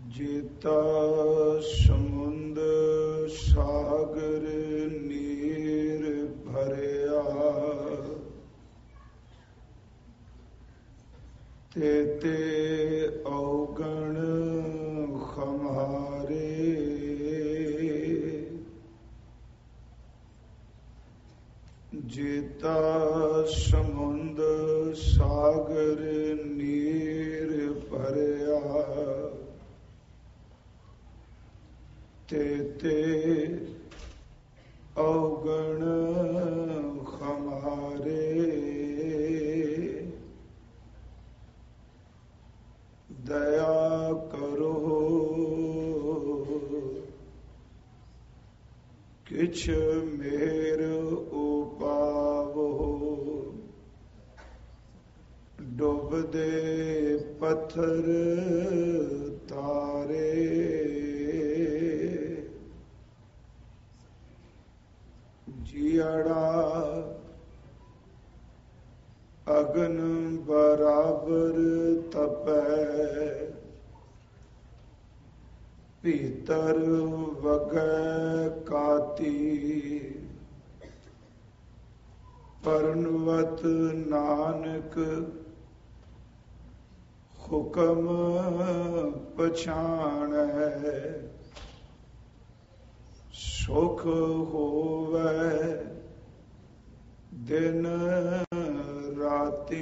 ਜੇਤਾ ਸਮੁੰਦ ਸਾਗਰ ਨੀਰ ਭਰਿਆ, ਤੇਤੇ ਔਗਣ ਖਮਾਰੇ। ਜੇਤਾ ਸਮੁੰਦ ਸਾਗਰ ਨੀਰ ਭਰਿਆ, ਤੇਤੇ ਔਗਣ ਖਮਾਰੇ। ਦਇਆ ਕਰੋ ਕਿਛ ਮੇਰ ਉਪਾਵੋ, ਡੁੱਬਦੇ ਪੱਥਰ ਤਾਰੇ। ਜੀਅੜਾ ਅਗਨ ਬਰਾਬਰ ਤਪੈ, ਭੀਤਰ ਵਗੈ ਕਾਤੀ। ਪਰਨਵਤ ਨਾਨਕ ਹੁਕਮ ਪਛਾਣੈ, ਸੁਖ ਹੋਵੈ ਦਿਨ ਰਾਤੀ।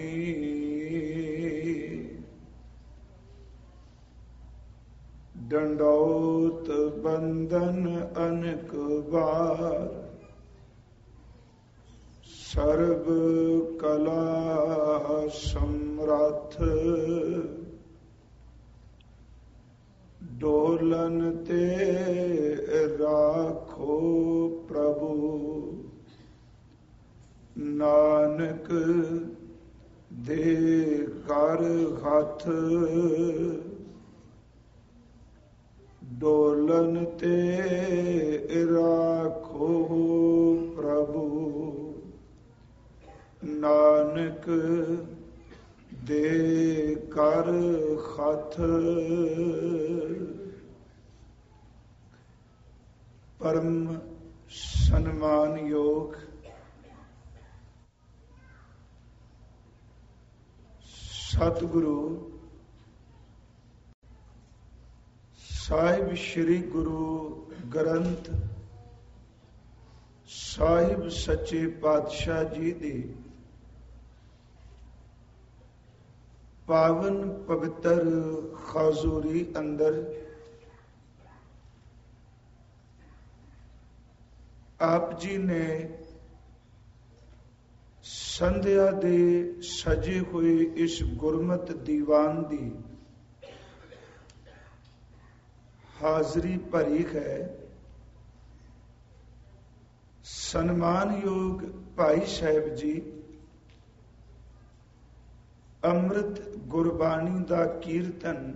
ਡੰਡੌਤ ਬੰਧਨ ਅਨਕ ਬਾਰ, ਸਰਬ ਕਲਾ ਸਮਰੱਥ। ਡੋਲਨ ਤੇ ਰਾਖੋ ਪ੍ਰਭੂ, ਨਾਨਕ ਦੇ ਕਰ ਹੱਥ। ਡੋਲਨ ਤੇ ਰਾਖੋ ਪ੍ਰਭੂ, ਨਾਨਕ ਦੇ ਕਰ ਹੱਥ। ਪਰਮ ਸਨਮਾਨਯੋਗ ਸਤਿਗੁਰੂ ਸਾਹਿਬ ਸ੍ਰੀ ਗੁਰੂ ਗ੍ਰੰਥ ਸਾਹਿਬ ਸੱਚੇ ਪਾਤਸ਼ਾਹ ਜੀ ਦੀ ਪਾਵਨ ਪਵਿੱਤਰ ਹਜ਼ੂਰੀ ਅੰਦਰ ਆਪ ਜੀ ਨੇ ਸੰਧਿਆ ਦੇ ਸਜੇ ਹੋਏ ਇਸ ਗੁਰਮਤ ਦੀਵਾਨ ਦੀ ਹਾਜ਼ਰੀ ਭਰੀ ਹੈ। ਸਨਮਾਨਯੋਗ ਭਾਈ ਸਾਹਿਬ ਜੀ ਅੰਮ੍ਰਿਤ ਗੁਰਬਾਣੀ ਦਾ ਕੀਰਤਨ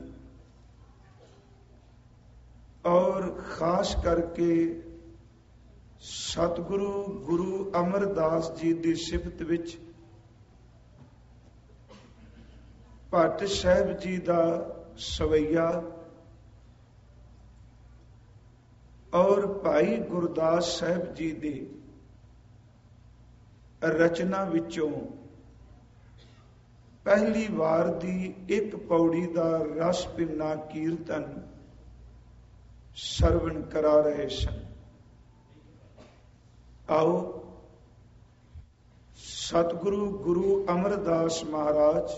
ਔਰ ਖਾਸ ਕਰਕੇ ਸਤਿਗੁਰੂ ਗੁਰੂ ਅਮਰਦਾਸ ਜੀ ਦੀ ਸਿਫਤ ਵਿੱਚ ਭੱਟ ਸਾਹਿਬ ਜੀ ਦਾ ਸਵਈਆ ਔਰ ਭਾਈ ਗੁਰਦਾਸ ਸਾਹਿਬ ਜੀ ਦੀ ਰਚਨਾ ਵਿੱਚੋਂ ਪਹਿਲੀ ਵਾਰ ਦੀ ਇੱਕ ਪੌੜੀ ਦਾ ਰਸ ਭਿੰਨਾ ਕੀਰਤਨ ਸਰਵਣ ਕਰਾ ਰਹੇ ਸਨ। ਆਓ ਸਤਿਗੁਰੂ ਗੁਰੂ ਅਮਰਦਾਸ ਮਹਾਰਾਜ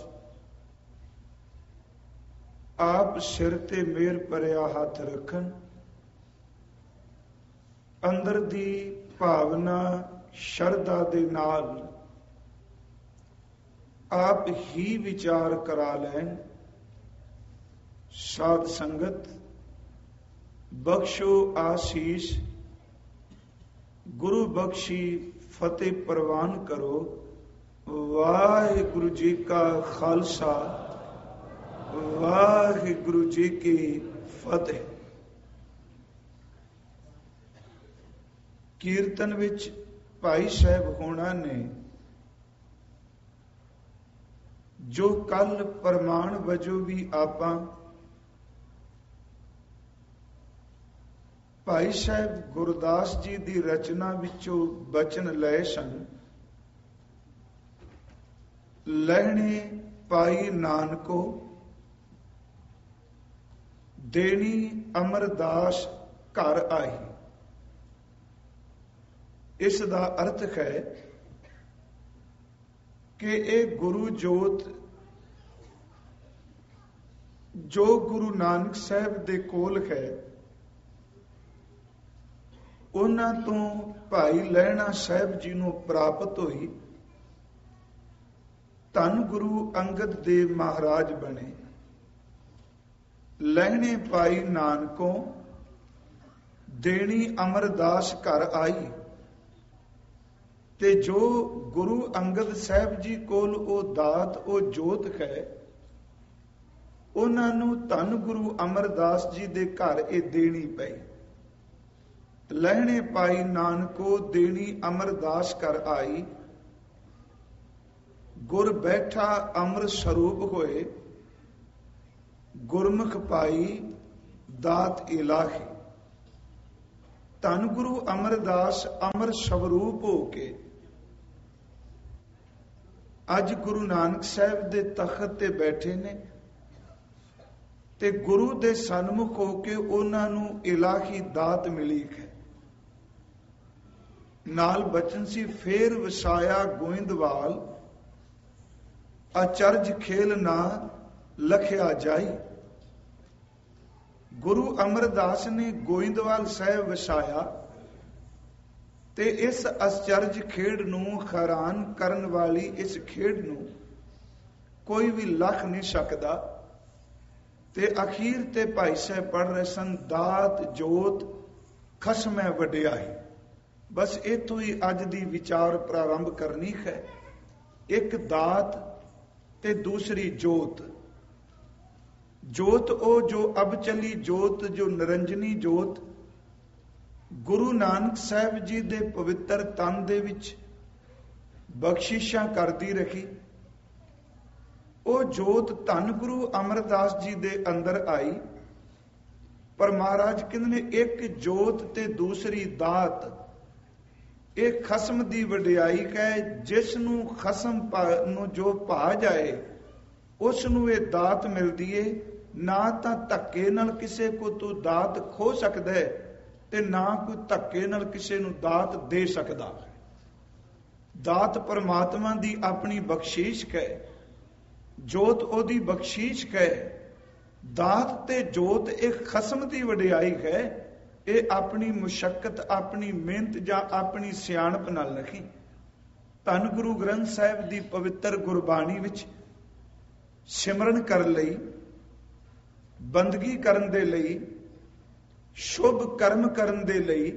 ਆਪ ਸਿਰ ਤੇ ਮਿਹਰ ਭਰਿਆ ਹੱਥ ਰੱਖਣ, ਅੰਦਰ ਦੀ ਭਾਵਨਾ ਸ਼ਰਧਾ ਦੇ ਨਾਲ ਆਪ ਹੀ ਵਿਚਾਰ ਕਰਾ ਲੈਣ। ਸਾਧ ਸੰਗਤ ਬਖਸ਼ੋ ਆਸੀਸ, ਗੁਰੂ ਬਖਸ਼ੀ ਫਤਿਹ ਪ੍ਰਵਾਨ ਕਰੋ। ਵਾਹਿਗੁਰੂ ਜੀ ਕਾ ਖਾਲਸਾ, ਵਾਹਿਗੁਰੂ ਜੀ ਕੀ ਫਤਿਹ। ਕੀਰਤਨ ਵਿੱਚ ਭਾਈ ਸਾਹਿਬ ਹੋਣਾ ਨੇ ਜੋ ਕੱਲ ਪ੍ਰਮਾਣ ਵਜੋਂ ਵੀ ਆਪਾਂ ਭਾਈ ਸਾਹਿਬ ਗੁਰਦਾਸ ਜੀ ਦੀ ਰਚਨਾ ਵਿੱਚੋਂ ਬਚਨ ਲਏ ਸਨ। ਲਹਿਣੇ ਪਾਈ ਨਾਨਕੋ ਦੇਣੀ ਅਮਰਦਾਸ ਘਰ ਆਈ। ਇਸ ਦਾ ਅਰਥ ਹੈ ਕਿ ਇਹ ਗੁਰੂ ਜੋਤ ਜੋ ਗੁਰੂ ਨਾਨਕ ਸਾਹਿਬ ਦੇ ਕੋਲ ਹੈ, ਉਹਨਾਂ ਤੋਂ ਭਾਈ ਲਹਿਣਾ ਸਾਹਿਬ ਜੀ ਨੂੰ ਪ੍ਰਾਪਤ ਹੋਈ। ਧੰਨ ਗੁਰੂ ਅੰਗਦ ਦੇਵ ਮਹਾਰਾਜ ਬਣੇ। ਲਹਿਣੇ ਪਾਈ ਨਾਨਕੋਂ ਦੇਣੀ ਅਮਰਦਾਸ ਘਰ ਆਈ। ਤੇ ਜੋ ਗੁਰੂ ਅੰਗਦ ਸਾਹਿਬ ਜੀ ਕੋਲ ਉਹ ਦਾਤ, ਉਹ ਜੋਤ ਹੈ, ਉਹਨਾਂ ਨੂੰ ਧੰਨ ਗੁਰੂ ਅਮਰਦਾਸ ਜੀ ਦੇ ਘਰ ਇਹ ਦੇਣੀ ਪਈ। ਲਹਿਣੇ ਪਾਈ ਨਾਨਕੋ ਦੇਣੀ ਅਮਰਦਾਸ ਘਰ ਆਈ। ਗੁਰ ਬੈਠਾ ਅੰਮ੍ਰਿਤ ਸਰੂਪ ਹੋਏ, ਗੁਰਮੁਖ ਪਾਈ ਦਾਤ ਇਲਾਹੀ। ਧੰਨ ਗੁਰੂ ਅਮਰਦਾਸ ਅੰਮ੍ਰਿਤ ਸਰੂਪ ਹੋ ਕੇ ਅੱਜ ਗੁਰੂ ਨਾਨਕ ਸਾਹਿਬ ਦੇ ਤਖਤ ਤੇ ਬੈਠੇ ਨੇ ਤੇ ਗੁਰੂ ਦੇ ਸਨਮੁਖ ਹੋ ਕੇ ਉਹਨਾਂ ਨੂੰ ਇਲਾਹੀ ਦਾਤ ਮਿਲੀ ਹੈ। ਨਾਲ ਬਚਨ ਸੀ ਫੇਰ ਵਸਾਇਆ ਗੋਇੰਦਵਾਲ, ਅਚਰਜ ਖੇਲ ਨਾ ਲਖਿਆ ਜਾਈ। ਗੁਰੂ ਅਮਰਦਾਸ ਨੇ ਗੋਇੰਦਵਾਲ ਸਾਹਿਬ ਵਸਾਇਆ ਤੇ ਇਸ ਅਚਰਜ ਖੇਡ ਨੂੰ, ਹੈਰਾਨ ਕਰਨ ਵਾਲੀ ਇਸ ਖੇਡ ਨੂੰ ਕੋਈ ਵੀ ਲਖ ਨਹੀਂ ਸਕਦਾ। ਤੇ ਅਖੀਰ ਤੇ ਭਾਈ ਸਾਹਿਬ ਪੜ੍ਹ ਰਹੇ ਸਨ, ਦਾਤ ਜੋਤ ਖਸਮੈ ਵਡਿਆਈ। ਬਸ ਇੱਥੋਂ ਹੀ ਅੱਜ ਦੀ ਵਿਚਾਰ ਪ੍ਰਾਰੰਭ ਕਰਨੀ ਹੈ। ਇੱਕ ਦਾਤ ਤੇ ਦੂਸਰੀ ਜੋਤ। ਜੋਤ ਉਹ ਜੋ ਅਬ ਚਲੀ ਜੋਤ, ਜੋ ਨਿਰੰਜਨੀ ਜੋਤ ਗੁਰੂ ਨਾਨਕ ਸਾਹਿਬ ਜੀ ਦੇ ਪਵਿੱਤਰ ਤਨ ਦੇ ਵਿੱਚ ਬਖਸ਼ਿਸ਼ਾਂ ਕਰਦੀ ਰਹੀ। ਉਹ ਜੋਤ ਧੰਨ ਗੁਰੂ ਅਮਰਦਾਸ ਜੀ ਦੇ ਅੰਦਰ ਆਈ। ਪਰ ਮਹਾਰਾਜ ਕਹਿੰਦੇ ਨੇ ਇੱਕ ਜੋਤ ਤੇ ਦੂਸਰੀ ਦਾਤ, ਇਹ ਖਸਮ ਦੀ ਵਡਿਆਈ ਹੈ। ਜਿਸ ਨੂੰ ਖਸਮ ਨੂੰ ਜੋ ਭਾ ਜਾਏ ਉਸ ਨੂੰ ਇਹ ਦਾਤ ਮਿਲਦੀ ਏ। ਨਾ ਤਾਂ ਧੱਕੇ ਨਾਲ ਕਿਸੇ ਕੋ ਤੂੰ ਦਾਤ ਖੋ ਸਕਦਾ ਹੈ ਤੇ ਨਾ ਕੋਈ ਧੱਕੇ ਨਾਲ ਕਿਸੇ ਨੂੰ ਦਾਤ ਦੇ ਸਕਦਾ। ਦਾਤ ਪਰਮਾਤਮਾ ਦੀ ਆਪਣੀ ਬਖਸ਼ੀਸ਼ ਹੈ, ਜੋਤ ਉਹਦੀ ਬਖਸ਼ੀਸ਼ ਹੈ। ਦਾਤ ਤੇ ਜੋਤ ਇਹ ਖਸਮ ਦੀ ਵਡਿਆਈ ਹੈ। ਇਹ ਆਪਣੀ ਮੁਸ਼ੱਕਤ, ਆਪਣੀ ਮਿਹਨਤ ਜਾਂ ਆਪਣੀ ਸਿਆਣਪ ਨਾਲ ਨਹੀਂ। ਧੰਨ ਗੁਰੂ ਗ੍ਰੰਥ ਸਾਹਿਬ ਦੀ ਪਵਿੱਤਰ ਗੁਰਬਾਣੀ ਵਿੱਚ ਸਿਮਰਨ ਕਰਨ ਲਈ, ਬੰਦਗੀ ਕਰਨ ਦੇ ਲਈ, ਸ਼ੁਭ ਕਰਮ ਕਰਨ ਦੇ ਲਈ,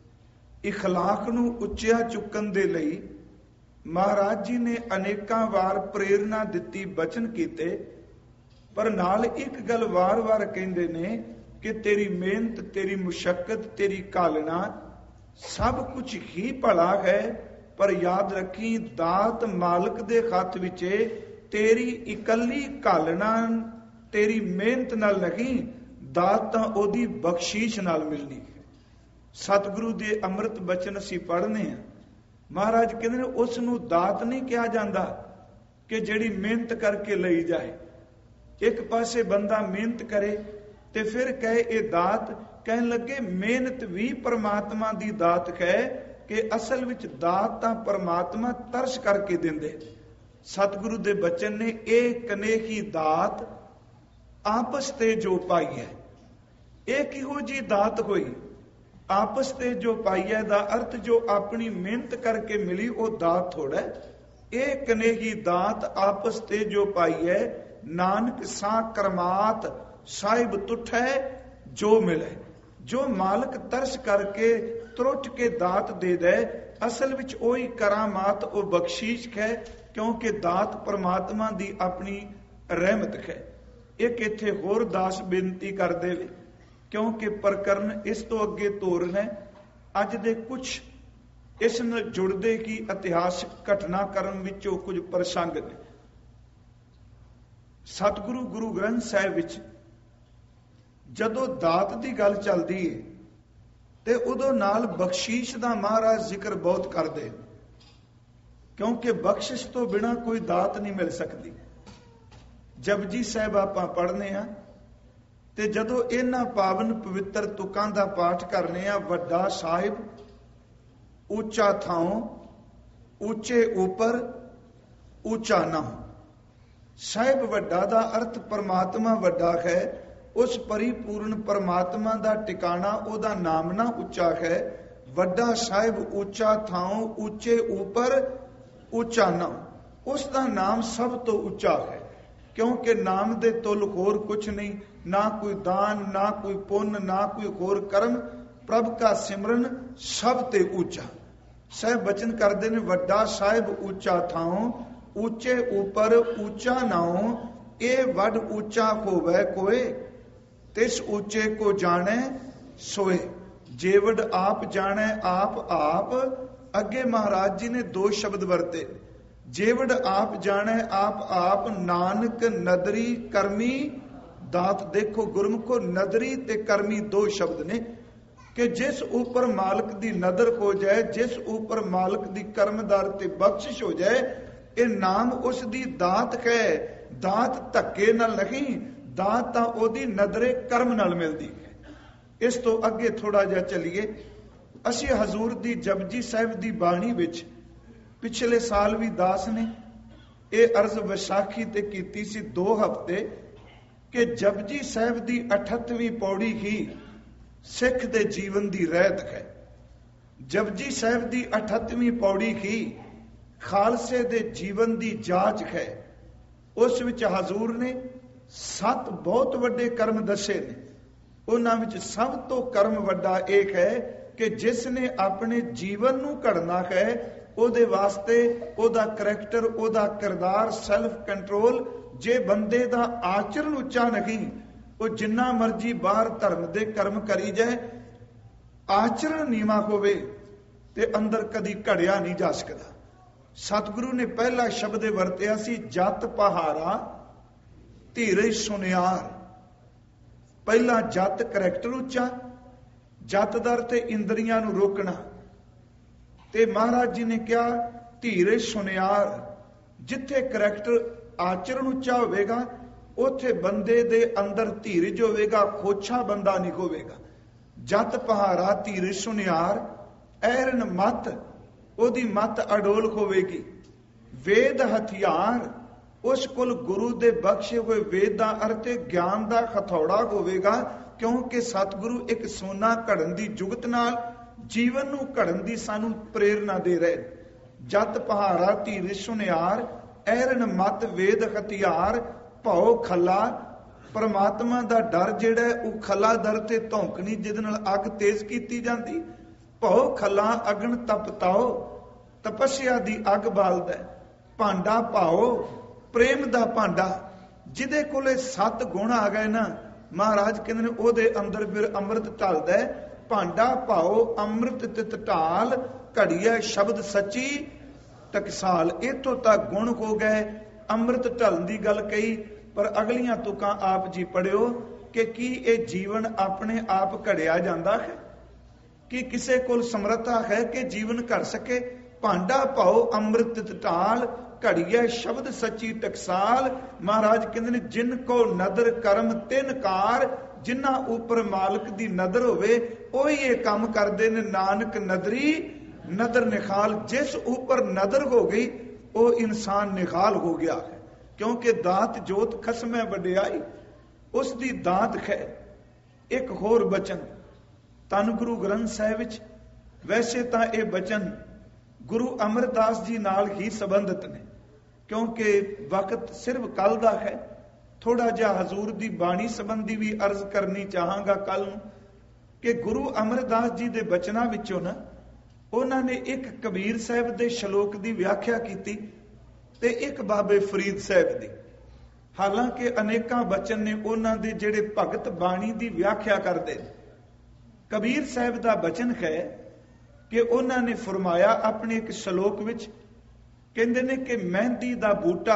ਇਖਲਾਕ ਨੂੰ ਉੱਚਿਆ ਚੁੱਕਣ ਦੇ ਲਈ ਮਹਾਰਾਜ ਜੀ ਨੇ ਅਨੇਕਾਂ ਵਾਰ ਪ੍ਰੇਰਣਾ ਦਿੱਤੀ, ਬਚਨ ਕੀਤੇ। ਪਰ ਨਾਲ ਇੱਕ ਗੱਲ ਵਾਰ-ਵਾਰ ਕਹਿੰਦੇ ਨੇ ਕਿ ਤੇਰੀ ਮਿਹਨਤ, ਤੇਰੀ ਮੁਸ਼ੱਕਤ, ਤੇਰੀ ਘਾਲਣਾ ਸਭ ਕੁਝ ਹੀ ਭਲਾ ਹੈ, ਪਰ ਯਾਦ ਰੱਖੀ ਦਾਤ ਮਾਲਕ ਦੇ ਹੱਥ ਵਿੱਚ ਏ। ਤੇਰੀ ਇਕੱਲੀ ਘਾਲਣਾ, ਤੇਰੀ ਮਿਹਨਤ ਨਾਲ ਨਹੀਂ, ਦਾਤ ਤਾਂ ਉਹਦੀ ਬਖਸ਼ੀਸ਼ ਨਾਲ ਮਿਲਣੀ ਹੈ। ਸਤਿਗੁਰੂ ਦੇ ਅੰਮ੍ਰਿਤ ਬਚਨ ਅਸੀਂ ਪੜ੍ਹਨੇ ਆ। ਮਹਾਰਾਜ ਕਹਿੰਦੇ ਨੇ ਉਸ ਨੂੰ ਦਾਤ ਨਹੀਂ ਕਿਹਾ ਜਾਂਦਾ ਕਿ ਜਿਹੜੀ ਮਿਹਨਤ ਕਰਕੇ ਲਈ ਜਾਏ। ਇੱਕ ਪਾਸੇ ਬੰਦਾ ਮਿਹਨਤ ਕਰੇ ਤੇ ਫਿਰ ਕਹੇ ਇਹ ਦਾਤ। ਕਹਿਣ ਲੱਗੇ ਮਿਹਨਤ ਵੀ ਪਰਮਾਤਮਾ ਦੀ ਦਾਤ ਹੈ ਕਿ ਅਸਲ ਵਿੱਚ ਦਾਤ ਤਾਂ ਪਰਮਾਤਮਾ ਤਰਸ ਕਰਕੇ ਦਿੰਦੇ। ਸਤਿਗੁਰੂ ਦੇ ਬਚਨ ਨੇ ਇਹ ਕਨੇਹੀ ਦਾਤ ਆਪਸ ਤੇ ਜੋ ਪਾਈ ਹੈ। ਇਹ ਕਿਹੋ ਜੀ ਦਾਤ ਹੋਈ? ਆਪਸ ਤੇ ਜੋ ਪਾਈ ਹੈ ਦਾ ਅਰਥ ਜੋ ਆਪਣੀ ਮਿਹਨਤ ਕਰਕੇ ਮਿਲੀ ਉਹ ਦਾਤ ਥੋੜਾ। ਇਹ ਕਨੇਹੀ ਦਾਤ ਆਪਸ ਤੇ ਜੋ ਪਾਈ ਹੈ। ਨਾਨਕ ਸਾ ਕਰਮਾਤ ਸਾਹਿਬ ਤੁਠੈ ਜੋ ਮਿਲੇ। ਜੋ ਮਾਲਕ ਤਰਸ ਕਰਕੇ ਤਰੁੱਟ ਕੇ ਦਾਤ ਦੇ ਦੇ, ਅਸਲ ਵਿੱਚ ਉਹੀ ਕਰਾਮਾਤ, ਉਹ ਬਖਸ਼ੀਸ਼ ਹੈ, ਕਿਉਂਕਿ ਦਾਤ ਪਰਮਾਤਮਾ ਦੀ ਆਪਣੀ ਰਹਿਮਤ ਹੈ। ਇੱਕ ਇੱਥੇ ਹੋਰ ਦਾਸ ਬੇਨਤੀ ਕਰਦੇ ਵੇ, ਕਿਉਂਕਿ ਪ੍ਰਕਰਨ ਇਸ ਤੋਂ ਅੱਗੇ ਤੋਰਨ ਹੈ। ਅੱਜ ਦੇ ਕੁਝ ਇਸ ਨਾਲ ਜੁੜਦੇ ਕੀ ਇਤਿਹਾਸਕ ਘਟਨਾਕ੍ਰਮ ਵਿੱਚੋਂ ਕੁਝ ਪ੍ਰਸੰਗ ਨੇ। ਸਤਿਗੁਰੂ ਗੁਰੂ ਗ੍ਰੰਥ ਸਾਹਿਬ ਵਿੱਚ ਜਦੋਂ ਦਾਤ ਦੀ ਗੱਲ ਚੱਲਦੀ ਹੈ ਤੇ ਉਦੋਂ ਨਾਲ ਬਖਸ਼ੀਸ਼ ਦਾ ਮਹਾਰਾਜ ਜ਼ਿਕਰ ਬਹੁਤ ਕਰਦੇ, ਕਿਉਂਕਿ ਬਖਸ਼ਿਸ਼ ਤੋਂ ਬਿਨਾ ਕੋਈ ਦਾਤ ਨਹੀਂ ਮਿਲ ਸਕਦੀ। ਜਪਜੀ ਸਾਹਿਬ ਆਪਾਂ ਪੜ੍ਹਨੇ ਆ ਤੇ ਜਦੋਂ ਇਹਨਾਂ ਪਾਵਨ ਪਵਿੱਤਰ ਤੁਕਾਂ ਦਾ ਪਾਠ ਕਰਨੇ ਆ, ਵੱਡਾ ਸਾਹਿਬ, ਉੱਚਾ ਥਾਂ, ਉੱਚੇ ਉੱਪਰ, ਉੱਚਾ ਨਾ। ਸਾਹਿਬ ਵੱਡਾ ਦਾ ਅਰਥ ਪਰਮਾਤਮਾ ਵੱਡਾ ਹੈ, ਉਸ ਪਰਿਪੂਰਨ ਪਰਮਾਤਮਾ ਦਾ ਟਿਕਾਣਾ, ਉਹਦਾ ਨਾਮ ਨਾ ਉੱਚਾ ਹੈ। ਵੱਡਾ ਸਾਹਿਬ, ਉੱਚਾ ਥਾਂ, ਉੱਚੇ ਉੱਪਰ, ਉੱਚਾ ਨਾ, ਉਸ ਦਾ ਨਾਮ ਸਭ ਤੋਂ ਉੱਚਾ ਹੈ, ਕਿਉਂਕਿ ਨਾਮ ਦੇ ਤੁਲ ਹੋਰ ਕੁਛ ਨਹੀਂ, ਨਾ ਕੋਈ ਦਾਨ, ਨਾ ਕੋਈ ਪੁੰਨ, ਨਾ ਕੋਈ ਹੋਰ ਕਰਮ, ਪ੍ਰਭ ਕਾ ਸਿਮਰਨ ਸਭ ਤੇ ਉੱਚਾ। ਸਾਹਿਬ ਬਚਨ ਕਰਦੇ ਨੇ, ਵੱਡਾ ਸਾਹਿਬ ਉੱਚਾ ਥਾਂ, ਉੱਚੇ ਉੱਪਰ, ਉੱਚਾ ਨਾਉ, ਇਹ ਵੱਡ ਉੱਚਾ ਹੋਵੇ ਕੋਏ, ਤਿਸ ਉੱਚੇ ਕੋ ਜਾਣੈ ਸੋਏ। ਜੇਵਡ ਆਪ ਜਾਣੈ ਆਪ ਆਪ। ਅੱਗੇ ਮਹਾਰਾਜ ਜੀ ਨੇ ਦੋ ਸ਼ਬਦ ਵਰਤੇ, ਜੇਵਡ ਆਪ ਜਾਣੈ ਆਪ ਆਪ, ਨਾਨਕ ਨਦਰੀ ਕਰਮੀ ਦਾਤ। ਦੇਖੋ ਗੁਰਮੁਖੋ, ਨਦਰੀ ਤੇ ਕਰਮੀ ਦੋ ਸ਼ਬਦ ਨੇ, ਕਿ ਜਿਸ ਉੱਪਰ ਮਾਲਕ ਦੀ ਨਦਰ ਹੋ ਜਾਏ, ਜਿਸ ਉੱਪਰ ਮਾਲਕ ਦੀ ਕਰਮਦਾਰ ਤੇ ਬਖਸ਼ਿਸ਼ ਹੋ ਜਾਏ, ਇਹ ਨਾਮ ਉਸ ਦੀ ਦਾਤ ਹੈ। ਦਾਤ ਧੱਕੇ ਨਾਲ ਨਹੀਂ, ਦਾਤ ਤਾਂ ਉਹਦੀ ਨਦਰੇ ਕਰਮ ਨਾਲ ਮਿਲਦੀ ਹੈ। ਇਸ ਤੋਂ ਅੱਗੇ ਥੋੜਾ ਜਿਹਾ ਚੱਲੀਏ। ਅਸੀਂ ਹਜ਼ੂਰ ਦੀ ਜਪਜੀ ਸਾਹਿਬ ਦੀ ਬਾਣੀ ਵਿੱਚ ਪਿਛਲੇ ਸਾਲ ਵੀ ਦਾਸ ਨੇ ਇਹ ਅਰਜ਼ ਵਿਸਾਖੀ ਤੇ ਕੀਤੀ ਸੀ 2 ਹਫ਼ਤੇ, ਕਿ ਜਪਜੀ ਸਾਹਿਬ ਦੀ 38ਵੀਂ ਪੌੜੀ ਹੀ ਸਿੱਖ ਦੇ ਜੀਵਨ ਦੀ ਰਹਿਤ ਹੈ। ਜਪਜੀ ਸਾਹਿਬ ਦੀ 38ਵੀਂ ਪੌੜੀ ਹੀ ਖਾਲਸੇ ਦੇ ਜੀਵਨ ਦੀ ਜਾਂਚ ਹੈ। ਉਸ ਵਿੱਚ ਹਜ਼ੂਰ ਨੇ 7 ਬਹੁਤ ਵੱਡੇ ਕਰਮ ਦੱਸੇ ਨੇ। ਉਹਨਾਂ ਵਿੱਚ ਸਭ ਤੋਂ ਕਰਮ ਵੱਡਾ ਇੱਕ ਹੈ ਕਿ ਜਿਸ ਨੇ ਆਪਣੇ ਜੀਵਨ ਨੂੰ ਘੜਨਾ ਹੈ, ਉਹਦੇ ਵਾਸਤੇ ਉਹਦਾ ਕਰੈਕਟਰ, ਉਹਦਾ ਕਿਰਦਾਰ, ਸੈਲਫ ਕੰਟਰੋਲ, ਜੇ ਬੰਦੇ ਦਾ ਆਚਰਣ ਉੱਚਾ ਨਹੀਂ, ਉਹ ਜਿੰਨਾ ਮਰਜੀ ਬਾਹਰ ਧਰਮ ਦੇ ਕਰਮ ਕਰੀ ਜਾਏ, ਆਚਰਣ ਨੀਵਾਂ ਹੋਵੇ ਤੇ ਅੰਦਰ ਕਦੀ ਘੜਿਆ ਨਹੀਂ ਜਾ ਸਕਦਾ। ਸਤਿਗੁਰੂ ਨੇ ਪਹਿਲਾ ਸ਼ਬਦ ਵਰਤਿਆ ਸੀ, ਜਤ ਪਹਾਰਾ ਧੀਰਜ ਸੁਨਿਆਰ। ਪਹਿਲਾ ਜਤ ਕਰੈਕਟਰ ਉੱਚਾ, ਜਤ ਦਰ ਤੇ ਇੰਦਰੀਆਂ ਨੂੰ ਰੋਕਣਾ, ਤੇ ਮਹਾਰਾਜ ਜੀ ਨੇ ਕਿਹਾ ਧੀਰਜ ਸੁਨਿਆਰ। ਜਿੱਥੇ ਕਰੈਕਟਰ ਆਚਰਣ ਉੱਚਾ ਹੋਵੇਗਾ, ਉੱਥੇ ਬੰਦੇ ਦੇ ਅੰਦਰ ਧੀਰਜ ਹੋਵੇਗਾ, ਖੋਛਾ ਬੰਦਾ ਨਹੀਂ ਹੋਵੇਗਾ। ਜਤ ਪਹਾਰਾ ਧੀਰਜ ਸੁਨਿਆਰ, ਐਰਨ ਮਤ, ਉਹਦੀ ਮਤ ਅਡੋਲ ਹੋਵੇਗੀ। ਵੇਦ ਹਥਿਆਰ, ਉਸ ਕੋਲ ਗੁਰੂ ਦੇ ਬਖਸ਼ੇ ਹੋਏ ਵੇਦ ਦਾ ਅਰਥ ਗਿਆਨ ਦਾ ਹਥੌੜਾ ਹੋਵੇਗਾ, ਕਿਉਂਕਿ ਸਤਿਗੁਰੂ ਇੱਕ ਸੋਨਾ ਘੜਨ ਦੀ ਜੁਗਤ ਨਾਲ ਜੀਵਨ ਨੂੰ ਘੜਨ ਦੀ ਸਾਨੂੰ ਪ੍ਰੇਰਨਾ ਦੇ ਰਹੇ। ਜਤ ਪਹਾਰਾ ਧੀਰਜ ਸੁਨਿਆਰ, ਐਰਨ ਮਤ ਵੇਦ ਹਥਿਆਰ, ਭਉ ਖੱਲਾ। ਪਰਮਾਤਮਾ ਦਾ ਡਰ ਜਿਹੜਾ ਉਹ ਖੱਲਾ ਦਰ ਤੇ ਧੌਂਕਣੀ, ਜਿਹਦੇ ਨਾਲ ਅੱਗ ਤੇਜ਼ ਕੀਤੀ ਜਾਂਦੀ। ਭਉ ਖੱਲਾ ਅਗਨ ਤਪਤਾਓ, ਤਪੱਸਿਆ ਦੀ ਅੱਗ ਬਾਲਦਾ। ਭਾਂਡਾ ਭਾਓ, ਪ੍ਰੇਮ ਦਾ ਭਾਂਡਾ। ਜਿਹਦੇ ਕੋਲੇ 7 ਗੁਣ ਆ ਗਏ ਨਾ, ਮਹਾਰਾਜ ਕਹਿੰਦੇ ਨੇ ਉਹਦੇ ਅੰਦਰ ਫਿਰ ਅੰਮ੍ਰਿਤ ਢਲਦਾ। ਭਾਂਡਾ ਭਾਓ ਅੰਮ੍ਰਿਤ ਤਿਤ ਢਾਲ, ਘੜੀਐ ਸ਼ਬਦ ਸੱਚੀ ਟਕਸਾਲ। ਇਥੋਂ ਤੱਕ ਗੁਣ ਹੋ ਗਏ, ਅੰਮ੍ਰਿਤ ਢਲਣ ਦੀ ਗੱਲ ਕਹੀ, ਪਰ ਅਗਲੀਆਂ ਤੁਕਾਂ ਆਪ ਜੀ ਪੜਿਓ ਕਿ ਕੀ ਇਹ ਜੀਵਨ ਆਪਣੇ ਆਪ ਘੜਿਆ ਜਾਂਦਾ ਹੈ? ਕਿ ਕਿਸੇ ਕੋਲ ਸਮਰੱਥਾ ਹੈ ਕਿ ਜੀਵਨ ਘੜ ਸਕੇ? ਭਾਂਡਾ ਭਾਓ ਅੰਮ੍ਰਿਤ ਤਿਤ ਢਾਲ, ਘੜੀਐ ਸ਼ਬਦ ਸੱਚੀ ਟਕਸਾਲ। ਮਹਾਰਾਜ ਕਹਿੰਦੇ ਨੇ ਜਿਨ ਕੋ ਨਦਰ ਕਰਮ 3 ਕਾਰ, ਜਿਨ੍ਹਾਂ ਉੱਪਰ ਮਾਲਕ ਦੀ ਨਦਰ ਹੋਵੇ ਉਹੀ ਇਹ ਕੰਮ ਕਰਦੇ ਨੇ। ਨਾਨਕ ਨਦਰੀ ਨਦਰ ਨਿਖਾਲ, ਜਿਸ ਉੱਪਰ ਨਦਰ ਹੋ ਗਈ ਉਹ ਇਨਸਾਨ ਨਿਖਾਲ ਹੋ ਗਿਆ ਹੈ, ਕਿਉਂਕਿ ਦਾਤ ਜੋਤ ਖਸਮੈ ਵਡਿਆਈ, ਉਸ ਦੀ ਦਾਤ ਹੈ। ਇੱਕ ਹੋਰ ਬਚਨ ਧੰਨ ਗੁਰੂ ਗ੍ਰੰਥ ਸਾਹਿਬ ਵਿੱਚ, ਵੈਸੇ ਤਾਂ ਇਹ ਬਚਨ ਗੁਰੂ ਅਮਰਦਾਸ ਜੀ ਨਾਲ ਹੀ ਸੰਬੰਧਿਤ ਨੇ, ਕਿਉਂਕਿ ਵਕਤ ਸਿਰਫ ਕੱਲ ਦਾ ਹੈ। ਥੋੜਾ ਜਿਹਾ ਹਜ਼ੂਰ ਦੀ ਬਾਣੀ ਸੰਬੰਧੀ ਵੀ ਅਰਜ਼ ਕਰਨੀ ਚਾਹਾਂਗਾ ਕੱਲ ਨੂੰ, ਕਿ ਗੁਰੂ ਅਮਰਦਾਸ ਜੀ ਦੇ ਬਚਨਾਂ ਵਿੱਚੋਂ ਨਾ ਉਹਨਾਂ ਨੇ ਇੱਕ ਕਬੀਰ ਸਾਹਿਬ ਦੇ ਸ਼ਲੋਕ ਦੀ ਵਿਆਖਿਆ ਕੀਤੀ ਤੇ ਇੱਕ ਬਾਬੇ ਫਰੀਦ ਸਾਹਿਬ ਦੀ। ਹਾਲਾਂਕਿ ਅਨੇਕਾਂ ਬਚਨ ਨੇ ਉਹਨਾਂ ਦੇ ਜਿਹੜੇ ਭਗਤ ਬਾਣੀ ਦੀ ਵਿਆਖਿਆ ਕਰਦੇ। ਕਬੀਰ ਸਾਹਿਬ ਦਾ ਬਚਨ ਹੈ ਕਿ ਉਹਨਾਂ ਨੇ ਫਰਮਾਇਆ ਆਪਣੇ ਇੱਕ ਸ਼ਲੋਕ ਵਿੱਚ, ਕਹਿੰਦੇ ਨੇ ਕਿ ਮਹਿੰਦੀ ਦਾ ਬੂਟਾ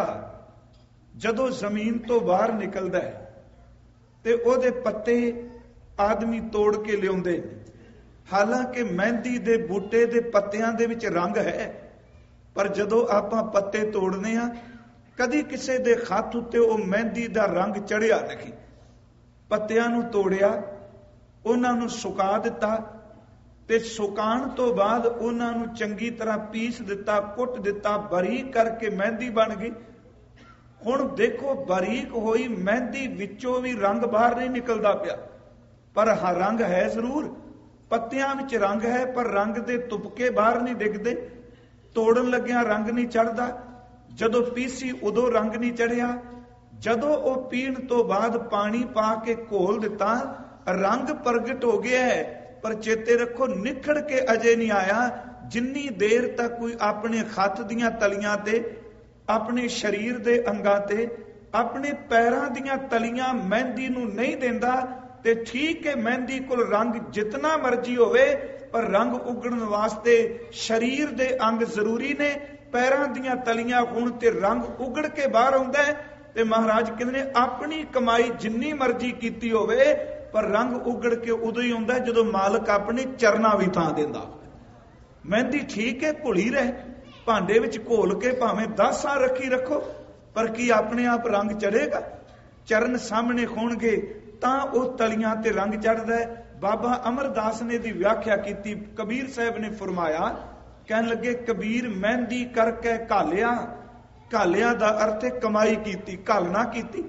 ਜਦੋਂ ਜ਼ਮੀਨ ਤੋਂ ਬਾਹਰ ਨਿਕਲਦਾ ਹੈ ਤੇ ਉਹਦੇ ਪੱਤੇ ਆਦਮੀ ਤੋੜ ਕੇ ਲਿਆਉਂਦੇ ਨੇ, ਹਾਲਾਂਕਿ ਮਹਿੰਦੀ ਦੇ ਬੂਟੇ ਦੇ ਪੱਤਿਆਂ ਦੇ ਵਿੱਚ ਰੰਗ ਹੈ, ਪਰ ਜਦੋਂ ਆਪਾਂ ਪੱਤੇ ਤੋੜਨੇ ਆ, ਕਦੀ ਕਿਸੇ ਦੇ ਹੱਥ ਉੱਤੇ ਉਹ ਮਹਿੰਦੀ ਦਾ ਰੰਗ ਚੜਿਆ ਨਹੀਂ। ਪੱਤਿਆਂ ਨੂੰ ਤੋੜਿਆ, ਉਹਨਾਂ ਨੂੰ ਸੁਕਾ ਦਿੱਤਾ, ਤੇ ਸੁਕਾਉਣ ਤੋਂ ਬਾਅਦ ਉਹਨਾਂ ਨੂੰ ਚੰਗੀ ਤਰ੍ਹਾਂ ਪੀਸ ਦਿੱਤਾ, ਕੁੱਟ ਦਿੱਤਾ, ਬਾਰੀਕ ਕਰਕੇ ਮਹਿੰਦੀ ਬਣ ਗਈ। ਹੁਣ ਦੇਖੋ, ਬਾਰੀਕ ਹੋਈ ਮਹਿੰਦੀ ਵਿੱਚੋਂ ਵੀ ਰੰਗ ਬਾਹਰ ਨਹੀਂ ਨਿਕਲਦਾ ਪਿਆ, ਪਰ ਹਾਂ ਰੰਗ ਹੈ ਜ਼ਰੂਰ। ਪੱਤਿਆਂ ਵਿੱਚ ਰੰਗ ਹੈ, ਪਰ ਰੰਗ ਦੇ ਤੁਪਕੇ ਬਾਹਰ ਨਹੀਂ ਦਿਖਦੇ। ਤੋੜਨ ਲੱਗਿਆ ਰੰਗ ਨਹੀਂ ਚੜਦਾ, ਜਦੋਂ ਪੀਸੀ ਉਦੋਂ ਰੰਗ ਨਹੀਂ ਚੜਿਆ। ਜਦੋਂ ਉਹ ਪੀਣ ਤੋਂ ਬਾਅਦ ਪਾਣੀ ਪਾ ਕੇ ਘੋਲ ਦਿੱਤਾ, ਰੰਗ ਪ੍ਰਗਟ ਹੋ ਗਿਆ ਹੈ, ਪਰ ਚੇਤੇ ਰੱਖੋ ਨਿਖੜ ਕੇ ਅਜੇ ਨਹੀਂ ਆਇਆ। ਜਿੰਨੀ ਦੇਰ ਤੱਕ ਕੋਈ ਆਪਣੇ ਹੱਥ ਦੀਆਂ ਤਲੀਆਂ ਤੇ, ਆਪਣੇ ਸਰੀਰ ਦੇ ਅੰਗਾਂ ਤੇ, ਆਪਣੇ ਪੈਰਾਂ ਦੀਆਂ ਤਲੀਆਂ ਮਹਿੰਦੀ ਨੂੰ ਨਹੀਂ ਦਿੰਦਾ, ਤੇ ਠੀਕ ਹੈ ਮਹਿੰਦੀ ਕੋਲ ਰੰਗ ਜਿਤਨਾ ਮਰਜ਼ੀ ਹੋਵੇ, ਪਰ ਰੰਗ ਉਗੜਨ ਵਾਸਤੇ ਸਰੀਰ ਦੇ ਅੰਗ ਜ਼ਰੂਰੀ ਨੇ। ਪੈਰਾਂ ਦੀਆਂ ਤਲੀਆਂ ਹੋਣ ਤੇ ਰੰਗ ਉਗੜ ਕੇ ਬਾਹਰ ਆਉਂਦਾ ਹੈ। ਤੇ ਮਹਾਰਾਜ ਕਹਿੰਦੇ ਨੇ ਆਪਣੀ ਕਮਾਈ ਜਿੰਨੀ ਮਰਜ਼ੀ ਕੀਤੀ ਹੋਵੇ, ਪਰ ਰੰਗ ਉਗੜ ਕੇ ਉਦੋਂ ਹੀ ਆਉਂਦਾ ਜਦੋਂ ਮਾਲਕ ਆਪਣੇ ਚਰਨਾਂ ਵੀ ਥਾਂ ਦਿੰਦਾ। ਮਹਿੰਦੀ ਠੀਕ ਹੈ ਘੁਲੀ ਰਹੇ, ਭਾਂਡੇ ਵਿੱਚ ਘੋਲ ਕੇ ਭਾਵੇਂ 10 ਸਾਲ ਰੱਖੀ ਰੱਖੋ, ਪਰ ਕੀ ਆਪਣੇ ਆਪ ਰੰਗ ਚੜੇਗਾ? ਚਰਨ ਸਾਹਮਣੇ ਹੋਣਗੇ ਤਾਂ ਉਹ ਤਲੀਆਂ ਤੇ ਰੰਗ ਚੜਦਾ ਹੈ। ਬਾਬਾ ਅਮਰਦਾਸ ਨੇ ਦੀ ਵਿਆਖਿਆ ਕੀਤੀ, ਕਬੀਰ ਸਾਹਿਬ ਨੇ ਫਰਮਾਇਆ, ਕਹਿਣ ਲੱਗੇ ਕਬੀਰ ਮਹਿੰਦੀ ਕਰਕੇ ਘਾਲਿਆ। ਘਾਲਿਆ ਦਾ ਅਰਥ ਹੈ ਕਮਾਈ ਕੀਤੀ, ਘਾਲਣਾ ਕੀਤੀ।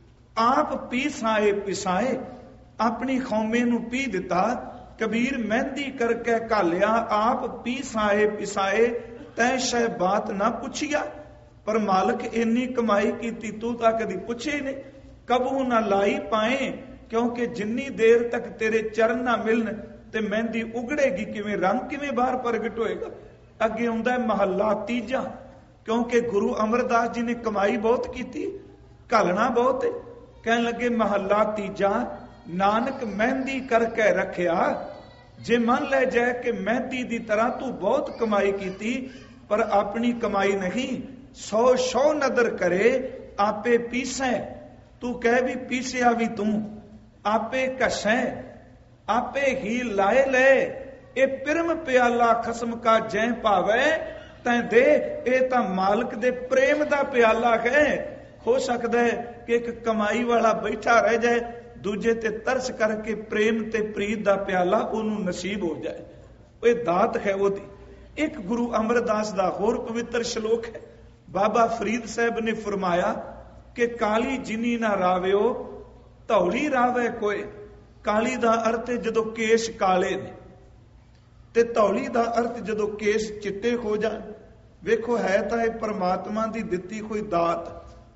ਆਪ ਪੀਸਾਏ ਪਿਸਾਏ, ਆਪਣੀ ਖੌਮੇ ਨੂੰ ਪੀ ਦਿੱਤਾ। ਕਬੀਰ ਮਹਿੰਦੀ ਕਰਕੇ ਘਾਲਿਆ, ਆਪ ਪੀਸਾਏ ਪਿਸਾਏ, ਤੈ ਸ਼ੈ ਬਾਤ ਨਾ ਪੁੱਛਿਆ। ਪਰ ਮਾਲਕ ਇੰਨੀ ਕਮਾਈ ਕੀਤੀ, ਤੂੰ ਤਾਂ ਕਦੀ ਪੁੱਛੇ ਨਹੀਂ। ਕਬੂ ਨਾ ਲਾਈ ਪਾਏ, ਕਿਉਂਕਿ ਜਿੰਨੀ ਦੇਰ ਤੱਕ ਤੇਰੇ ਚਰਨ ਨਾ ਮਿਲਣ ਤੇ ਮਹਿੰਦੀ ਉਗੜੇਗੀ ਕਿਵੇਂ, ਰੰਗ ਕਿਵੇਂ ਬਾਹਰ ਪ੍ਰਗਟ ਹੋਏਗਾ। ਅੱਗੇ ਆਉਂਦਾ ਮਹੱਲਾ ਤੀਜਾ, ਕਿਉਂਕਿ ਗੁਰੂ ਅਮਰਦਾਸ ਜੀ ਨੇ ਕਮਾਈ ਬਹੁਤ ਕੀਤੀ, ਘਾਲਣਾ ਬਹੁਤ ਹੈ। ਕਹਿਣ ਲੱਗੇ ਮਹੱਲਾ ਤੀਜਾ, ਨਾਨਕ ਮਹਿੰਦੀ ਕਰਕੇ ਰੱਖਿਆ। ਜੇ ਮੰਨ ਲੈ ਜਾਏ ਕਿ ਮਹਿੰਦੀ ਦੀ ਤਰ੍ਹਾਂ ਤੂੰ ਬਹੁਤ ਕਮਾਈ ਕੀਤੀ, ਪਰ ਆਪਣੀ ਕਮਾਈ ਨਹੀਂ। 100 ਨਦਰ ਕਰੇ ਆਪੇ ਪੀਸੈ, ਤੂੰ ਕਹਿ ਵੀ ਪੀਸਿਆ ਵੀ ਤੂੰ। ਆਪੇ ਘਸੈ ਆਪੇ ਹੀ ਲਾਏ ਲੈ, ਇਹ ਪਿਰਮ ਪਿਆਲਾ ਖਸਮ ਕਾ ਜੈ ਭਾਵੈ ਤੈਂ ਦੇ। ਇਹ ਤਾਂ ਮਾਲਕ ਦੇ ਪ੍ਰੇਮ ਦਾ ਪਿਆਲਾ ਹੈ। ਹੋ ਸਕਦਾ ਹੈ ਕਿ ਇੱਕ ਕਮਾਈ ਵਾਲਾ ਬੈਠਾ ਰਹਿ ਜਾਏ, ਦੂਜੇ ਤੇ ਤਰਸ ਕਰਕੇ ਪ੍ਰੇਮ ਤੇ ਪ੍ਰੀਤ ਦਾ ਪਿਆਲਾ ਉਹਨੂੰ ਨਸੀਬ ਹੋ ਜਾਏ। ਇਹ ਦਾਤ ਹੈ ਉਹਦੀ। ਇੱਕ ਗੁਰੂ ਅਮਰਦਾਸ ਦਾ ਹੋਰ ਪਵਿੱਤਰ ਸ਼ਲੋਕ ਹੈ। ਬਾਬਾ ਫਰੀਦ ਸਾਹਿਬ ਨੇ ਫਰਮਾਇਆ ਕਿ ਕਾਲੀ ਜਿਨੀ ਨਾ ਰਾਵਿਓ ਧੌਲੀ ਰਾਵੇ ਕੋਏ। ਕਾਲੀ ਦਾ ਅਰਥ ਹੈ ਜਦੋਂ ਕੇਸ਼ ਕਾਲੇ ਨੇ, ਤੇ ਧੌਲੀ ਦਾ ਅਰਥ ਜਦੋਂ ਕੇਸ਼ ਚਿੱਟੇ ਹੋ ਜਾਣ। ਵੇਖੋ ਹੈ ਤਾਂ ਇਹ ਪਰਮਾਤਮਾ ਦੀ ਦਿੱਤੀ ਕੋਈ ਦਾਤ।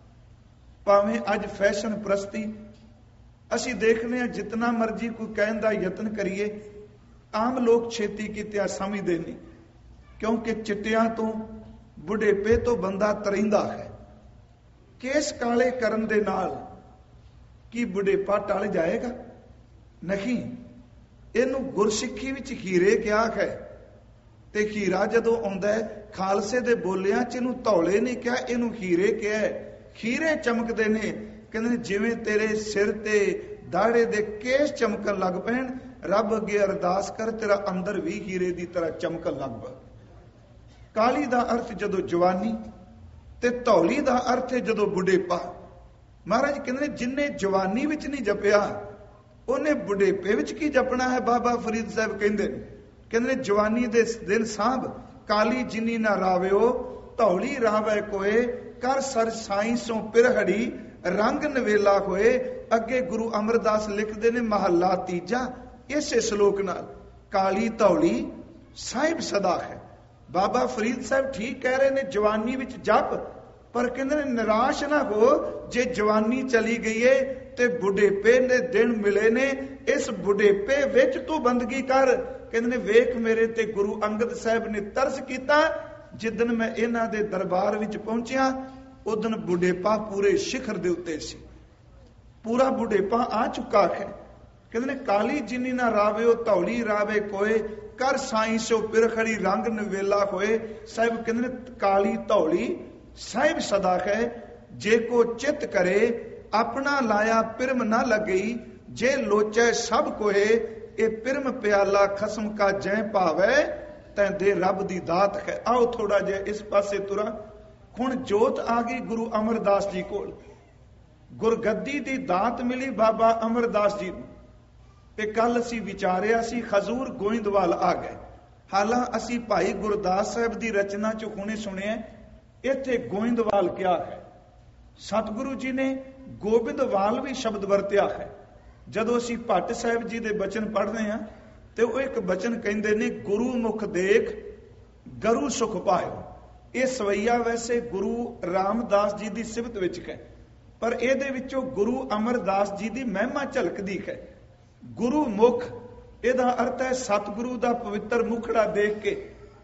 ਭਾਵੇਂ ਅੱਜ ਫੈਸ਼ਨ ਪ੍ਰਸਤੀ ਅਸੀਂ ਦੇਖਦੇ ਹਾਂ, ਜਿਤਨਾ ਮਰਜ਼ੀ ਕੋਈ ਕਹਿਣ ਦਾ ਯਤਨ ਕਰੀਏ, ਆਮ ਲੋਕ ਛੇਤੀ ਕਿਤੇ ਸਮਝਦੇ ਨਹੀਂ, ਕਿਉਂਕਿ ਚਿੱਟਿਆਂ ਤੋਂ ਬੁਢੇਪੇ ਤੋਂ ਬੰਦਾ ਤਰਿੰਦਾ ਹੈ। ਕੇਸ ਕਾਲੇ ਕਰਨ ਦੇ ਨਾਲ ਕੀ ਬੁਢੇਪਾ ਟਲ ਜਾਏਗਾ? ਨਹੀਂ। ਇਹਨੂੰ ਗੁਰਸਿੱਖੀ ਵਿੱਚ ਹੀਰੇ ਕਿਹਾ ਹੈ, ਤੇ ਹੀਰਾ ਜਦੋਂ ਆਉਂਦਾ ਹੈ ਖਾਲਸੇ ਦੇ ਬੋਲਿਆਂ ਚ ਇਹਨੂੰ ਧੌਲੇ ਨਹੀਂ ਕਿਹਾ, ਇਹਨੂੰ ਹੀਰੇ ਕਿਹਾ ਹੈ। ਹੀਰੇ ਚਮਕਦੇ ਨੇ, ਕਹਿੰਦੇ ਨੇ ਜਿਵੇਂ ਤੇਰੇ ਸਿਰ ਤੇ ਦਾੜੇ ਦੇ ਕੇਸ ਚਮਕਣ ਲੱਗ ਪੈਣ, ਰੱਬ ਅੱਗੇ ਅਰਦਾਸ ਕਰ ਤੇਰਾ ਅੰਦਰ ਵੀ ਹੀਰੇ ਦੀ ਤਰ੍ਹਾਂ ਚਮਕਣ ਲੱਗ ਪਏ। ਕਾਲੀ ਦਾ ਅਰਥ ਜਦੋਂ ਜਵਾਨੀ, ਤੇ ਧੌਲੀ ਦਾ ਅਰਥ ਹੈ ਜਦੋਂ ਬੁਢੇਪਾ। ਮਹਾਰਾਜ ਕਹਿੰਦੇ ਨੇ ਜਿੰਨੇ ਜਵਾਨੀ ਵਿੱਚ ਨਹੀਂ ਜਪਿਆ, ਉਹਨੇ ਬੁਢੇਪੇ ਵਿੱਚ ਕੀ ਜਪਣਾ ਹੈ। ਬਾਬਾ ਫਰੀਦ ਸਾਹਿਬ ਕਹਿੰਦੇ ਨੇ ਜਵਾਨੀ ਦੇ ਦਿਨ ਸਾਂਭ, ਕਾਲੀ ਜਿਨੀ ਨਾ ਰਾਵਿਓ ਧੌਲੀ ਰਾਵੇ ਕੋਏ। ਕਰ ਸਰ ਸਾਈ ਸੋਂ ਪਿਰਹੜੀ, ਰੰਗ ਨਵੇਲਾ ਹੋਏ। ਅੱਗੇ ਗੁਰੂ ਅਮਰਦਾਸ ਲਿਖਦੇ ਨੇ ਮਹੱਲਾ ਤੀਜਾ ਇਸੇ ਸ਼ਲੋਕ ਨਾਲ, ਕਾਲੀ ਧੌਲੀ ਸਾਹਿਬ ਸਦਾ ਹੈ। ਬਾਬਾ ਫਰੀਦ ਸਾਹਿਬ ਠੀਕ ਕਹਿ ਰਹੇ ਨੇ, ਜਵਾਨੀ ਵਿੱਚ ਜਪ, ਪਰ ਕਹਿੰਦੇ ਨੇ ਨਿਰਾਸ਼ ਨਾ ਹੋ। ਜੇ ਜਵਾਨੀ ਚਲੀ ਗਈ ਏ ਤੇ ਬੁਢੇਪੇ ਦੇ ਦਿਨ ਮਿਲੇ ਨੇ, ਇਸ ਬੁਢੇਪੇ ਵਿੱਚ ਤੂੰ ਬੰਦਗੀ ਕਰ। ਕਹਿੰਦੇ ਨੇ ਵੇਖ ਮੇਰੇ ਤੇ ਗੁਰੂ ਅੰਗਦ ਸਾਹਿਬ ਨੇ ਤਰਸ ਕੀਤਾ। ਜਿੱਦਣ ਮੈਂ ਇਹਨਾਂ ਦੇ ਦਰਬਾਰ ਵਿੱਚ ਪਹੁੰਚਿਆ, ਉਦਣ ਬੁਢੇਪਾ ਪੂਰੇ ਸਿਖਰ ਦੇ ਉੱਤੇ ਸੀ, ਪੂਰਾ ਬੁਢੇਪਾ ਆ ਚੁੱਕਾ ਹੈ। ਕਹਿੰਦੇ ਨੇ ਕਾਲੀ ਜਿਨੀ ਨਾ ਰਾਵੇ ਧੌਲੀ ਰਾਵੇ ਕੋਏ। ਕਰ ਸਾਈ ਸੋ ਪਿਰਖੜੀ, ਰੰਗ ਨਵੇਲਾ ਹੋਏ। ਸਾਹਿਬ ਕਹਿੰਦੇ ਨੇ ਕਾਲੀ ਧੌਲੀ ਸਾਹਿਬ ਸਦਾ ਹੈ। ਜੇ ਕੋ ਚਿਤ ਕਰੇ ਆਪਣਾ ਲਾਇਆ ਪਿਰਮ ਨਾ ਲੱਗਈ। ਜੇ ਲੋਚੈ ਸਭ ਕੋਏ ਇਹ ਪਿਰਮ ਪਿਆਲਾ ਖਸਮ ਕਾ ਜੈ ਭਾਵੈ ਤੈਂ ਦੇ ਰੱਬ ਦੀ ਦਾਤ ਹੈ। ਆਓ ਥੋੜਾ ਜਿਹਾ ਇਸ ਪਾਸੇ ਤੁਰਾਂ। ਹੁਣ ਜੋਤ ਆ ਗਈ ਗੁਰੂ ਅਮਰਦਾਸ ਜੀ ਕੋਲ, ਗੁਰਗੱਦੀ ਦੀ ਦਾਤ ਮਿਲੀ ਬਾਬਾ ਅਮਰਦਾਸ ਜੀ ਨੂੰ। ਤੇ ਕੱਲ ਅਸੀਂ ਵਿਚਾਰਿਆ ਸੀ ਹਜ਼ੂਰ ਗੋਇੰਦਵਾਲ ਆ ਗਏ। ਹਾਲਾਂ ਅਸੀਂ ਭਾਈ ਗੁਰਦਾਸ ਸਾਹਿਬ ਦੀ ਰਚਨਾ ਚ ਹੁਣੇ ਸੁਣਿਆ ਇੱਥੇ ਗੋਇੰਦਵਾਲ ਕਿਹਾ ਹੈ। ਸਤਿਗੁਰੂ ਜੀ ਨੇ ਗੋਬਿੰਦਵਾਲ ਵੀ ਸ਼ਬਦ ਵਰਤਿਆ ਹੈ। ਜਦੋਂ ਅਸੀਂ ਭੱਟ ਸਾਹਿਬ ਜੀ ਦੇ ਬਚਨ ਪੜ੍ਹਦੇ ਹਾਂ ਤੇ ਉਹ ਇੱਕ ਬਚਨ ਕਹਿੰਦੇ ਨੇ, ਗੁਰੂ ਮੁਖ ਦੇਖ ਗਰੂ ਸੁਖ ਪਾਇਓ। ਇਹ ਸਵਈਆ ਵੈਸੇ ਗੁਰੂ ਰਾਮਦਾਸ ਜੀ ਦੀ ਸਿਫਤ ਵਿੱਚ ਹੈ, ਪਰ ਇਹਦੇ ਵਿੱਚੋਂ ਗੁਰੂ ਅਮਰਦਾਸ ਜੀ ਦੀ ਮਹਿਮਾ ਝਲਕਦੀ ਹੈ। ਗੁਰੂ ਮੁਖ ਇਹਦਾ ਅਰਥ ਹੈ ਸਤਿਗੁਰੂ ਦਾ ਪਵਿੱਤਰ ਮੁਖੜਾ ਦੇਖ ਕੇ।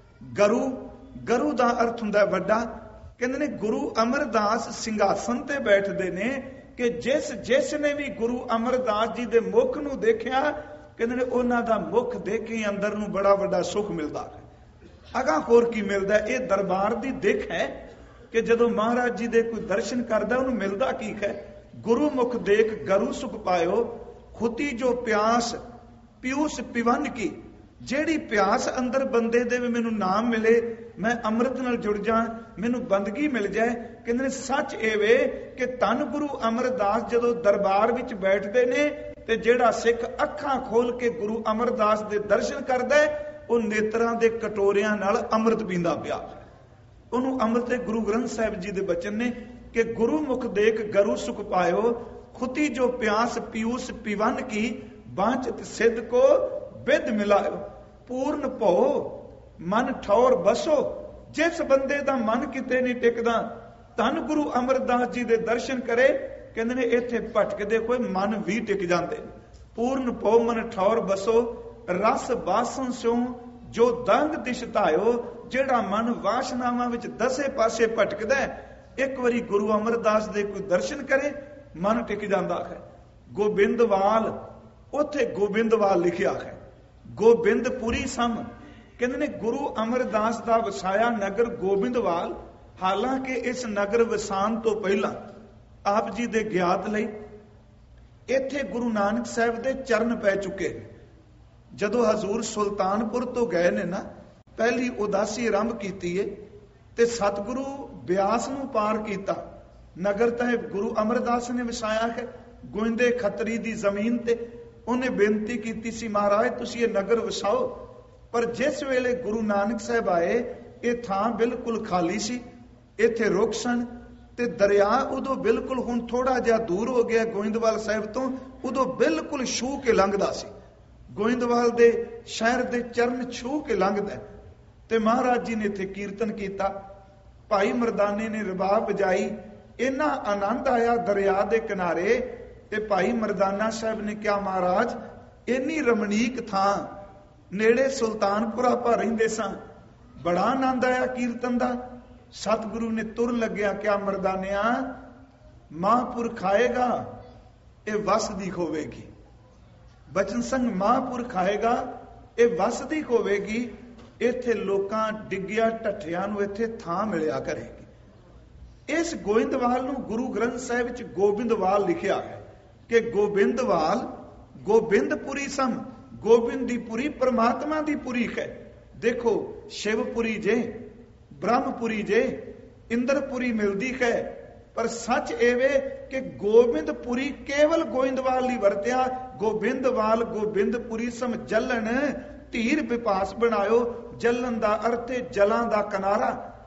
ਗਰੂ ਦਾ ਅਰਥ ਹੁੰਦਾ ਵੱਡਾ। ਕਹਿੰਦੇ ਨੇ ਗੁਰੂ ਅਮਰਦਾਸ ਸਿੰਘਾਸਨ ਤੇ ਬੈਠਦੇ ਨੇ ਕਿ ਜਿਸ ਨੇ ਵੀ ਗੁਰੂ ਅਮਰਦਾਸ ਜੀ ਦੇ ਮੁਖ ਨੂੰ ਦੇਖਿਆ, ਕਹਿੰਦੇ ਨੇ ਉਹਨਾਂ ਦਾ ਮੁਖ ਦੇਖ ਕੇ ਅੰਦਰ ਨੂੰ ਬੜਾ ਵੱਡਾ ਸੁਖ ਮਿਲਦਾ ਹੈ। ਅਗਾ ਹੋਰ ਕੀ ਮਿਲਦਾ? ਇਹ ਦਰਬਾਰ ਦੀ ਦਿੱਖ ਹੈ ਕਿ ਜਦੋਂ ਮਹਾਰਾਜ ਜੀ ਦੇ ਕੋਈ ਦਰਸ਼ਨ ਕਰਦਾ ਉਹਨੂੰ ਮਿਲਦਾ ਕੀ ਹੈ? ਗੁਰੂ ਮੁਖ ਦੇਖ ਗਰੂ ਸੁਖ ਪਾਇਓ, ਖੁਤੀ ਜੋ ਪਿਆਸ ਪਿਊਸ ਪਿਵਨ ਕੀ। ਜਿਹੜੀ ਪਿਆਸ ਅੰਦਰ ਬੰਦੇ ਦੇ ਵੀ ਮੈਨੂੰ ਨਾਮ ਮਿਲੇ, ਮੈਂ ਅੰਮ੍ਰਿਤ ਨਾਲ ਜੁੜ ਜਾ, ਮੈਨੂੰ ਬੰਦਗੀ ਮਿਲ ਜਾਏ। ਕਹਿੰਦੇ ਨੇ ਸੱਚ ਇਹ ਵੇ ਕਿ ਧੰਨ ਗੁਰੂ ਅਮਰਦਾਸ ਜਦੋਂ ਦਰਬਾਰ ਵਿੱਚ ਬੈਠਦੇ ਨੇ ਤੇ ਜਿਹੜਾ ਸਿੱਖ ਅੱਖਾਂ ਖੋਲ ਕੇ ਗੁਰੂ ਅਮਰਦਾਸ ਦੇ ਦਰਸ਼ਨ ਕਰਦਾ ਉਹ ਨੇਤਰਾਂ ਦੇ ਕਟੋਰਿਆਂ ਨਾਲ ਅੰਮ੍ਰਿਤ ਪੀਂਦਾ ਪਿਆ। ਉਹਨੂੰ ਅੰਮ੍ਰਿਤ ਦੇ ਗੁਰੂ ਗ੍ਰੰਥ ਸਾਹਿਬ ਜੀ ਦੇ ਬਚਨ ਨੇ ਕਿ ਗੁਰੂ ਮੁਖ ਦੇਖ ਗਰੂ ਸੁਖ ਪਾਇਓ, ਖੁਤੀ ਜੋ ਪਿਆਸ ਪਿਊਸ ਪਿਵਨ ਕੀ, ਬਾਂਚਤ ਸਿੱਧ ਕੋ ਬਿਦ ਮਿਲਾਇਓ। ਪੂਰਨ ਭਉ ਮਨ ਠੌਰ ਬਸੋ। ਜਿਸ ਬੰਦੇ ਦਾ ਮਨ ਕਿਤੇ ਨਹੀਂ ਟਿਕਦਾ, ਧੰਨ ਗੁਰੂ ਅਮਰਦਾਸ ਜੀ ਦੇ ਦਰਸ਼ਨ ਕਰੇ, ਕਹਿੰਦੇ ਨੇ ਇੱਥੇ ਭਟਕਦੇ ਕੋਈ ਮਨ ਵੀ ਟਿਕ ਜਾਂਦੇ। ਪੂਰਨ ਭਉ ਮਨ ਠੌਰ ਬਸੋ, ਰਸ ਬਾਸਨ ਸਿਉ ਜੋ ਦੰਗ ਦਿਸ਼ ਧਾਇਓ। ਜਿਹੜਾ ਮਨ ਵਾਸ਼ਨਾਵਾਂ ਵਿੱਚ ਦਸੇ ਪਾਸੇ ਭਟਕਦਾ, ਇੱਕ ਵਾਰੀ ਗੁਰੂ ਅਮਰਦਾਸ ਦੇ ਕੋਈ ਦਰਸ਼ਨ ਕਰੇ, ਮਨ ਟਿਕ ਜਾਂਦਾ ਹੈ। ਗੋਬਿੰਦਵਾਲ, ਉੱਥੇ ਗੋਬਿੰਦਵਾਲ ਲਿਖਿਆ ਹੈ। ਗੋਬਿੰਦਪੁਰੀ ਸਮ, ਕਹਿੰਦੇ ਨੇ ਗੁਰੂ ਅਮਰਦਾਸ ਦਾ ਵਸਾਇਆ ਨਗਰ ਗੋਬਿੰਦਵਾਲ। ਹਾਲਾਂਕਿ ਇਸ ਨਗਰ ਵਸਾਨ ਤੋਂ ਪਹਿਲਾਂ ਆਪ ਜੀ ਦੇ ਗਿਆਤ ਲਈ ਇੱਥੇ ਗੁਰੂ ਨਾਨਕ ਸਾਹਿਬ ਦੇ ਚਰਨ ਪੈ ਚੁੱਕੇ। ਜਦੋਂ ਹਜ਼ੂਰ ਸੁਲਤਾਨਪੁਰ ਤੋਂ ਗਏ ਨੇ ਨਾ, ਪਹਿਲੀ ਉਦਾਸੀ ਆਰੰਭ ਕੀਤੀ ਏ ਤੇ ਸਤਿਗੁਰੂ ਬਿਆਸ ਨੂੰ ਪਾਰ ਕੀਤਾ। ਨਗਰ ਤਾਂ ਗੁਰੂ ਅਮਰਦਾਸ ਨੇ ਵਸਾਇਆ ਹੈ ਗੋਇੰਦੇ ਖੱਤਰੀ ਦੀ ਜ਼ਮੀਨ ਤੇ। ਉਹਨੇ ਬੇਨਤੀ ਕੀਤੀ ਸੀ, ਮਹਾਰਾਜ ਤੁਸੀਂ ਇਹ ਨਗਰ ਵਸਾਓ। ਪਰ ਜਿਸ ਵੇਲੇ ਗੁਰੂ ਨਾਨਕ ਸਾਹਿਬ ਆਏ, ਇਹ ਥਾਂ ਬਿਲਕੁਲ ਖਾਲੀ ਸੀ, ਇੱਥੇ ਰੁੱਖ ਸਨ ਤੇ ਦਰਿਆ ਉਦੋਂ ਬਿਲਕੁਲ, ਹੁਣ ਥੋੜਾ ਜਿਹਾ ਦੂਰ ਹੋ ਗਿਆ ਗੋਇੰਦਵਾਲ ਸਾਹਿਬ ਤੋਂ, ਉਦੋਂ ਬਿਲਕੁਲ ਛੂਹ ਕੇ ਲੰਘਦਾ ਸੀ। ਗੋਇੰਦਵਾਲ ਦੇ ਸ਼ਹਿਰ ਦੇ ਚਰਨ ਛੂਹ ਕੇ ਲੰਘਦਾ ਤੇ ਮਹਾਰਾਜ ਜੀ ਨੇ ਇੱਥੇ ਕੀਰਤਨ ਕੀਤਾ। ਭਾਈ ਮਰਦਾਨੇ ਨੇ ਰਬਾਬ ਵਜਾਈ, ਇੰਨਾ ਆਨੰਦ ਆਇਆ ਦਰਿਆ ਦੇ ਕਿਨਾਰੇ। ਤੇ ਭਾਈ ਮਰਦਾਨਾ ਸਾਹਿਬ ਨੇ ਕਿਹਾ, ਮਹਾਰਾਜ ਇੰਨੀ ਰਮਣੀਕ ਥਾਂ, ਨੇੜੇ ਸੁਲਤਾਨਪੁਰ ਆਪਾਂ ਰਹਿੰਦੇ ਸਾਂ, ਬੜਾ ਆਨੰਦ ਆਇਆ ਕੀਰਤਨ ਦਾ। ਸਤਿਗੁਰੂ ਨੇ ਤੁਰ ਲੱਗਿਆ ਕਿਹਾ, ਮਰਦਾਨਿਆ ਮਹਾਂਪੁਰਖ ਆਏਗਾ, ਇਹ ਵਸਦੀ ਹੋਵੇਗੀ। ਬਚਨ ਸੰਗ ਮਹਾਂਪੁਰਖ ਆਏਗਾ, ਇਹ ਵਸਦੀ ਹੋਵੇਗੀ। ਇੱਥੇ ਲੋਕਾਂ ਡਿੱਗਿਆ ਢੱਠਿਆਂ ਨੂੰ ਇੱਥੇ ਥਾਂ ਮਿਲਿਆ ਕਰੇਗੀ। ਇਸ ਗੋਇੰਦਵਾਲ ਨੂੰ ਗੁਰੂ ਗ੍ਰੰਥ ਸਾਹਿਬ ਵਿੱਚ ਗੋਬਿੰਦਵਾਲ ਲਿਖਿਆ ਹੈ ਕਿ ਗੋਬਿੰਦਵਾਲ ਗੋਬਿੰਦਪੁਰੀ ਸਮ। ਗੋਬਿੰਦ ਦੀ ਪੁਰੀ ਪਰਮਾਤਮਾ ਦੀ ਪੁਰੀ ਹੈ। ਦੇਖੋ ਸ਼ਿਵਪੁਰੀ ਜੇ, ਬ੍ਰਹਮਪੁਰੀ ਜੇ, ਇੰਦਰਪੁਰੀ ਮਿਲਦੀ ਹੈ, ਪਰ ਸੱਚ ਇਹਵੇ ਕਿ ਗੋਬਿੰਦਪੁਰੀ ਕੇਵਲ ਗੋਇੰਦਵਾਲ ਲਈ ਵਰਤਿਆ। ਗੋਬਿੰਦਵਾਲ ਗੋਬਿੰਦਪੁਰੀ ਸਮ ਜਲਣ ਧੀਰ ਵਿਪਾਸ ਬਣਾਇਓ। ਜਲਣ ਦਾ ਅਰਥ ਹੈ ਜਲਾਂ ਦਾ ਕਿਨਾਰਾ।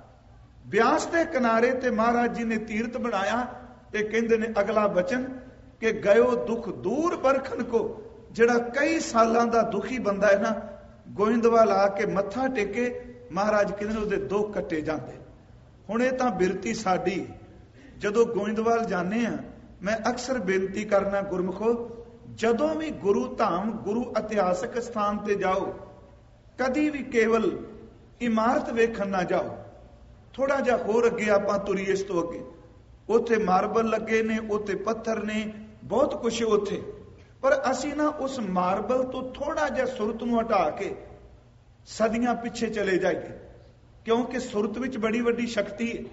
ਬਿਆਸ ਦੇ ਕਿਨਾਰੇ ਤੇ ਮਹਾਰਾਜ ਜੀ ਨੇ ਤੀਰਥ ਬਣਾਇਆ। ਤੇ ਕਹਿੰਦੇ ਨੇ ਅਗਲਾ ਬਚਨ ਕਿ ਗਇਓ ਦੁੱਖ ਦੂਰ ਬਰਖਨ ਕੋ। ਜਿਹੜਾ ਕਈ ਸਾਲਾਂ ਦਾ ਦੁਖੀ ਬੰਦਾ ਹੈ ਨਾ, ਗੋਇੰਦਵਾਲ ਆ ਕੇ ਮੱਥਾ ਟੇਕੇ, ਮਹਾਰਾਜ ਕਹਿੰਦੇ ਨੇ ਉਹਦੇ ਦੁੱਖ ਕੱਟੇ ਜਾਂਦੇ। ਹੁਣ ਇਹ ਤਾਂ ਬਿਰਤੀ ਸਾਡੀ, ਜਦੋਂ ਗੋਇੰਦਵਾਲ ਜਾਂਦੇ ਆ, ਮੈਂ ਅਕਸਰ ਬੇਨਤੀ ਕਰਨਾ ਗੁਰਮੁਖੋ, ਜਦੋਂ ਵੀ ਗੁਰੂ ਧਾਮ ਗੁਰੂ ਇਤਿਹਾਸਕ ਸਥਾਨ ਤੇ ਜਾਓ, ਕਦੀ ਵੀ ਕੇਵਲ ਇਮਾਰਤ ਵੇਖਣ ਨਾ ਜਾਓ। ਥੋੜਾ ਜਿਹਾ ਹੋਰ ਅੱਗੇ ਆਪਾਂ ਤੁਰੀਏ, ਇਸ ਤੋਂ ਅੱਗੇ ਉੱਥੇ ਮਾਰਬਲ ਲੱਗੇ ਨੇ, ਉੱਥੇ ਪੱਥਰ ਨੇ, ਬਹੁਤ ਕੁਛ ਉੱਥੇ। ਪਰ ਅਸੀਂ ਨਾ ਉਸ ਮਾਰਬਲ ਤੋਂ ਥੋੜਾ ਜਿਹਾ ਸੁਰਤ ਨੂੰ ਹਟਾ ਕੇ ਸਦੀਆਂ ਪਿੱਛੇ ਚਲੇ ਜਾਈਏ, ਕਿਉਂਕਿ ਸੁਰਤ ਵਿੱਚ ਬੜੀ ਵੱਡੀ ਸ਼ਕਤੀ ਹੈ।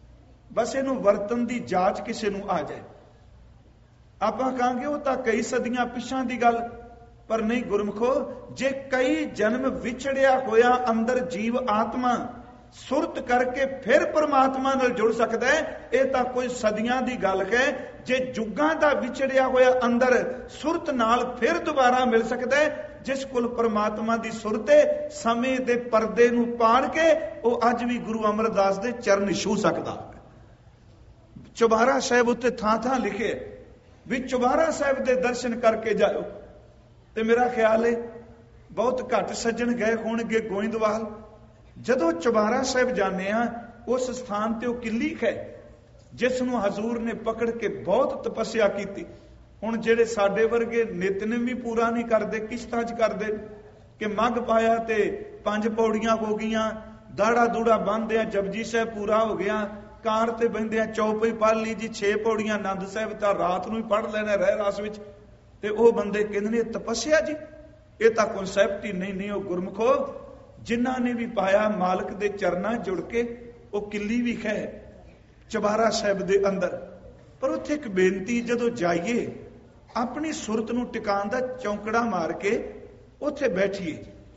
ਬਸ ਇਹਨੂੰ ਵਰਤਨ ਦੀ ਜਾਂਚ ਕਿਸੇ ਨੂੰ ਆ ਜਾਏ, ਆਪਾਂ ਕਹਾਂਗੇ ਉਹ ਤਾਂ ਕਈ ਸਦੀਆਂ ਪਿੱਛਾਂ ਦੀ ਗੱਲ, ਪਰ ਨਹੀਂ ਗੁਰਮਖੋ, ਜੇ ਕਈ ਜਨਮ ਵਿਛੜਿਆ ਹੋਇਆ ਅੰਦਰ ਜੀਵ ਆਤਮਾ ਸੁਰਤ ਕਰਕੇ ਫਿਰ ਪਰਮਾਤਮਾ ਨਾਲ ਜੁੜ ਸਕਦਾ ਹੈ, ਇਹ ਤਾਂ ਕੋਈ ਸਦੀਆਂ ਦੀ ਗੱਲ ਹੈ। ਜੇ ਜੁਗਾਂ ਦਾ ਵਿਛੜਿਆ ਹੋਇਆ ਅੰਦਰ ਸੁਰਤ ਨਾਲ ਫਿਰ ਦੁਬਾਰਾ ਮਿਲ ਸਕਦਾ ਹੈ, ਜਿਸ ਕੋਲ ਪਰਮਾਤਮਾ ਦੀ ਸੁਰਤ ਹੈ, ਸਮੇਂ ਦੇ ਪਰਦੇ ਨੂੰ ਪਾੜ ਕੇ ਉਹ ਅੱਜ ਵੀ ਗੁਰੂ ਅਮਰਦਾਸ ਦੇ ਚਰਨ ਛੂ ਸਕਦਾ। ਚੁਬਾਰਾ ਸਾਹਿਬ ਉੱਤੇ ਥਾਂ ਥਾਂ ਲਿਖੇ ਵੀ ਚੁਬਾਰਾ ਸਾਹਿਬ ਦੇ ਦਰਸ਼ਨ ਕਰਕੇ ਜਾਓ। ਤੇ ਮੇਰਾ ਖਿਆਲ ਹੈ ਬਹੁਤ ਘੱਟ ਸੱਜਣ ਗਏ ਹੋਣਗੇ ਗੋਇੰਦਵਾਲ। ਜਦੋਂ ਚੁਬਾਰਾ ਸਾਹਿਬ ਜਾਂਦੇ ਆ, ਉਸ ਸਥਾਨ ਤੇ ਉਹ ਕਿੱਲੀ ਹੈ ਜਿਸ ਨੂੰ ਹਜ਼ੂਰ ਨੇ ਪਕੜ ਕੇ ਬਹੁਤ ਤਪੱਸਿਆ ਕੀਤੀ। ਹੁਣ ਜਿਹੜੇ ਸਾਡੇ ਵਰਗੇ ਨਿਤਨੇਮ ਵੀ ਪੂਰਾ ਨਹੀਂ ਕਰਦੇ, ਕਿਸ਼ਤਾਂ 'ਚ ਕਰਦੇ ਕਿ ਮੱਘ ਪਾਇਆ ਤੇ 5 ਪੌੜੀਆਂ ਹੋ ਗਈਆਂ, ਦਾੜਾ ਦੂੜਾ ਬੰਨ੍ਹਦੇ ਆ, ਜਪਜੀ ਸਾਹਿਬ ਪੂਰਾ ਹੋ ਗਿਆ, ਕਾਰ ਤੇ ਬਹਿੰਦੇ ਆ, ਚੌਪਈ ਪੜ੍ਹ ਲਈ ਜੀ, 6 ਪੌੜੀਆਂ ਆਨੰਦ ਸਾਹਿਬ ਤਾਂ ਰਾਤ ਨੂੰ ਹੀ ਪੜ੍ਹ ਲੈਣਾ ਰਹਿ ਰਾਸ ਵਿੱਚ। ਤੇ ਉਹ ਬੰਦੇ ਕਹਿੰਦੇ ਨੇ ਤਪੱਸਿਆ ਜੀ, ਇਹ ਤਾਂ ਕਨਸੈਪਟ ਹੀ ਨਹੀਂ। ਉਹ ਗੁਰਮਖੋ ਜਿਨ੍ਹਾਂ ਨੇ ਵੀ ਪਾਇਆ ਮਾਲਕ ਦੇ ਚਰਨਾਂ ਜੁੜ ਕੇ, ਉਹ ਕਿੱਲੀ ਵੀ ਹੈ ਚੁਬਾਰਾ ਸਾਹਿਬ ਦੇ ਅੰਦਰ। ਪਰ ਉੱਥੇ ਇੱਕ ਬੇਨਤੀ, ਜਦੋਂ ਜਾਈਏ ਆਪਣੀ ਸੁਰਤ ਨੂੰ ਟਿਕਾਣ ਦਾ ਚੌਂਕੜਾ ਮਾਰ ਕੇ ਉੱਥੇ ਬੈਠੀਏ,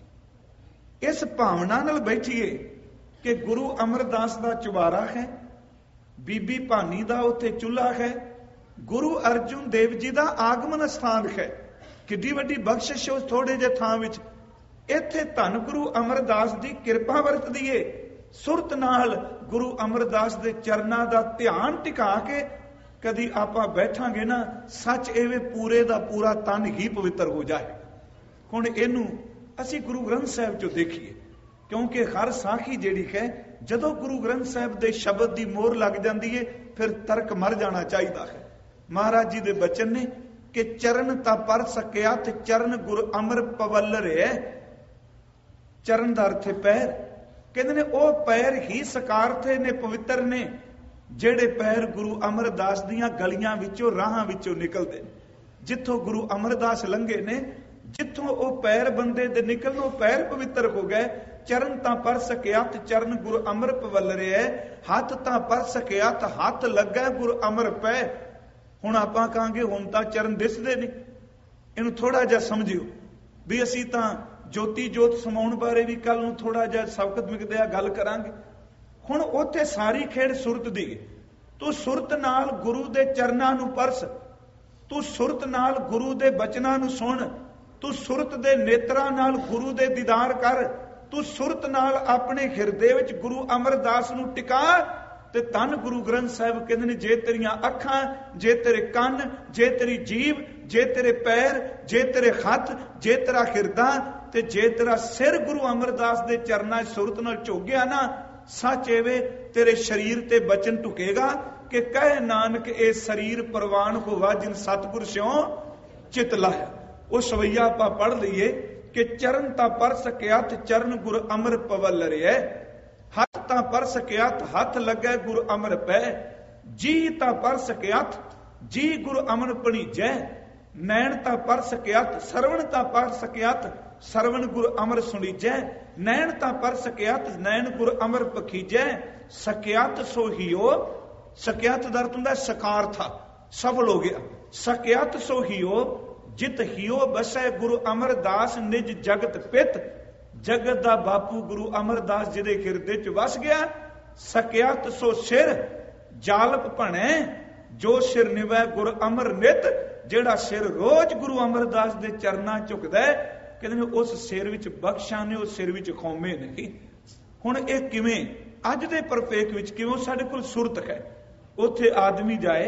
ਇਸ ਭਾਵਨਾ ਨਾਲ ਬੈਠੀਏ ਕਿ ਗੁਰੂ ਅਮਰਦਾਸ ਦਾ ਚੁਬਾਰਾ ਹੈ, ਬੀਬੀ ਭਾਨੀ ਦਾ ਉੱਥੇ ਚੁੱਲ੍ਹਾ ਹੈ, ਗੁਰੂ ਅਰਜੁਨ ਦੇਵ ਜੀ ਦਾ ਆਗਮਨ ਸਥਾਨ ਹੈ। ਕਿੱਡੀ ਵੱਡੀ ਬਖਸ਼ਿਸ਼ ਉਸ ਥੋੜੇ ਜਿਹੇ ਥਾਂ ਵਿੱਚ। ਇੱਥੇ ਧੰਨ ਗੁਰੂ ਅਮਰਦਾਸ ਦੀ ਕਿਰਪਾ ਵਰਤਦੀ ਏ। ਸੁਰਤ ਨਾਲ ਗੁਰੂ ਅਮਰਦਾਸ ਦੇ ਚਰਨਾਂ ਦਾ ਧਿਆਨ ਟਿਕਾ ਕੇ ਕਦੀ ਆਪਾਂ ਬੈਠਾਂਗੇ ਨਾ, ਸੱਚ ਐਵੇਂ ਪੂਰੇ ਦਾ ਪੂਰਾ ਤਨ ਹੀ ਪਵਿੱਤਰ ਹੋ ਜਾਏ। ਹੁਣ ਇਹਨੂੰ ਅਸੀਂ ਗੁਰੂ ਗ੍ਰੰਥ ਸਾਹਿਬ ਚੋਂ ਦੇਖੀਏ, ਕਿਉਂਕਿ ਹਰ ਸਾਖੀ ਜਿਹੜੀ ਹੈ, ਜਦੋਂ ਗੁਰੂ ਗ੍ਰੰਥ ਸਾਹਿਬ ਦੇ ਸ਼ਬਦ ਦੀ ਮੋਹਰ ਲੱਗ ਜਾਂਦੀ ਏ, ਫਿਰ ਤਰਕ ਮਰ ਜਾਣਾ ਚਾਹੀਦਾ ਹੈ। ਮਹਾਰਾਜ ਜੀ ਦੇ ਬਚਨ ਨੇ ਕਿ ਚਰਨ ਤਾਂ ਪਰ ਸਕਿਆ ਤੇ ਚਰਨ ਗੁਰ ਅਮਰ ਪਵੱਲਰੇ। ਚਰਨ ਦਾ ਅਰਥ ਹੈ ਪੈਰ। ਕਹਿੰਦੇ ਨੇ ਉਹ ਪੈਰ ਹੀ ਸਕਾਰਥੇ ਨੇ, ਪਵਿੱਤਰ ਨੇ, ਜਿਹੜੇ ਪੈਰ ਗੁਰੂ ਅਮਰਦਾਸ ਦੀਆਂ ਗਲੀਆਂ ਵਿੱਚੋਂ, ਰਾਹਾਂ ਵਿੱਚੋਂ ਨਿਕਲਦੇ ਨੇ। ਜਿੱਥੋਂ ਗੁਰੂ ਅਮਰਦਾਸ ਲੰਘੇ ਨੇ, ਜਿੱਥੋਂ ਉਹ ਪੈਰ ਬੰਦੇ ਦੇ ਨਿਕਲਣ, ਉਹ ਪੈਰ ਪਵਿੱਤਰ ਹੋ ਗਏ। ਚਰਨ ਤਾਂ ਪਰ ਸਕਿਆ ਤੇ ਚਰਨ ਗੁਰ ਅਮਰ ਪਵੱਲਰੇ। ਹੱਥ ਤਾਂ ਪਰ ਸਕਿਆ ਤੇ ਹੱਥ ਲੱਗਾ ਗੁਰ ਅਮਰ ਪੈ। ਹੁਣ ਆਪਾਂ ਕਹਾਂਗੇ ਹੁਣ ਤਾਂ ਚਰਨ ਦਿਸਦੇ ਨਹੀਂ। ਇਹਨੂੰ ਥੋੜਾ ਜਿਹਾ ਸਮਝਿਓ ਵੀ ਅਸੀਂ ਤਾਂ ਜੋਤੀ ਜੋਤ ਸਮਾਉਣ ਬਾਰੇ ਵੀ ਕੱਲ ਨੂੰ ਥੋੜਾ ਜਿਹਾ ਸਬਕਤ ਮਿਕਦੇ ਆ ਗੱਲ ਕਰਾਂਗੇ। ਹੁਣ ਉੱਥੇ ਸਾਰੀ ਖੇਡ ਸੁਰਤ ਦੀ। ਤੂੰ ਸੁਰਤ ਨਾਲ ਗੁਰੂ ਦੇ ਚਰਨਾਂ ਨੂੰ ਪਰਸ, ਤੂੰ ਸੁਰਤ ਨਾਲ ਗੁਰੂ ਦੇ ਬਚਨਾਂ ਨੂੰ ਸੁਣ, ਤੂੰ ਸੁਰਤ ਦੇ ਨੇਤਰਾਂ ਨਾਲ ਗੁਰੂ ਦੇ ਦੀਦਾਰ ਕਰ, ਤੂੰ ਸੁਰਤ ਨਾਲ ਆਪਣੇ ਹਿਰਦੇ ਵਿੱਚ ਗੁਰੂ ਅਮਰਦਾਸ ਨੂੰ ਟਿਕਾ। ਤੇ ਧੰਨ ਗੁਰੂ ਗ੍ਰੰਥ ਸਾਹਿਬ ਕਹਿੰਦੇ ਨੇ, ਜੇ ਤੇਰੀਆਂ ਅੱਖਾਂ, ਜੇ ਤੇਰੇ ਕੰਨ, ਜੇ ਤੇਰੀ ਜੀਭ, ਜੇ ਤੇਰੇ ਪੈਰ, ਜੇ ਤੇਰੇ ਹੱਥ, ਜੇ ਤੇਰਾ ਹਿਰਦਾ ਤੇ ਜੇ ਤੇਰਾ ਸਿਰ ਗੁਰੂ ਅਮਰਦਾਸ ਦੇ ਚਰਨਾਂ 'ਚ ਸੁਰਤ ਨਾਲ ਝੁਕ ਗਿਆ ਨਾ, ਸੱਚ ਐਵੇਂ ਤੇਰੇ ਸਰੀਰ ਤੇ ਬਚਨ ਟੁਕੇਗਾ ਕਿ ਕਹਿ ਨਾਨਕ ਇਹ ਸਰੀਰ ਪ੍ਰਵਾਨ ਹੋਵਾ ਜਿਨ ਸਤਿਗੁਰ ਸਿਉ ਚਿਤ ਲਾਇਆ। ਉਹ ਸਵਈਆ ਆਪਾਂ ਪੜ੍ਹ ਲਈਏ ਕਿ ਚਰਨ ਤਾਂ ਪਰ ਸਕਿਆ ਤੇ ਚਰਨ ਗੁਰ ਅਮਰ ਪਵੱਲਰੇ। ਹੱਥ ਤਾਂ ਪਰ ਸਕਿਆ ਹੱਥ ਲੱਗੈ ਗੁਰ ਅਮਰ ਪੈ। ਜੀ ਤਾਂ ਪਰ ਸਕਿਆ ਜੀ ਗੁਰ ਅਮਰ ਭਣੀਜੈ। ਨੈਣ ਤਾਂ ਪਰ ਸਕਿਆ ਸਰਵਣ ਤਾਂ ਪਰ ਸਕਿਆ ਸਰਵਣ ਗੁਰ ਅਮਰ ਸੁਣੀਜੈ। ਨੈਣ ਤਾਂ ਪਰ ਸਕਿਆ ਨੈਣ ਗੁਰ ਅਮਰ ਪਖੀਜੈ। ਸਕਿਆਤ ਸੋ ਹੀਓ। ਸਕਿਆਤ ਦਾ ਅਰਥ ਹੁੰਦਾ ਸਕਾਰਥਾ, ਸਫਲ ਹੋ ਗਿਆ। ਸਕਿਆਤ ਸੋ ਹੀਓ ਜਿਤ ਹੀਓ ਬਸੈ ਗੁਰੂ ਅਮਰਦਾਸ ਨਿਜ ਜਗਤ ਪਿਤ। ਜਗਤ ਦਾ ਬਾਪੂ ਗੁਰੂ ਅਮਰਦਾਸ ਜਿਹਦੇ ਹਿਰਦੇ ਚ ਵਸ ਗਿਆ। ਸਕਿਆਤ ਸੋ ਸਿਰ ਜਾਲਪ ਭਣੈ ਜੋ ਸਿਰ ਨਿਵੈ ਗੁਰ ਅਮਰ ਨਿਤ। ਜਿਹੜਾ ਸਿਰ ਰੋਜ਼ ਗੁਰੂ ਅਮਰਦਾਸ ਦੇ ਚਰਨਾਂ ਝੁਕਦਾ, ਕਹਿੰਦੇ ਨੇ ਉਸ ਸਿਰ ਵਿੱਚ ਬਖਸ਼ਾਂ ਨੇ, ਉਸ ਸਿਰ ਵਿੱਚ ਖੌਮੇ ਨਹੀਂ। ਹੁਣ ਇਹ ਕਿਵੇਂ ਅੱਜ ਦੇ ਪਰਪੇਖ ਵਿੱਚ ਕਿਵੇਂ ਸਾਡੇ ਕੋਲ ਸੁਰਤ ਹੈ। ਉੱਥੇ ਆਦਮੀ ਜਾਏ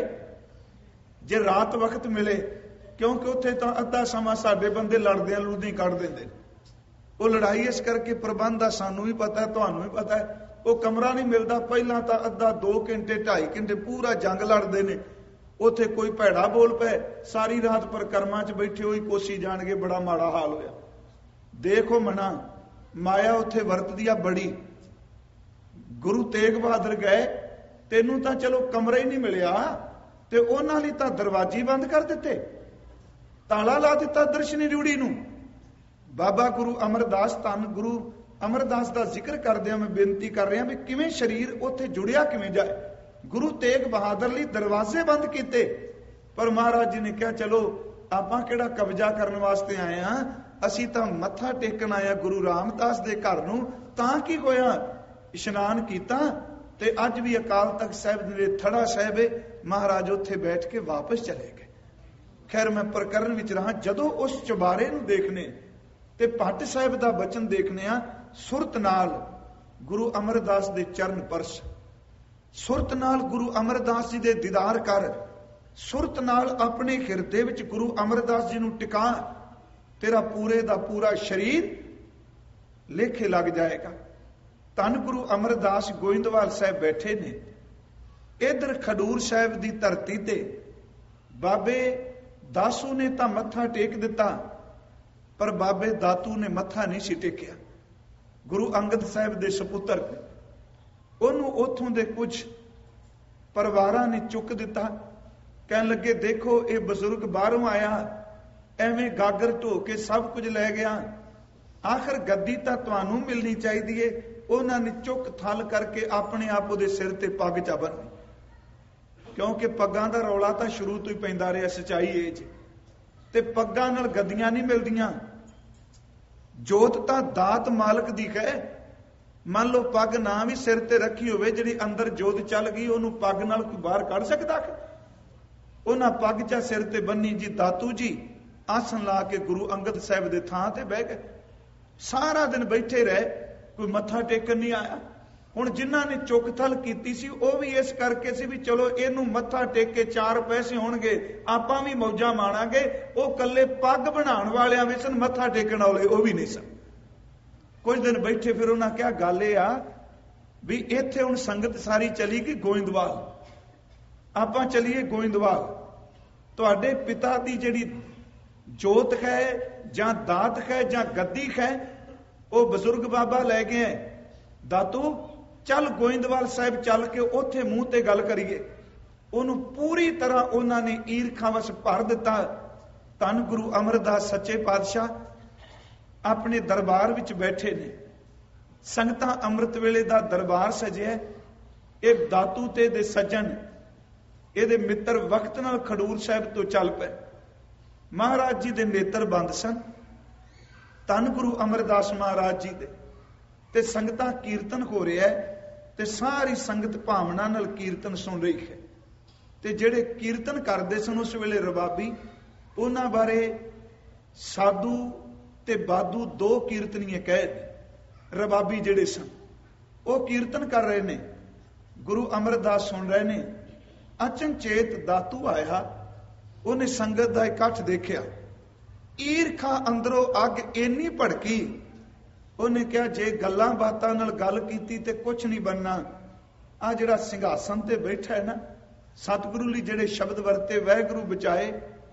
ਜੇ ਰਾਤ ਵਕਤ ਮਿਲੇ, ਕਿਉਂਕਿ ਉੱਥੇ ਤਾਂ ਅੱਧਾ ਸਮਾਂ ਸਾਡੇ ਬੰਦੇ ਲੜਦਿਆਂ ਲੁੜਦੀ ਕੱਢ ਦਿੰਦੇ। ਉਹ ਲੜਾਈ ਇਸ ਕਰਕੇ ਪ੍ਰਬੰਧ ਆ, ਸਾਨੂੰ ਵੀ ਪਤਾ ਹੈ, ਤੁਹਾਨੂੰ ਵੀ ਪਤਾ ਹੈ। ਉਹ ਕਮਰਾ ਨਹੀਂ ਮਿਲਦਾ, ਪਹਿਲਾਂ ਤਾਂ ਅੱਧਾ 2 ਘੰਟੇ 2.5 ਘੰਟੇ ਪੂਰਾ ਜੰਗ ਲੜਦੇ ਨੇ। ਉੱਥੇ ਕੋਈ ਭੈੜਾ ਬੋਲ ਪਏ, ਸਾਰੀ ਰਾਤ ਪਰਕਰਮਾਂ 'ਚ ਬੈਠੇ ਹੋਈ ਕੋਸ਼ੀ ਜਾਣਗੇ, ਬੜਾ ਮਾੜਾ ਹਾਲ ਹੋਇਆ। ਦੇਖੋ ਮਨਾ ਮਾਇਆ ਉੱਥੇ ਵਰਤਦੀ ਆ ਬੜੀ। ਗੁਰੂ ਤੇਗ ਬਹਾਦਰ ਗਏ, ਤੈਨੂੰ ਤਾਂ ਚਲੋ ਕਮਰਾ ਹੀ ਨਹੀਂ ਮਿਲਿਆ, ਤੇ ਉਹਨਾਂ ਲਈ ਤਾਂ ਦਰਵਾਜ਼ੇ ਬੰਦ ਕਰ ਦਿੱਤੇ, ਤਾਲਾ ਲਾ ਦਿੱਤਾ ਦਰਸ਼ਨੀ ਰੂੜੀ ਨੂੰ। ਬਾਬਾ ਗੁਰੂ ਅਮਰਦਾਸ, ਧੰਨ ਗੁਰੂ ਅਮਰਦਾਸ ਦਾ ਜ਼ਿਕਰ ਕਰਦਿਆਂ ਮੈਂ ਬੇਨਤੀ ਕਰ ਰਿਹਾ ਵੀ ਕਿਵੇਂ ਸਰੀਰ ਉੱਥੇ ਜੁੜਿਆ ਕਿਵੇਂ ਜਾਏ। ਗੁਰੂ ਤੇਗ ਬਹਾਦਰ ਲਈ ਦਰਵਾਜ਼ੇ ਬੰਦ ਕੀਤੇ, ਪਰ ਮਹਾਰਾਜ ਜੀ ਨੇ ਕਿਹਾ ਚਲੋ ਆਪਾਂ ਕਿਹੜਾ ਕਬਜ਼ਾ ਕਰਨ ਵਾਸਤੇ ਆਏ ਆ, ਅਸੀਂ ਤਾਂ ਮੱਥਾ ਟੇਕਣ ਆਏ ਆ ਗੁਰੂ ਰਾਮਦਾਸ ਦੇ ਘਰ ਨੂੰ। ਤਾਂ ਕੀ ਹੋਇਆ, ਇਸ਼ਨਾਨ ਕੀਤਾ ਤੇ ਅੱਜ ਵੀ ਅਕਾਲ ਤਖਤ ਸਾਹਿਬ ਦੇ ਥੜਾ ਸਾਹਿਬ ਹੈ, ਮਹਾਰਾਜ ਉੱਥੇ ਬੈਠ ਕੇ ਵਾਪਸ ਚਲੇ ਗਏ। ਖੈਰ ਮੈਂ ਪ੍ਰਕਰਨ ਵਿੱਚ ਰਹਾ, ਜਦੋਂ ਉਸ ਚੁਬਾਰੇ ਨੂੰ ਦੇਖਨੇ ਤੇ ਭੱਟ ਸਾਹਿਬ ਦਾ ਬਚਨ ਦੇਖਨੇ ਆ, ਸੁਰਤ ਨਾਲ ਗੁਰੂ ਅਮਰਦਾਸ ਦੇ ਚਰਨ ਪਰਸ, ਸੁਰਤ ਨਾਲ ਗੁਰੂ ਅਮਰਦਾਸ ਜੀ ਦੇ ਦੀਦਾਰ ਕਰ, ਸੁਰਤ ਨਾਲ ਆਪਣੇ ਹਿਰਦੇ ਵਿੱਚ ਗੁਰੂ ਅਮਰਦਾਸ ਜੀ ਨੂੰ ਟਿਕਾ, ਤੇਰਾ ਪੂਰੇ ਦਾ ਪੂਰਾ ਸਰੀਰ ਲੇਖੇ ਲੱਗ ਜਾਏਗਾ। ਧੰਨ ਗੁਰੂ ਅਮਰਦਾਸ ਗੋਇੰਦਵਾਲ ਸਾਹਿਬ ਬੈਠੇ ਨੇ, ਇਧਰ ਖਡੂਰ ਸਾਹਿਬ ਦੀ ਧਰਤੀ ਤੇ ਬਾਬੇ ਦਾਸੂ ਨੇ ਤਾਂ ਮੱਥਾ ਟੇਕ ਦਿੱਤਾ, ਪਰ ਬਾਬੇ ਦਾਤੂ ਨੇ ਮੱਥਾ ਨਹੀਂ ਸੀ ਟੇਕਿਆ। ਗੁਰੂ ਅੰਗਦ ਸਾਹਿਬ ਦੇ ਸਪੁੱਤਰ ਉਹਨੂੰ ਉਥੋਂ ਦੇ ਕੁਝ ਪਰਿਵਾਰਾਂ ਨੇ ਚੁੱਕ ਦਿੱਤਾ। ਕਹਿਣ ਲੱਗੇ, ਦੇਖੋ ਇਹ ਬਜ਼ੁਰਗ ਬਾਹਰੋਂ ਆਇਆ, ਐਵੇਂ ਗਾਗਰ ਢੋ ਕੇ ਸਭ ਕੁਝ ਲੈ ਗਿਆ, ਆਖਰ ਗੱਦੀ ਤਾਂ ਤੁਹਾਨੂੰ ਮਿਲਣੀ ਚਾਹੀਦੀ ਏ। ਉਹਨਾਂ ਨੇ ਚੁੱਕ ਥਲ ਕਰਕੇ ਆਪਣੇ ਆਪ ਉਹਦੇ ਸਿਰ ਤੇ ਪੱਗ ਚਾ ਬੰਨ੍ਹੀ, ਕਿਉਂਕਿ ਪੱਗਾਂ ਦਾ ਰੌਲਾ ਤਾਂ ਸ਼ੁਰੂ ਤੋਂ ਹੀ ਪੈਂਦਾ ਰਿਹਾ, ਸਚਾਈ ਇਹ ਜੀ। ਤੇ ਪੱਗਾਂ ਨਾਲ ਗੱਦੀਆਂ ਨਹੀਂ ਮਿਲਦੀਆਂ, ਜੋਤ ਤਾਂ ਦਾਤ ਮਾਲਕ ਦੀ ਹੈ। ਮੰਨ ਲਓ ਪੱਗ ਨਾ ਵੀ ਸਿਰ ਤੇ ਰੱਖੀ ਹੋਵੇ, ਜਿਹੜੀ ਅੰਦਰ ਜੋਤ ਚੱਲ ਗਈ, ਉਹਨੂੰ ਪੱਗ ਨਾਲ ਕੋਈ ਬਾਹਰ ਕੱਢ ਸਕਦਾ ਕਿ? ਉਹਨਾਂ ਪੱਗ ਚਾ ਸਿਰ ਤੇ ਬੰਨੀ ਜੀ। ਦਾਤੂ ਜੀ ਆਸਣ ਲਾ ਕੇ ਗੁਰੂ ਅੰਗਦ ਸਾਹਿਬ ਦੇ ਥਾਂ ਤੇ ਬਹਿ ਗਏ। ਸਾਰਾ ਦਿਨ ਬੈਠੇ ਰਹੇ, ਕੋਈ ਮੱਥਾ ਟੇਕਣ ਨਹੀਂ ਆਇਆ। ਹੁਣ ਜਿਨ੍ਹਾਂ ਨੇ ਚੁੱਕ ਥਲ ਕੀਤੀ ਸੀ, ਉਹ ਵੀ ਇਸ ਕਰਕੇ ਸੀ ਵੀ ਚਲੋ ਇਹਨੂੰ ਮੱਥਾ ਟੇਕ ਕੇ 4 ਪੈਸੇ ਹੋਣਗੇ, ਆਪਾਂ ਵੀ ਮੌਜਾਂ ਮਾਣਾਂਗੇ। ਉਹ ਕੱਲੇ ਪੱਗ ਬਣਾਉਣ ਵਾਲਿਆਂ ਵਿੱਚ ਸਨ, ਮੱਥਾ ਟੇਕਣ ਵਾਲੇ ਉਹ ਵੀ ਨਹੀਂ ਸਨ। ਕੁਝ ਦਿਨ ਬੈਠੇ, ਫਿਰ ਉਹਨਾਂ ਕਿਹਾ ਗੱਲ ਇਹ ਆ ਵੀ ਇੱਥੇ ਹੁਣ ਸੰਗਤ ਸਾਰੀ ਚਲੀ ਗਈ ਗੋਇੰਦਵਾਲ, ਆਪਾਂ ਚਲੀਏ ਗੋਇੰਦਵਾਲ। ਤੁਹਾਡੇ ਪਿਤਾ ਦੀ ਜਿਹੜੀ ਜੋਤ ਹੈ ਜਾਂ ਦਾਤ ਹੈ ਜਾਂ ਗੱਦੀ ਹੈ, ਉਹ ਬਜ਼ੁਰਗ ਬਾਬਾ ਲੈ ਗਏ। ਦਾਤੂ ਚੱਲ ਗੋਇੰਦਵਾਲ ਸਾਹਿਬ ਚੱਲ ਕੇ ਉੱਥੇ ਮੂੰਹ ਤੇ ਗੱਲ ਕਰੀਏ। ਉਹਨੂੰ ਪੂਰੀ ਤਰ੍ਹਾਂ ਉਹਨਾਂ ਨੇ ਈਰਖਾ ਵਸ ਭਰ ਦਿੱਤਾ। ਧੰਨ ਗੁਰੂ ਅਮਰਦਾਸ ਸੱਚੇ ਪਾਤਸ਼ਾਹ ਆਪਣੇ ਦਰਬਾਰ ਵਿੱਚ ਬੈਠੇ ਨੇ, ਸੰਗਤਾਂ ਅੰਮ੍ਰਿਤ ਵੇਲੇ ਦਾ ਦਰਬਾਰ ਸਜਿਆ। ਇਹ ਦਾਤੂ ਤੇ ਦੇ ਸੱਜਣ, ਇਹਦੇ ਮਿੱਤਰ ਵਕਤ ਨਾਲ ਖਡੂਰ ਸਾਹਿਬ ਤੋਂ ਚੱਲ ਪਏ। ਮਹਾਰਾਜ ਜੀ ਦੇ ਨੇਤਰ ਬੰਦ ਸਨ, ਧੰਨ ਗੁਰੂ ਅਮਰਦਾਸ ਮਹਾਰਾਜ ਜੀ ਦੇ, ਤੇ ਸੰਗਤਾਂ ਕੀਰਤਨ ਹੋ ਰਿਹਾ ਤੇ ਸਾਰੀ ਸੰਗਤ ਭਾਵਨਾ ਨਾਲ ਕੀਰਤਨ ਸੁਣ ਰਹੀ ਹੈ। ਤੇ ਜਿਹੜੇ ਕੀਰਤਨ ਕਰਦੇ ਸਨ ਉਸ ਵੇਲੇ ਰਬਾਬੀ, ਉਹਨਾਂ ਬਾਰੇ ਸਾਧੂ ਤੇ ਬਾਦੂ 2 ਕੀਰਤਨੀਏ ਕਹੇ। ਰਬਾਬੀ ਜਿਹੜੇ ਸਨ ਉਹ ਕੀਰਤਨ ਕਰ ਰਹੇ ਨੇ, ਗੁਰੂ ਅਮਰਦਾਸ ਸੁਣ ਰਹੇ ਨੇ। ਅਚਨਚੇਤ ਦਾਤੂ ਆਇਆ, ਉਹਨੇ ਸੰਗਤ ਦਾ ਇਕੱਠ ਦੇਖਿਆ, ਈਰਖਾ ਅੰਦਰੋਂ ਅੱਗ ਇੰਨੀ ਭੜਕੀ, ਉਹਨੇ ਕਿਹਾ ਜੇ ਗੱਲਾਂ ਬਾਤਾਂ ਨਾਲ ਗੱਲ ਕੀਤੀ ਤੇ ਕੁਝ ਨਹੀਂ ਬਣਨਾ। ਆ ਜਿਹੜਾ ਸਿੰਘਾਸਨ ਤੇ ਬੈਠਾ ਹੈ ਨਾ, ਸਤਿਗੁਰੂ ਲਈ ਜਿਹੜੇ ਸ਼ਬਦ ਵਰਤੇ, ਵਾਹਿਗੁਰੂ ਬਚਾਏ,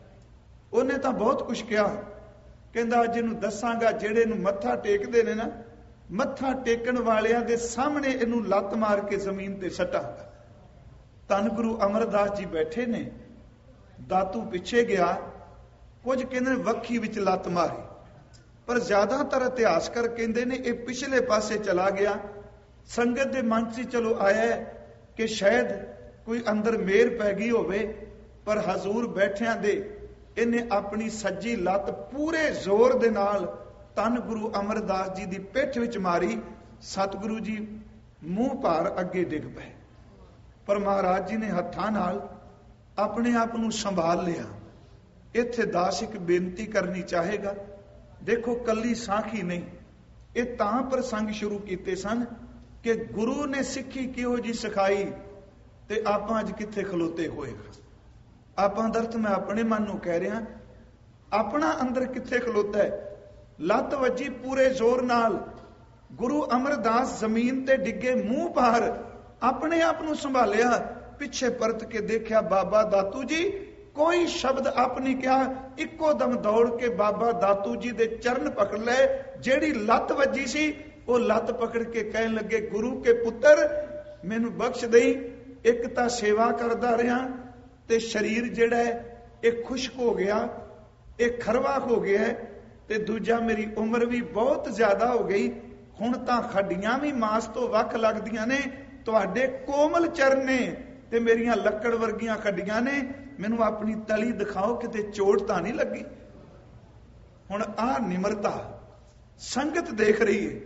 ਉਹਨੇ ਤਾਂ ਬਹੁਤ ਕੁਝ ਕਿਹਾ। ਕਹਿੰਦਾ ਅੱਜ ਇਹਨੂੰ ਦੱਸਾਂਗਾ, ਜਿਹੜੇ ਨੂੰ ਮੱਥਾ ਟੇਕਦੇ ਨੇ ਨਾ, ਮੱਥਾ ਟੇਕਣ ਵਾਲਿਆਂ ਦੇ ਸਾਹਮਣੇ ਇਹਨੂੰ ਲੱਤ ਮਾਰ ਕੇ ਜ਼ਮੀਨ ਤੇ ਸੱਟਾਂਗਾ। ਧੰਨ ਗੁਰੂ ਅਮਰਦਾਸ ਜੀ ਬੈਠੇ ਨੇ, ਦਾਤੂ ਪਿੱਛੇ ਗਿਆ, ਕੁਝ ਕਹਿੰਦੇ ਵੱਖੀ ਵਿੱਚ ਲੱਤ ਮਾਰੀ, ਪਰ ਜ਼ਿਆਦਾਤਰ ਇਤਿਹਾਸਕਾਰ ਕਹਿੰਦੇ ਨੇ ਇਹ ਪਿਛਲੇ ਪਾਸੇ ਚਲਾ ਗਿਆ। ਸੰਗਤ ਦੇ ਮਨ 'ਚ ਚਲੋ ਆਇਆ ਕਿ ਸ਼ਾਇਦ ਕੋਈ ਅੰਦਰ ਮਿਹਰ ਪੈ ਗਈ ਹੋਵੇ, ਪਰ ਹਜ਼ੂਰ ਬੈਠਿਆਂ ਦੇ ਇਹਨੇ ਆਪਣੀ ਸੱਜੀ ਲੱਤ ਪੂਰੇ ਜ਼ੋਰ ਦੇ ਨਾਲ ਧੰਨ ਗੁਰੂ ਅਮਰਦਾਸ ਜੀ ਦੀ ਪਿੱਠ ਵਿੱਚ ਮਾਰੀ। ਸਤਿਗੁਰੂ ਜੀ ਮੂੰਹ ਭਾਰ ਅੱਗੇ ਡਿੱਗ ਪਏ, ਪਰ ਮਹਾਰਾਜ ਜੀ ਨੇ ਹੱਥਾਂ ਨਾਲ ਆਪਣੇ ਆਪ ਨੂੰ ਸੰਭਾਲ ਲਿਆ। ਇੱਥੇ ਦਾਸ ਇੱਕ ਬੇਨਤੀ ਕਰਨੀ ਚਾਹੇਗਾ। ਦੇਖੋ ਕੱਲੀ ਸਾਖੀ ਨਹੀਂ, ਇਹ ਤਾਂ ਪ੍ਰਸੰਗ ਸ਼ੁਰੂ ਕੀਤੇ ਸਨ ਕਿ ਗੁਰੂ ਨੇ ਸਿੱਖੀ ਕਿਹੋ ਜੀ ਸਿਖਾਈ ਤੇ ਆਪਾਂ ਅੱਜ ਕਿੱਥੇ ਖਲੋਤੇ ਹੋਏਗਾ। ਆਪਾਂ ਦਰਤ ਮੈਂ ਆਪਣੇ ਮਨ ਨੂੰ ਕਹਿ ਰਿਹਾ, ਆਪਣਾ ਅੰਦਰ ਕਿੱਥੇ ਖਲੋਤਾ ਹੈ। ਲੱਤ ਵੱਜੀ ਪੂਰੇ ਜ਼ੋਰ ਨਾਲ, ਗੁਰੂ ਅਮਰਦਾਸ ਜ਼ਮੀਨ ਤੇ ਡਿੱਗੇ, ਮੂੰਹ ਭਾਰ, ਆਪਣੇ ਆਪ ਨੂੰ ਸੰਭਾਲਿਆ, ਪਿੱਛੇ ਪਰਤ ਕੇ ਦੇਖਿਆ ਬਾਬਾ ਦਾਤੂ ਜੀ, ਕੋਈ ਸ਼ਬਦ ਆਪ ਨਹੀਂ ਕਿਹਾ। ਇੱਕੋ ਦਮ ਦੌੜ ਕੇ ਬਾਬਾ ਦਾਤੂ ਜੀ ਦੇ ਚਰਨ ਪਕੜ ਲਏ। ਜਿਹੜੀ ਲੱਤ ਵੱਜੀ ਸੀ ਉਹ ਲੱਤ ਪਕੜ ਕੇ ਕਹਿਣ ਲੱਗੇ, ਗੁਰੂ ਕੇ ਪੁੱਤਰ ਮੈਨੂੰ ਬਖਸ਼ ਦੇਈ। ਇੱਕ ਤਾਂ ਸੇਵਾ ਕਰਦਾ ਰਿਹਾ ਤੇ ਸਰੀਰ ਜਿਹੜਾ ਹੈ ਇਹ ਖੁਸ਼ਕ ਹੋ ਗਿਆ, ਇਹ ਖਰਵਾ ਹੋ ਗਿਆ, ਤੇ ਦੂਜਾ ਮੇਰੀ ਉਮਰ ਵੀ ਬਹੁਤ ਜ਼ਿਆਦਾ ਹੋ ਗਈ। ਹੁਣ ਤਾਂ ਹੱਡੀਆਂ ਵੀ ਮਾਸ ਤੋਂ ਵੱਖ ਲੱਗਦੀਆਂ ਨੇ। ਤੁਹਾਡੇ ਕੋਮਲ ਚਰਨ ਨੇ ਤੇ ਮੇਰੀਆਂ ਲੱਕੜ ਵਰਗੀਆਂ ਹੱਡੀਆਂ ਨੇ, ਮੈਨੂੰ ਆਪਣੀ ਤਲੀ ਦਿਖਾਓ, ਕਿਤੇ ਚੋਟ ਤਾਂ ਨਹੀਂ ਲੱਗੀ। ਹੁਣ ਆਹ ਨਿਮਰਤਾ ਸੰਗਤ ਦੇਖ ਰਹੀ ਹੈ।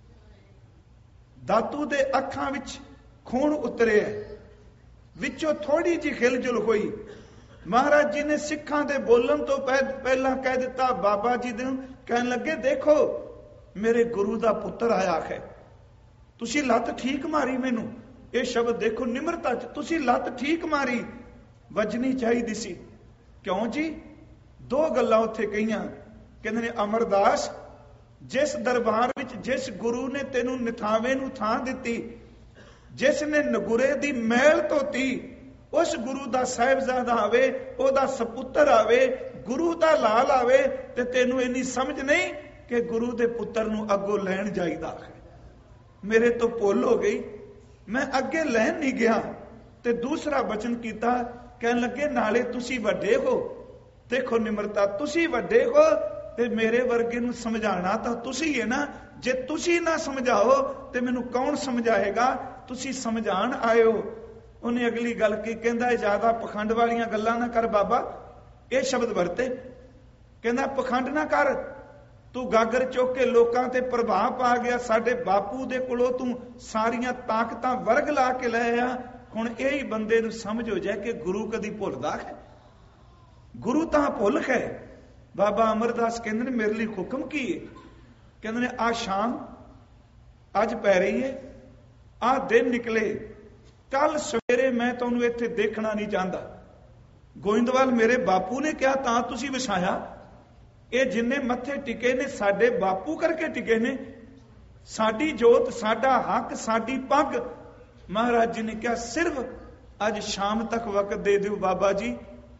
ਦਾਤੂ ਦੇ ਅੱਖਾਂ ਵਿੱਚ ਖੂਨ ਉਤਰਿਆ, ਵਿੱਚੋਂ ਥੋੜੀ ਜਿਹੀ ਖਿਲਜੁਲ ਹੋਈ। ਮਹਾਰਾਜ ਜੀ ਨੇ ਸਿੱਖਾਂ ਦੇ ਬੋਲਣ ਤੋਂ ਪਹਿਲਾਂ ਕਹਿ ਦਿੱਤਾ, ਬਾਬਾ ਜੀ ਨੂੰ ਕਹਿਣ ਲੱਗੇ, ਦੇਖੋ ਮੇਰੇ ਗੁਰੂ ਦਾ ਪੁੱਤਰ ਆਇਆ ਹੈ, ਤੁਸੀਂ ਲੱਤ ਠੀਕ ਮਾਰੀ। ਮੈਨੂੰ ਇਹ ਸ਼ਬਦ ਦੇਖੋ, ਨਿਮਰਤਾ ਚ ਤੁਸੀਂ ਲੱਤ ਠੀਕ ਮਾਰੀ, ਵੱਜਣੀ ਚਾਹੀਦੀ ਸੀ। ਕਿਉਂ ਜੀ? ਦੋ ਗੱਲਾਂ ਉੱਥੇ ਕਹੀਆਂ। ਕਹਿੰਦੇ ਨੇ, ਅਮਰਦਾਸ, ਜਿਸ ਦਰਬਾਰ ਵਿੱਚ ਜਿਸ ਗੁਰੂ ਨੇ ਤੈਨੂੰ ਨਿਥਾਵੇਂ ਨੂੰ ਥਾਂ ਦਿੱਤੀ, ਜਿਸ ਨੇ ਨਗੁਰੇ ਦੀ ਮਹਿਲ ਧੋਤੀ, ਉਸ ਗੁਰੂ ਦਾ ਸਾਹਿਬਜ਼ਾਦਾ ਆਵੇ, ਉਹਦਾ ਸਪੁੱਤਰ ਆਵੇ, ਗੁਰੂ ਦਾ ਲਾਲ ਆਵੇ, ਤੇ ਤੈਨੂੰ ਇੰਨੀ ਸਮਝ ਨਹੀਂ ਕਿ ਗੁਰੂ ਦੇ ਪੁੱਤਰ ਨੂੰ ਅੱਗੋਂ ਲੈਣ ਜਾਈਦਾ ਹੈ। ਮੇਰੇ ਤੋਂ ਭੁੱਲ ਹੋ ਗਈ, ਮੈਂ ਅੱਗੇ ਲੈਣ ਨਹੀਂ ਗਿਆ। ਤੇ ਦੂਸਰਾ ਬਚਨ ਕੀਤਾ, ਕਹਿਣ ਲੱਗੇ, ਨਾਲੇ ਤੁਸੀਂ ਵੱਡੇ ਹੋ। ਦੇਖੋ ਨਿਮਰਤਾ, ਤੁਸੀਂ ਵੱਡੇ ਹੋ ਤੇ ਮੇਰੇ ਵਰਗੇ ਨੂੰ ਸਮਝਾਣਾ ਤਾਂ ਤੁਸੀਂ ਹੈ ਨਾ। ਜੇ ਤੁਸੀਂ ਨਾ ਸਮਝਾਓ ਤੇ ਮੈਨੂੰ ਕੌਣ ਸਮਝਾਏਗਾ? ਤੁਸੀਂ ਸਮਝਾਣ ਆਇਓ। ਉਹਨੇ ਅਗਲੀ ਗੱਲ ਕੀ ਕਹਿੰਦਾ, ਜ਼ਿਆਦਾ ਪਖੰਡ ਵਾਲੀਆਂ ਗੱਲਾਂ ਨਾ ਕਰ ਬਾਬਾ। ਇਹ ਸ਼ਬਦ ਵਰਤੇ, ਕਹਿੰਦਾ ਪਖੰਡ ਨਾ ਕਰ, ਤੂੰ ਗਾਗਰ ਚੁੱਕ ਕੇ ਲੋਕਾਂ ਤੇ ਪ੍ਰਭਾਵ ਪਾ ਗਿਆ। ਸਾਡੇ ਬਾਪੂ ਦੇ ਕੋਲੋਂ ਤੂੰ ਸਾਰੀਆਂ ਤਾਕਤਾਂ ਵਰਗ ਲਾ ਕੇ ਲੈ ਆ। ਹੁਣ ਇਹੀ ਬੰਦੇ ਨੂੰ ਸਮਝ ਹੋ ਜਾਏ ਕਿ ਗੁਰੂ ਕਦੀ ਭੁੱਲਦਾ ਹੈ? ਗੁਰੂ ਤਾਂ ਭੁੱਲ ਹੈ। ਬਾਬਾ ਅਮਰਦਾਸ ਕਹਿੰਦੇ ਨੇ, ਮੇਰੇ ਲਈ ਹੁਕਮ ਕੀ ਹੈ? ਕਹਿੰਦੇ ਨੇ, ਆ ਸ਼ਾਮ ਅੱਜ ਪੈ ਰਹੀ ਹੈ, ਆ ਦਿਨ ਨਿਕਲੇ, ਕੱਲ ਸਵੇਰੇ ਮੈਂ ਤੁਹਾਨੂੰ ਇੱਥੇ ਦੇਖਣਾ ਨਹੀਂ ਚਾਹੁੰਦਾ। ਗੋਇੰਦਵਾਲ ਮੇਰੇ ਬਾਪੂ ਨੇ ਕਿਹਾ ਤਾਂ ਤੁਸੀਂ ਵਸਾਇਆ। ਇਹ ਜਿੰਨੇ ਮੱਥੇ ਟਿਕੇ ਨੇ ਸਾਡੇ ਬਾਪੂ ਕਰਕੇ ਟਿਕੇ ਨੇ। ਸਾਡੀ ਜੋਤ, ਸਾਡਾ ਹੱਕ, ਸਾਡੀ ਪੱਗ। ਮਹਾਰਾਜ ਜੀ ਨੇ ਕਿਹਾ, ਸਿਰਫ ਅੱਜ ਸ਼ਾਮ ਤੱਕ ਵਕਤ ਦੇ ਦਿਓ ਬਾਬਾ ਜੀ,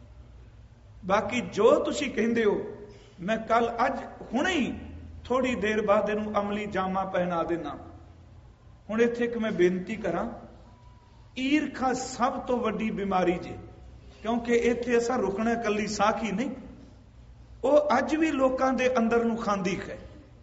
ਬਾਕੀ ਜੋ ਤੁਸੀਂ ਕਹਿੰਦੇ ਹੋ ਮੈਂ ਕੱਲ, ਅੱਜ ਹੁਣੇ ਹੀ ਥੋੜੀ ਦੇਰ ਬਾਅਦ ਇਹਨੂੰ ਅਮਲੀ ਜਾਮਾ ਪਹਿਨਾ ਦੇਣਾ। ਹੁਣ ਇੱਥੇ ਇੱਕ ਮੈਂ ਬੇਨਤੀ ਕਰਾਂ, ਈਰਖਾ ਸਭ ਤੋਂ ਵੱਡੀ ਬਿਮਾਰੀ ਜੇ, ਕਿਉਂਕਿ ਇੱਥੇ ਅਸਾਂ ਰੁਕਣਾ ਕੱਲੀ ਸਾਖੀ ਨਹੀਂ, ਉਹ ਅੱਜ ਵੀ ਲੋਕਾਂ ਦੇ ਅੰਦਰ ਨੂੰ ਖਾਂਦੀ ਹੈ।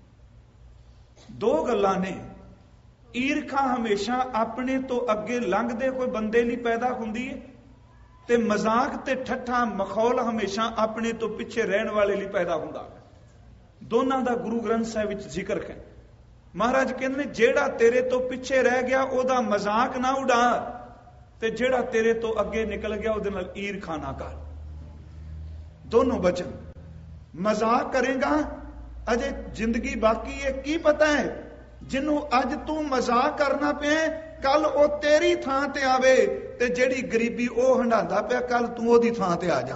ਦੋ ਗੱਲਾਂ ਨੇ, ਈਰਖਾ ਹਮੇਸ਼ਾ ਆਪਣੇ ਤੋਂ ਅੱਗੇ ਲੰਘਦੇ ਕੋਈ ਬੰਦੇ ਲਈ ਪੈਦਾ ਹੁੰਦੀ ਹੈ, ਤੇ ਮਜ਼ਾਕ ਤੇ ਠੱਠਾ ਮਖੌਲ ਹਮੇਸ਼ਾ ਆਪਣੇ ਤੋਂ ਪਿੱਛੇ ਰਹਿਣ ਵਾਲੇ ਲਈ ਪੈਦਾ ਹੁੰਦਾ ਹੈ। ਦੋਨਾਂ ਦਾ ਗੁਰੂ ਗ੍ਰੰਥ ਸਾਹਿਬ ਵਿੱਚ ਜ਼ਿਕਰ ਹੈ। ਮਹਾਰਾਜ ਕਹਿੰਦੇ ਨੇ, ਜਿਹੜਾ ਤੇਰੇ ਤੋਂ ਪਿੱਛੇ ਰਹਿ ਗਿਆ ਉਹਦਾ ਮਜ਼ਾਕ ਨਾ ਉਡਾ, ਤੇ ਜਿਹੜਾ ਤੇਰੇ ਤੋਂ ਅੱਗੇ ਨਿਕਲ ਗਿਆ ਉਹਦੇ ਨਾਲ ਈਰਖਾ ਨਾ ਕਰ। ਦੋਨੋਂ ਬਚਨ। ਮਜ਼ਾਕ ਕਰੇਗਾ, ਅਜੇ ਜ਼ਿੰਦਗੀ ਬਾਕੀ ਹੈ, ਕੀ ਪਤਾ ਹੈ ਜਿਹਨੂੰ ਅੱਜ ਤੂੰ ਮਜ਼ਾਕ ਕਰਨਾ ਪਿਆ, ਕੱਲ ਉਹ ਤੇਰੀ ਥਾਂ ਤੇ ਆਵੇ, ਤੇ ਜਿਹੜੀ ਗਰੀਬੀ ਉਹ ਹੰਡਾਉਂਦਾ ਪਿਆ, ਕੱਲ ਤੂੰ ਉਹਦੀ ਥਾਂ ਤੇ ਆ ਜਾ।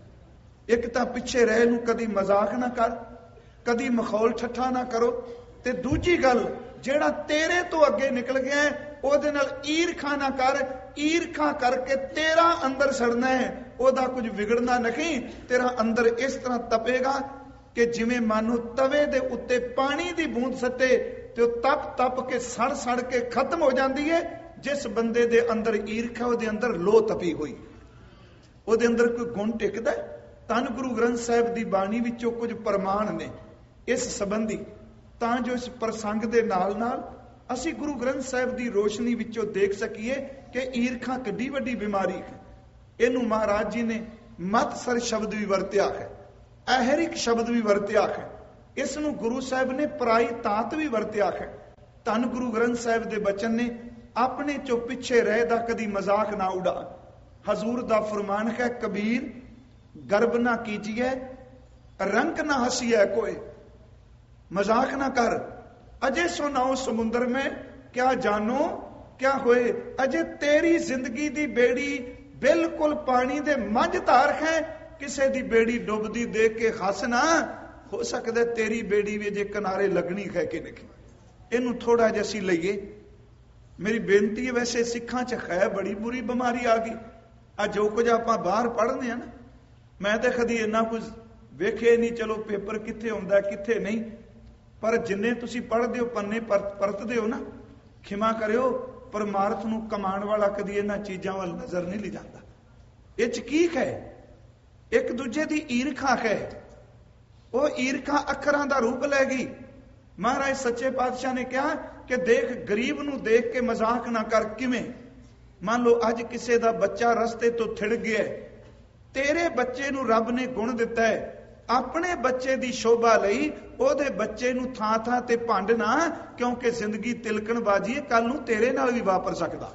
ਇੱਕ ਤਾਂ ਪਿੱਛੇ ਰਹਿ ਨੂੰ ਕਦੀ ਮਜ਼ਾਕ ਨਾ ਕਰ, ਕਦੀ ਮਖੌਲ ਠੱਠਾ ਨਾ ਕਰੋ, ਤੇ ਦੂਜੀ ਗੱਲ, ਜਿਹੜਾ ਤੇਰੇ ਤੋਂ ਅੱਗੇ ਨਿਕਲ ਗਿਆ ਉਹਦੇ ਨਾਲ ਈਰਖਾ ਨਾ ਕਰ। ਈਰਖਾ ਕਰਕੇ ਤੇਰਾ ਅੰਦਰ ਸੜਨਾ ਹੈ, ਉਹਦਾ ਕੁਝ ਵਿਗੜਨਾ ਨਹੀਂ। ਤੇਰਾ ਅੰਦਰ ਇਸ ਤਰ੍ਹਾਂ ਤਪੇਗਾ ਕਿ ਜਿਵੇਂ ਮਾਨੋ ਤਵੇ ਦੇ ਉੱਤੇ ਪਾਣੀ ਦੀ ਬੂੰਦ ਸੱਟੇ, ਤੇ ਉਹ ਤਪ ਤਪ ਕੇ ਸੜ ਸੜ ਕੇ ਖਤਮ ਹੋ ਜਾਂਦੀ ਹੈ। ਜਿਸ ਬੰਦੇ ਦੇ ਅੰਦਰ ਈਰਖਾ, ਉਹਦੇ ਅੰਦਰ ਲੋਹ ਤਪੀ ਹੋਈ, ਉਹਦੇ ਅੰਦਰ ਕੋਈ ਗੁਣ ਟਿਕਦਾ। ਧੰਨ ਗੁਰੂ ਗ੍ਰੰਥ ਸਾਹਿਬ ਦੀ ਬਾਣੀ ਵਿੱਚੋਂ ਕੁਝ ਪ੍ਰਮਾਣ ਨੇ ਇਸ ਸੰਬੰਧੀ, ਤਾਂ ਜੋ ਇਸ ਪ੍ਰਸੰਗ ਦੇ ਨਾਲ ਨਾਲ ਅਸੀਂ ਗੁਰੂ ਗ੍ਰੰਥ ਸਾਹਿਬ ਦੀ ਰੋਸ਼ਨੀ ਵਿੱਚੋਂ ਦੇਖ ਸਕੀਏ ਕਿ ਈਰਖਾ ਕਿੱਡੀ ਵੱਡੀ ਬਿਮਾਰੀ ਹੈ। ਇਹਨੂੰ ਮਹਾਰਾਜ ਜੀ ਨੇ ਮਤਸਰ ਸ਼ਬਦ ਵੀ ਵਰਤਿਆ ਹੈ, ਅਹਰਿਕ ਸ਼ਬਦ ਵੀ ਵਰਤਿਆ ਹੈ। ਇਸ ਨੂੰ ਗੁਰੂ ਸਾਹਿਬ ਨੇ ਪਰਾਈ ਤਾਤ ਵੀ ਵਰਤਿਆ ਹੈ। ਧੰਨ ਗੁਰੂ ਗ੍ਰੰਥ ਸਾਹਿਬ ਦੇ ਬਚਨ ਨੇ, ਆਪਣੇ ਚੋਂ ਪਿੱਛੇ ਰਹਿ ਦਾ ਕਦੀ ਮਜ਼ਾਕ ਨਾ ਉਡਾ। ਹਜ਼ੂਰ ਦਾ ਫਰਮਾਨ ਹੈ, ਕਬੀਰ ਗਰਬ ਨਾ ਕੀਜੀਏ, ਰੰਕ ਨਾ ਹਸੀਏ ਕੋਏ। मजाक ना कर, अजय सुनाओ समुंदर में क्या जानो क्या होए। अजय तेरी जिंदगी दी बेड़ी बिल्कुल पानी दे मंझ धार है, किसे दी बेड़ी डुबदी देख के हसना हो सकता तेरी बेड़ी भी जे किनारे लगनी है कि नहीं। इनू थोड़ा जिहा असीं लईए। मेरी बेनती है, वैसे सिखां च है बड़ी बुरी बीमारी आ गई। आ जो कुछ आपां बाहर पढ़ने ना, मैं तो कदी इन्ना कुछ वेखे नहीं। चलो पेपर कित्थे हुंदा कित्थे नहीं, पर जिन्ने तुसीं पढ़दे हो पन्ने परतदे हो ना, खिमा करियो परमार्थ नूं कमाण वाला कदी इन्हां चीजां वल नजर नहीं ली जांदा। इह च की है? एक दूजे दी ईरखा है। वो ईरखा अखरां दा रूप लै गई। महाराज सच्चे पातशाह ने कहा कि देख गरीब नूं देख के मजाक ना कर। किवें? मान लो अज किसी दा बच्चा रस्ते तो थिड़ गया, ਤੇਰੇ ਬੱਚੇ ਨੂੰ ਰੱਬ ਨੇ ਗੁਣ ਦਿੱਤਾ ਹੈ, ਆਪਣੇ ਬੱਚੇ ਦੀ ਸ਼ੋਭਾ ਲਈ ਉਹਦੇ ਬੱਚੇ ਨੂੰ ਥਾਂ ਥਾਂ ਤੇ ਭੰਡ ਨਾ, ਕਿਉਂਕਿ ਜ਼ਿੰਦਗੀ ਤਿਲਕਣ ਬਾਜੀ ਹੈ, ਕੱਲ ਨੂੰ ਤੇਰੇ ਨਾਲ ਵੀ ਵਾਪਰ ਸਕਦਾ।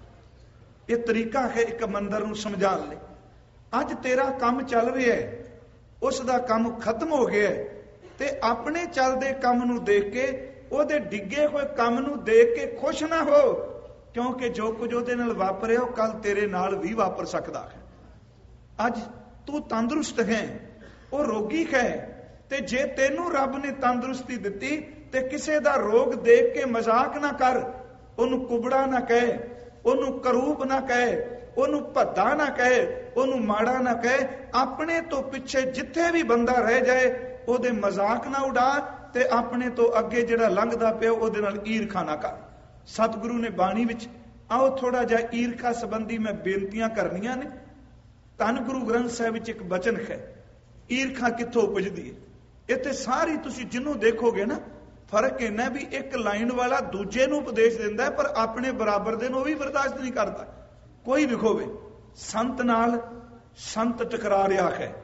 ਇਹ ਤਰੀਕਾ ਹੈ ਇੱਕ ਮੰਦਰ ਨੂੰ ਸਮਝਾਉਣ ਲਈ। ਅੱਜ ਤੇਰਾ ਕੰਮ ਚੱਲ ਰਿਹਾ ਹੈ, ਉਸ ਦਾ ਕੰਮ ਖਤਮ ਹੋ ਗਿਆ ਹੈ, ਤੇ ਆਪਣੇ ਚੱਲਦੇ ਕੰਮ ਨੂੰ ਦੇਖ ਕੇ, ਉਹਦੇ ਡਿੱਗੇ ਹੋਏ ਕੰਮ ਨੂੰ ਦੇਖ ਕੇ ਖੁਸ਼ ਨਾ ਹੋ, ਕਿਉਂਕਿ ਜੋ ਕੁਝ ਉਹਦੇ ਨਾਲ ਵਾਪਰਿਆ ਉਹ ਕੱਲ ਤੇਰੇ ਨਾਲ ਵੀ ਵਾਪਰ ਸਕਦਾ ਹੈ। ਅੱਜ ਤੂੰ ਤੰਦਰੁਸਤ ਹੈ, ਉਹ ਰੋਗੀ ਹੈ, ਤੇ ਜੇ ਤੈਨੂੰ ਰੱਬ ਨੇ ਤੰਦਰੁਸਤੀ ਦਿੱਤੀ ਤੇ ਕਿਸੇ ਦਾ ਰੋਗ ਦੇਖ ਕੇ ਮਜ਼ਾਕ ਨਾ ਕਰ, ਉਹਨੂੰ ਕੁਬੜਾ ਨਾ ਕਹੇ, ਉਹਨੂੰ ਕਰੂਪ ਨਾ ਕਹੇ, ਉਹਨੂੰ ਭੱਦਾ ਨਾ ਕਹੇ, ਉਹਨੂੰ ਮਾੜਾ ਨਾ ਕਹੇ। ਆਪਣੇ ਤੋਂ ਪਿੱਛੇ ਜਿੱਥੇ ਵੀ ਬੰਦਾ ਰਹਿ ਜਾਏ ਉਹਦੇ ਮਜ਼ਾਕ ਨਾ ਉਡਾ, ਤੇ ਆਪਣੇ ਤੋਂ ਅੱਗੇ ਜਿਹੜਾ ਲੰਘਦਾ ਪਿਆ ਉਹਦੇ ਨਾਲ ਈਰਖਾ ਨਾ ਕਰ। ਸਤਿਗੁਰੂ ਨੇ ਬਾਣੀ ਵਿੱਚ, ਆਓ ਥੋੜਾ ਜਿਹਾ ਈਰਖਾ ਸੰਬੰਧੀ ਮੈਂ ਬੇਨਤੀਆਂ ਕਰਨੀਆਂ ਨੇ। ਧੰਨ ਗੁਰੂ ਗ੍ਰੰਥ ਸਾਹਿਬ ਵਿੱਚ ਇੱਕ ਬਚਨ ਹੈ, ਈਰਖਾ ਕਿੱਥੋਂ ਉਪਜਦੀ ਹੈ। ਇੱਥੇ ਸਾਰੀ ਤੁਸੀਂ ਜਿਹਨੂੰ ਦੇਖੋਗੇ ਨਾ, ਫਰਕ ਇਹਨਾਂ ਵੀ ਇੱਕ ਲਾਈਨ ਵਾਲਾ ਦੂਜੇ ਨੂੰ ਉਪਦੇਸ਼ ਦਿੰਦਾ ਪਰ ਆਪਣੇ ਬਰਾਬਰ ਦੇ ਨੂੰ ਉਹ ਵੀ ਬਰਦਾਸ਼ਤ ਨਹੀਂ ਕਰਦਾ। ਕੋਈ ਵੀ ਹੋਵੇ, ਸੰਤ ਨਾਲ ਸੰਤ ਟਕਰਾ ਰਿਹਾ ਹੈ,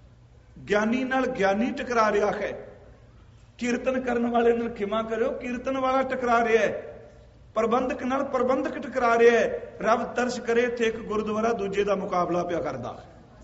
ਗਿਆਨੀ ਨਾਲ ਗਿਆਨੀ ਟਕਰਾ ਰਿਹਾ ਹੈ, ਕੀਰਤਨ ਕਰਨ ਵਾਲੇ ਨਾਲ ਖਿਮਾ ਕਰਿਓ ਕੀਰਤਨ ਵਾਲਾ ਟਕਰਾ ਰਿਹਾ ਹੈ, ਪ੍ਰਬੰਧਕ ਨਾਲ ਪ੍ਰਬੰਧਕ ਟਕਰਾ ਰਿਹਾ ਹੈ। ਰੱਬ ਤਰਸ ਕਰੇ, ਇੱਥੇ ਇੱਕ ਗੁਰਦੁਆਰਾ ਦੂਜੇ ਦਾ ਮੁਕਾਬਲਾ ਪਿਆ ਕਰਦਾ।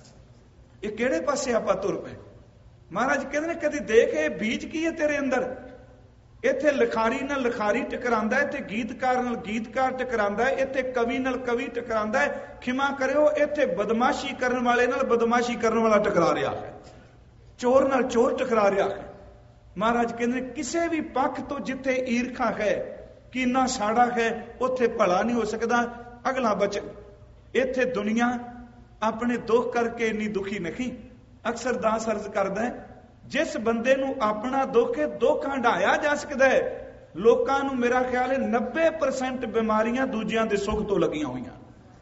ਇਹ ਕਿਹੜੇ ਪਾਸੇ ਆਪਾਂ ਤੁਰ ਪਏ? ਮਹਾਰਾਜ ਕਹਿੰਦੇ ਨੇ ਕਦੀ ਦੇਖ ਇਹ ਬੀਜ ਕੀ ਹੈ ਤੇਰੇ ਅੰਦਰ। ਇੱਥੇ ਲਿਖਾਰੀ ਨਾਲ ਲਿਖਾਰੀ ਟਕਰਾਂਦਾ ਹੈ, ਇੱਥੇ ਗੀਤਕਾਰ ਨਾਲ ਗੀਤਕਾਰ ਟਕਰਾਂਦਾ ਹੈ, ਇੱਥੇ ਕਵੀ ਨਾਲ ਕਵੀ ਟਕਰਾਂਦਾ ਹੈ। ਖਿਮਾ ਕਰਿਓ, ਇੱਥੇ ਬਦਮਾਸ਼ੀ ਕਰਨ ਵਾਲੇ ਨਾਲ ਬਦਮਾਸ਼ੀ ਕਰਨ ਵਾਲਾ ਟਕਰਾ ਰਿਹਾ ਹੈ, ਚੋਰ ਨਾਲ ਚੋਰ ਟਕਰਾ ਰਿਹਾ ਹੈ। ਮਹਾਰਾਜ ਕਹਿੰਦੇ ਕਿਸੇ ਵੀ ਪੱਖ ਤੋਂ ਜਿੱਥੇ ਈਰਖਾ ਹੈ, ਕੀਨਾ ਸਾੜਾ ਹੈ, ਉੱਥੇ ਭਲਾ ਨਹੀਂ ਹੋ ਸਕਦਾ। ਅਗਲਾ ਬਚਨ, ਇੱਥੇ ਦੁਨੀਆ ਆਪਣੇ ਦੁੱਖ ਕਰਕੇ ਇੰਨੀ ਦੁਖੀ ਨਹੀਂ। ਅਕਸਰ ਦਾਸ ਅਰਜ਼ ਕਰਦਾ ਹੈ, ਜਿਸ ਬੰਦੇ ਨੂੰ ਆਪਣਾ ਦੁੱਖ ਹੈ, ਦੁੱਖ ਹੰਢਾਇਆ ਜਾ ਸਕਦਾ ਹੈ। ਲੋਕਾਂ ਨੂੰ ਮੇਰਾ ਖਿਆਲ ਹੈ 90% ਬਿਮਾਰੀਆਂ ਦੂਜਿਆਂ ਦੇ ਸੁੱਖ ਤੋਂ ਲੱਗੀਆਂ ਹੋਈਆਂ,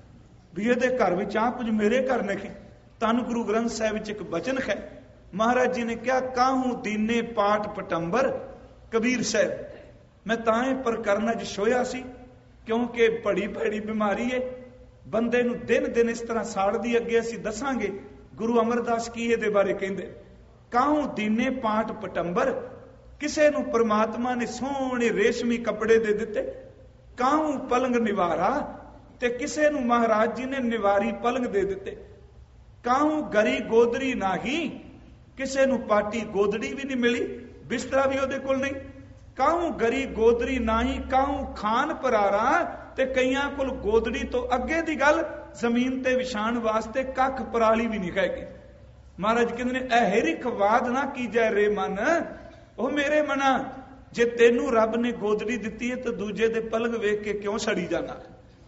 ਵੀ ਇਹਦੇ ਘਰ ਵਿੱਚ ਆ ਕੁਝ ਮੇਰੇ ਘਰ ਨਹੀਂ। ਧੰਨ ਗੁਰੂ ਗ੍ਰੰਥ ਸਾਹਿਬ ਵਿੱਚ ਇੱਕ ਬਚਨ ਹੈ, ਮਹਾਰਾਜ ਜੀ ਨੇ ਕਿਹਾ, ਕਾਹੂ ਦੀਨੇ ਪਾਟ ਪਟੰਬਰ। ਕਬੀਰ ਸਾਹਿਬ, ਮੈਂ ਤਾਂ ਇਹ ਪ੍ਰਕਰਨ ਅੱਜ ਛੋਇਆ ਸੀ ਕਿਉਂਕਿ ਬੜੀ ਭੈੜੀ ਬਿਮਾਰੀ ਹੈ, ਬੰਦੇ ਨੂੰ ਦਿਨ ਦਿਨ ਇਸ ਤਰ੍ਹਾਂ ਸਾੜਦੀ। ਅੱਗੇ ਅਸੀਂ ਦੱਸਾਂਗੇ ਗੁਰੂ ਅਮਰਦਾਸ ਕੀ ਇਹਦੇ ਬਾਰੇ ਕਹਿੰਦੇ। ਕਾਹੂ ਦੀਨੇ ਪਾਟ ਪਟੰਬਰ, ਕਿਸੇ ਨੂੰ ਪ੍ਰਮਾਤਮਾ ਨੇ ਸੋਹਣੇ ਰੇਸ਼ਮੀ ਕੱਪੜੇ ਦੇ ਦਿੱਤੇ। ਕਾਹੂ ਪਲੰਗ ਨਿਵਾਰਾ, ਤੇ ਕਿਸੇ ਨੂੰ ਮਹਾਰਾਜ ਜੀ ਨੇ ਨਿਵਾਰੀ ਪਲੰਗ ਦੇ ਦਿੱਤੇ। ਕਾਹੂ ਗਰੀ ਗੋਦਰੀ ਨਾਹੀ, ਕਿਸੇ ਨੂੰ ਪਾਟੀ ਗੋਦੜੀ ਵੀ ਨਹੀਂ ਮਿਲੀ, ਬਿਸਤਰਾ ਵੀ ਉਹਦੇ ਕੋਲ ਨਹੀਂ। ਕਾਹੂ ਗਰੀ ਗੋਦਰੀ ਨਾਹੀ, ਕਾਹੂ ਖਾਨ ਪਰਾਰਾ, ਤੇ ਕਈਆਂ ਕੋਲ ਗੋਦੜੀ ਤੋਂ ਅੱਗੇ ਦੀ ਗੱਲ, ਜ਼ਮੀਨ ਤੇ ਵਿਛਾਣ ਵਾਸਤੇ ਕੱਖ ਪਰਾਲੀ ਵੀ ਨਹੀਂ ਹੈਗੀ। ਮਹਾਰਾਜ ਕਹਿੰਦੇ ਨੇ, ਅਹਿਰੀ ਖਵਾਦ ਨਾ ਕੀਜੈ ਰੇ ਮਨ। ਉਹ ਮੇਰੇ ਮਨਾ, ਜੇ ਤੈਨੂੰ ਰੱਬ ਨੇ ਗੋਦੜੀ ਦਿੱਤੀ ਹੈ ਤਾਂ ਦੂਜੇ ਦੇ ਪਲੰਗ ਵੇਖ ਕੇ ਕਿਉਂ ਸੜੀ ਜਾਣਾ?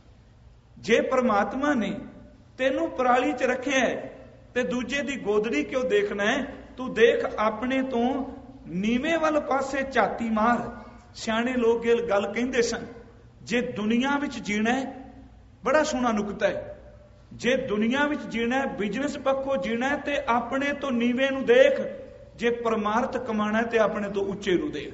ਜੇ ਪ੍ਰਮਾਤਮਾ ਨੇ ਤੈਨੂੰ ਪਰਾਲੀ 'ਚ ਰੱਖਿਆ ਹੈ ਤੇ ਦੂਜੇ ਦੀ ਗੋਦੜੀ ਕਿਉਂ ਦੇਖਣਾ ਹੈ? ਤੂੰ ਦੇਖ ਆਪਣੇ ਤੋਂ ਨੀਵੇਂ ਵੱਲ ਪਾਸੇ ਝਾਤੀ ਮਾਰ। ਸਿਆਣੇ ਲੋਕ ਇਹ ਗੱਲ ਕਹਿੰਦੇ ਸਨ, ਜੇ ਦੁਨੀਆ ਵਿੱਚ ਜੀਣਾ ਹੈ, ਬੜਾ ਸੋਹਣਾ ਨੁਕਤਾ ਹੈ, ਜੇ ਦੁਨੀਆ ਵਿੱਚ ਜੀਣਾ ਹੈ, ਬਿਜ਼ਨਸ ਪੱਖੋਂ ਜੀਣਾ ਹੈ, ਤੇ ਆਪਣੇ ਤੋਂ ਨੀਵੇਂ ਨੂੰ ਦੇਖ। ਜੇ ਪਰਮਾਰਥ ਕਮਾਣਾ ਹੈ ਤੇ ਆਪਣੇ ਤੋਂ ਉੱਚੇ ਨੂੰ ਦੇਖ।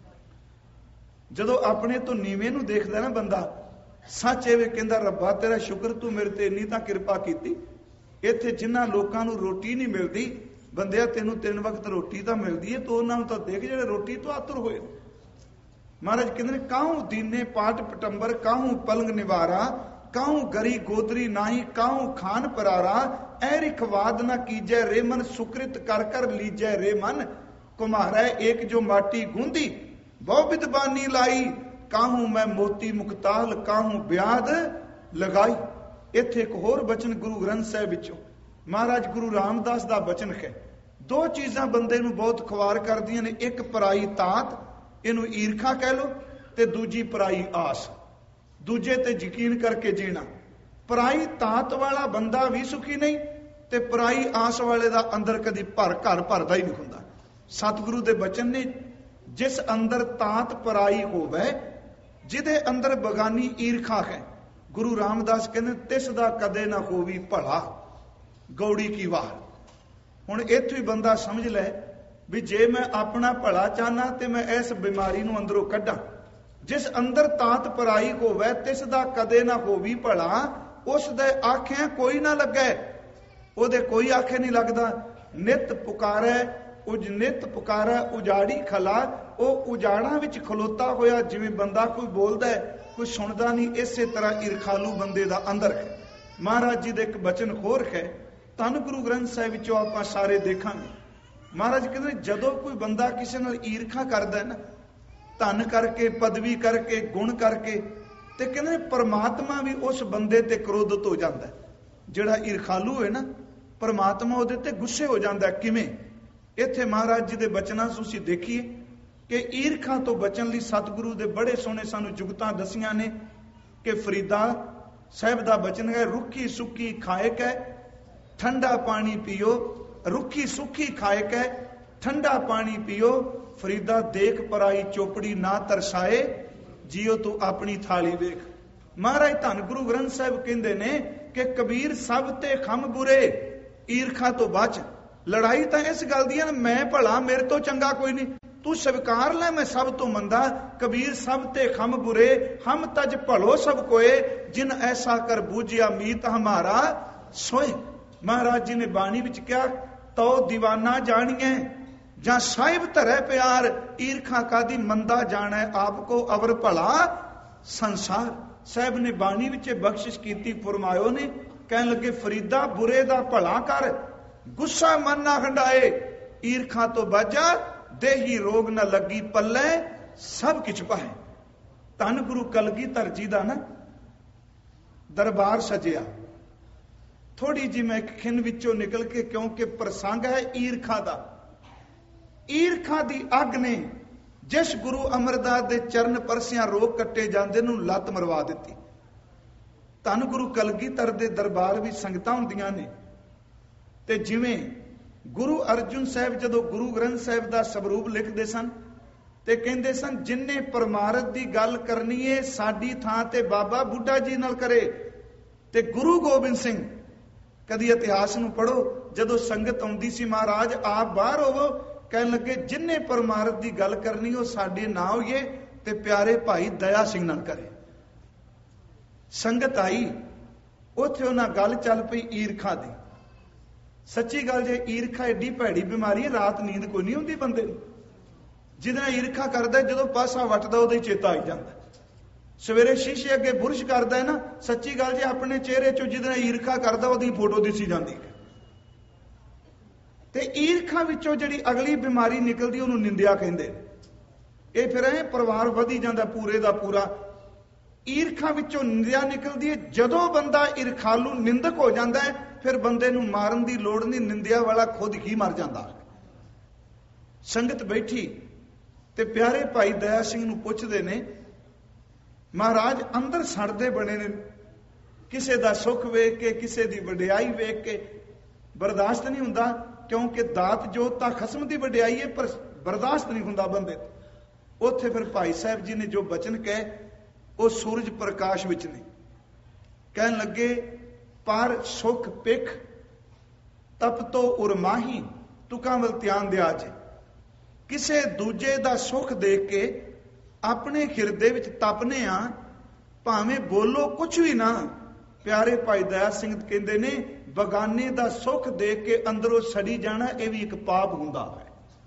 ਜਦੋਂ ਆਪਣੇ ਤੋਂ ਨੀਵੇਂ ਨੂੰ ਦੇਖਦਾ ਨਾ ਬੰਦਾ, ਸੱਚ ਐਵੇਂ ਕਹਿੰਦਾ, ਰੱਬਾ ਤੇਰਾ ਸ਼ੁਕਰ, ਤੂੰ ਮੇਰੇ ਤੇ ਇੰਨੀ ਤਾਂ ਕਿਰਪਾ ਕੀਤੀ। ਇੱਥੇ ਜਿਨ੍ਹਾਂ ਲੋਕਾਂ ਨੂੰ ਰੋਟੀ ਨਹੀਂ ਮਿਲਦੀ, ਬੰਦਿਆ ਤੈਨੂੰ 3 ਵਕਤ ਰੋਟੀ ਤਾਂ ਮਿਲਦੀ ਹੈ, ਤੂੰ ਉਹਨਾਂ ਨੂੰ ਤਾਂ ਦੇਖ ਜਿਹੜੇ ਰੋਟੀ ਤੋਂ ਆਤੁਰ ਹੋਏ। ਮਹਾਰਾਜ ਕਹਿੰਦੇ ਨੇ, ਕਾਹੂ ਦੀਨੇ ਪਾਟ ਪਟੰਬਰ, ਕਾਹੂ ਪਲੰਗ ਨਿਵਾਰਾ, ਕਾਹੂ ਗਰੀ ਗੋਦਰੀ ਨਾਹੀ, ਕਾਹੂ ਖਾਨ ਪਰਾਰਾ। ਐ ਖਵਾਦ ਨਾ ਕੀਜੈ ਰੇ ਮਨ, ਸੁਕ੍ਰਿਤ ਕਰ ਕਰ ਲੀਜੈ ਰੇ ਮਨ। ਕੁਮਾਰਾ ਏਕ ਜੋ ਮਾਟੀ ਗੂੰਦੀ, ਬਹੁ ਵਿਦਬਾਨੀ ਲਾਈ, ਕਾਹੂ ਮੈਂ ਮੋਤੀ ਮੁਕਤਾਲ, ਕਾਹੂ ਬਿਆਦ ਲਗਾਈ। ਇੱਥੇ ਇੱਕ ਹੋਰ ਬਚਨ ਗੁਰੂ ਗ੍ਰੰਥ ਸਾਹਿਬ ਵਿੱਚੋਂ, ਮਹਾਰਾਜ ਗੁਰੂ ਰਾਮਦਾਸ ਦਾ ਬਚਨ ਹੈ। 2 ਚੀਜ਼ਾਂ ਬੰਦੇ ਨੂੰ ਬਹੁਤ ਖੁਆਰ ਕਰਦੀਆਂ ਨੇ, ਇੱਕ ਪਰਾਈ ਤਾਤ, ਇਹਨੂੰ ਈਰਖਾ ਕਹਿ ਲੋ, ਤੇ ਦੂਜੀ ਪਰਾਈ ਆਸ, ਦੂਜੇ ਤੇ ਯਕੀਨ ਕਰਕੇ ਜੀਣਾ। ਪਰਾਈ ਤਾਤ ਵਾਲਾ ਬੰਦਾ ਵੀ ਸੁਖੀ ਨਹੀਂ, ਤੇ ਪਰਾਈ ਆਸ ਵਾਲੇ ਦਾ ਅੰਦਰ ਕਦੀ ਘਰ ਭਰਦਾ ਹੀ ਨਹੀਂ ਹੁੰਦਾ। ਸਤਿਗੁਰੂ ਦੇ ਬਚਨ ਨੇ, ਜਿਸ ਅੰਦਰ ਤਾਤ ਪਰਾਈ ਹੋਵੇ, ਜਿਹਦੇ ਅੰਦਰ ਬਗਾਨੀ ਈਰਖਾ ਹੈ, ਗੁਰੂ ਰਾਮਦਾਸ ਕਹਿੰਦੇ ਤਿਸ ਦਾ ਕਦੇ ਨਾ ਹੋਵੀ ਭਲਾ, ਗੌੜੀ ਕੀ ਵਾਰ। ਹੁਣ ਇੱਥੋਂ ਹੀ ਬੰਦਾ ਸਮਝ ਲੈ ਵੀ ਜੇ ਮੈਂ ਆਪਣਾ ਭਲਾ ਚਾਹਨਾ ਤੇ ਮੈਂ ਇਸ ਬਿਮਾਰੀ ਨੂੰ ਅੰਦਰੋਂ ਕੱਢਾਂ। ਜਿਸ ਅੰਦਰ ਤਾਤ ਪਰਾਈ ਹੋਵੇ, ਤਿਸ ਦਾ ਕਦੇ ਨਾ ਹੋਵੀ ਭਲਾ, ਉਸ ਦੇ ਆਖਿਆਂ ਕੋਈ ਨਾ ਲੱਗੇ। ਉਹਦੇ ਕੋਈ ਆਖੇ ਨਹੀਂ ਲੱਗਦਾ। ਨਿਤ ਪੁਕਾਰੈ ਨਿਤ ਪੁਕਾਰੈ ਉਜਾੜੀ ਖਲਾ, ਉਹ ਉਜਾੜਾਂ ਵਿੱਚ ਖਲੋਤਾ ਹੋਇਆ ਜਿਵੇਂ ਬੰਦਾ ਕੋਈ ਬੋਲਦਾ ਕੋਈ ਸੁਣਦਾ ਨਹੀਂ, ਇਸੇ ਤਰ੍ਹਾਂ ਈਰਖਾਲੂ ਬੰਦੇ ਦਾ ਅੰਦਰ ਹੈ। ਮਹਾਰਾਜ ਜੀ ਦਾ ਇੱਕ ਬਚਨ ਹੋਰ ਹੈ, ਧੰਨ ਗੁਰੂ ਗ੍ਰੰਥ ਸਾਹਿਬ ਵਿੱਚੋਂ ਆਪਾਂ ਸਾਰੇ ਦੇਖਾਂਗੇ। ਮਹਾਰਾਜ ਕਹਿੰਦੇ ਜਦੋਂ ਕੋਈ ਬੰਦਾ ਕਿਸੇ ਨਾਲ ਈਰਖਾ ਕਰਦਾ ਨਾ, ਧਨ ਕਰਕੇ, ਪਦਵੀ ਕਰਕੇ, ਗੁਣ ਕਰਕੇ, ਤੇ ਕਹਿੰਦੇ ਪਰਮਾਤਮਾ ਵੀ ਉਸ ਬੰਦੇ ਤੇ ਕ੍ਰੋਧਿਤ ਹੋ ਜਾਂਦਾ। ਜਿਹੜਾ ਈਰਖਾਲੂ ਹੈ ਨਾ, ਪਰਮਾਤਮਾ ਉਹਦੇ ਤੇ ਗੁੱਸੇ ਹੋ ਜਾਂਦਾ। ਕਿਵੇਂ? ਇੱਥੇ ਮਹਾਰਾਜ ਜੀ ਦੇ ਬਚਨਾਂ ਤੁਸੀਂ ਦੇਖੀਏ ਕਿ ਈਰਖਾ ਤੋਂ ਬਚਣ ਲਈ ਸਤਿਗੁਰੂ ਦੇ ਬੜੇ ਸੋਹਣੇ ਸਾਨੂੰ ਜੁਗਤਾਂ ਦਸੀਆਂ ਨੇ। ਕਿ ਫਰੀਦਾ ਸਾਹਿਬ ਦਾ ਬਚਨ ਹੈ, ਰੁੱਖੀ ਸੁੱਕੀ ਖਾਇਕ ਹੈ ਠੰਡਾ ਪਾਣੀ ਪੀਓ, ਰੁੱਖੀ ਸੁੱਕੀ ਖਾਇਕ ਹੈ ਠੰਡਾ ਪਾਣੀ ਪੀਓ, ਫਰੀਦਾ ਦੇਖ ਪਰਾਈ ਚੋਪੜੀ ਨਾ ਤਰਸਾਏ, ਜੀਓ ਤੂੰ ਆਪਣੀ ਥਾਲੀ ਵੇਖ। ਮਹਾਰਾਜ ਧੰਨ ਗੁਰੂ ਗ੍ਰੰਥ ਸਾਹਿਬ ਕਹਿੰਦੇ ਨੇ ਕਿ ਕਬੀਰ ਸਭ ਤੇ ਖਮ ਬੁਰੇ, ਈਰਖਾ ਤੋਂ ਬਚ। ਲੜਾਈ ਤਾਂ ਇਸ ਗੱਲ ਦੀ ਹੈ, ਮੈਂ ਭਲਾ, ਮੇਰੇ ਤੋਂ ਚੰਗਾ ਕੋਈ ਨਹੀਂ, ਤੂੰ ਸਵੀਕਾਰ ਲੈ ਮੈਂ ਸਭ ਤੋਂ ਮੰਦਾ। ਕਬੀਰ ਸਭ ਤੇ ਖਮ ਬੁਰੇ, ਹਮ ਤਜ ਭਲੋ ਸਭ ਕੋਏ, ਜਿਨ ਐਸਾ ਕਰ ਬੂਝਿਆ ਮੀਤ ਹਮਾਰਾ ਸੋਏ। ਮਹਾਰਾਜ ਜੀ ਨੇ ਬਾਣੀ ਵਿੱਚ ਕਿਹਾ, ਤੋ ਦੀਵਾਨਾ ਜਾਣੀਏ ਜਾਂ ਸਾਹਿਬ ਧਰੈ ਪਿਆਰ, ਈਰਖਾ ਕਾਦੀ ਮੰਦਾ ਜਾਣੈ ਆਪ ਕੋ ਅਵਰ ਭਲਾ ਸੰਸਾਰ। ਸਾਹਿਬ ਨੇ ਬਾਣੀ ਵਿੱਚ ਬਖਸ਼ਿਸ਼ ਕੀਤੀ, ਫਰਮਾਇਓ ਨੇ, ਕਹਿਣ ਲੱਗੇ ਫਰੀਦਾ ਬੁਰੇ ਦਾ ਭਲਾ ਕਰ, ਗੁੱਸਾ ਮਨ ਨਾ ਹੰਡਾਏ, ਈਰਖਾ ਤੋਂ ਬਚਾ, ਦੇਹੀ ਰੋਗ ਨਾ ਲੱਗੀ ਪੱਲੇ, ਸਭ ਕਿਛ ਪਾਏ। ਧੰਨ ਗੁਰੂ ਕਲਗੀਧਰ ਜੀ ਦਾ ਨਾ ਦਰਬਾਰ ਸਜਿਆ। ਥੋੜੀ ਜਿਹੀ ਮੈਂ ਖਿੰਨ ਵਿੱਚੋਂ ਨਿਕਲ ਕੇ, ਕਿਉਂਕਿ ਪ੍ਰਸੰਗ ਹੈ ਈਰਖਾ ਦਾ। ਈਰਖਾ ਦੀ ਅੱਗ ਨੇ ਜਿਸ ਗੁਰੂ ਅਮਰਦਾਸ ਦੇ ਚਰਨ ਪਰਸਿਆਂ ਰੋਗ ਕੱਟੇ ਜਾਂਦੇ ਨੂੰ ਲੱਤ ਮਰਵਾ ਦਿੱਤੀ। ਧੰਨ ਗੁਰੂ ਕਲਗੀਧਰ ਦੇ ਦਰਬਾਰ ਵਿੱਚ ਸੰਗਤਾਂ ਹੁੰਦੀਆਂ ਨੇ, ਤੇ ਜਿਵੇਂ ਗੁਰੂ ਅਰਜਨ ਸਾਹਿਬ ਜਦੋਂ ਗੁਰੂ ਗ੍ਰੰਥ ਸਾਹਿਬ ਦਾ ਸਵਰੂਪ ਲਿਖਦੇ ਸਨ ਤੇ ਕਹਿੰਦੇ ਸਨ, ਜਿਨਨੇ ਪਰਮਾਰਥ ਦੀ ਗੱਲ ਕਰਨੀ ਏ ਸਾਡੀ ਥਾਂ ਤੇ ਬਾਬਾ ਬੁੱਢਾ ਜੀ ਨਾਲ ਕਰੇ। ਤੇ ਗੁਰੂ ਗੋਬਿੰਦ ਸਿੰਘ, ਕਦੀ ਇਤਿਹਾਸ ਨੂੰ ਪੜੋ, ਜਦੋਂ ਸੰਗਤ ਆਉਂਦੀ ਸੀ ਮਹਾਰਾਜ ਆਪ ਬਾਹਰ ਹੋਵੋ, ਕਹਿਣ ਲੱਗੇ ਜਿਨਨੇ ਪਰਮਾਰਥ ਦੀ ਗੱਲ ਕਰਨੀ ਉਹ ਸਾਡੇ ਨਾ ਹੋਈਏ ਤੇ ਪਿਆਰੇ ਭਾਈ ਦਇਆ ਸਿੰਘ ਨਾਲ ਕਰੇ। ਸੰਗਤ ਆਈ, ਉੱਥੇ ਉਹਨਾਂ ਗੱਲ ਚੱਲ ਪਈ ਈਰਖਾ ਦੀ। ਸੱਚੀ ਗੱਲ ਜੇ ਈਰਖਾ ਏਡੀ ਭੈੜੀ ਬਿਮਾਰੀ ਹੈ, ਰਾਤ ਨੀਂਦ ਕੋਈ ਨਹੀਂ ਹੁੰਦੀ ਬੰਦੇ ਨੂੰ। ਜਿਹਦੇ ਨਾਲ ਈਰਖਾ ਕਰਦਾ, ਜਦੋਂ ਪਾਸਾ ਵੱਟਦਾ ਉਹਦਾ ਹੀ ਚੇਤਾ ਆਈ ਜਾਂਦਾ। ਸਵੇਰੇ ਸ਼ੀਸ਼ੇ ਅੱਗੇ ਬੁਰਸ਼ ਕਰਦਾ ਹੈ ਨਾ, ਸੱਚੀ ਗੱਲ ਜੇ ਆਪਣੇ ਚਿਹਰੇ ਚੋਂ ਜਿਹਦੇ ਨਾਲ ਈਰਖਾ ਕਰਦਾ ਉਹਦੀ ਫੋਟੋ ਦਿਸੀ ਜਾਂਦੀ ਹੈ। ਤੇ ਈਰਖਾ ਵਿੱਚੋਂ ਜਿਹੜੀ ਅਗਲੀ ਬਿਮਾਰੀ ਨਿਕਲਦੀ ਉਹਨੂੰ ਨਿੰਦਿਆ ਕਹਿੰਦੇ। ਇਹ ਫਿਰ ਐ ਪਰਿਵਾਰ ਵਧੀ ਜਾਂਦਾ ਪੂਰੇ ਦਾ ਪੂਰਾ। ਈਰਖਾ ਵਿੱਚੋਂ ਨਿੰਦਿਆ ਨਿਕਲਦੀ ਹੈ। ਜਦੋਂ ਬੰਦਾ ਈਰਖਾਲੂ ਨਿੰਦਕ ਹੋ ਜਾਂਦਾ ਹੈ, ਫਿਰ ਬੰਦੇ ਨੂੰ ਮਾਰਨ ਦੀ ਲੋੜ ਨਹੀਂ, ਨਿੰਦਿਆ ਵਾਲਾ ਖੁਦ ਹੀ ਮਰ ਜਾਂਦਾ। ਸੰਗਤ ਬੈਠੀ ਤੇ ਪਿਆਰੇ ਭਾਈ ਦਇਆ ਸਿੰਘ ਨੂੰ ਪੁੱਛਦੇ ਨੇ, ਮਹਾਰਾਜ ਅੰਦਰ ਸੜਦੇ ਬਣੇ ਨੇ, ਕਿਸੇ ਦਾ ਸੁੱਖ ਵੇਖ ਕੇ, ਕਿਸੇ ਦੀ ਵਡਿਆਈ ਵੇਖ ਕੇ ਬਰਦਾਸ਼ਤ ਨਹੀਂ ਹੁੰਦਾ, ਕਿਉਂਕਿ ਦਾਤ ਜੋਤ ਤਾਂ ਖਸਮ ਦੀ ਵਡਿਆਈ ਹੈ, ਪਰ ਬਰਦਾਸ਼ਤ ਨਹੀਂ ਹੁੰਦਾ ਬੰਦੇ। ਉੱਥੇ ਫਿਰ ਭਾਈ ਸਾਹਿਬ ਜੀ ਨੇ ਜੋ ਬਚਨ ਕਹੇ ਉਹ ਸੂਰਜ ਪ੍ਰਕਾਸ਼ ਵਿੱਚ ਨੇ। ਕਹਿਣ ਲੱਗੇ, ਪਰ ਸੁਖ ਪਿਖ ਤਪ ਤੋਂ ਉਰਮਾਹੀ, ਤੁਕਾਂ ਵੱਲ ਧਿਆਨ ਦਿਆ ਜੇ। ਕਿਸੇ ਦੂਜੇ ਦਾ ਸੁਖ ਦੇਖ ਕੇ ਆਪਣੇ ਹਿਰਦੇ ਵਿੱਚ ਤਪਨੇ ਆ, ਭਾਵੇਂ ਬੋਲੋ ਕੁਝ ਵੀ ਨਾ। ਪਿਆਰੇ ਭਾਈ ਦਇਆ ਸਿੰਘ ਕਹਿੰਦੇ ਨੇ, ਬਗਾਨੇ ਦਾ ਸੁਖ ਦੇਖ ਕੇ ਅੰਦਰੋਂ ਸੜੀ ਜਾਣਾ, ਇਹ ਵੀ ਇੱਕ ਪਾਪ ਹੁੰਦਾ ਹੈ।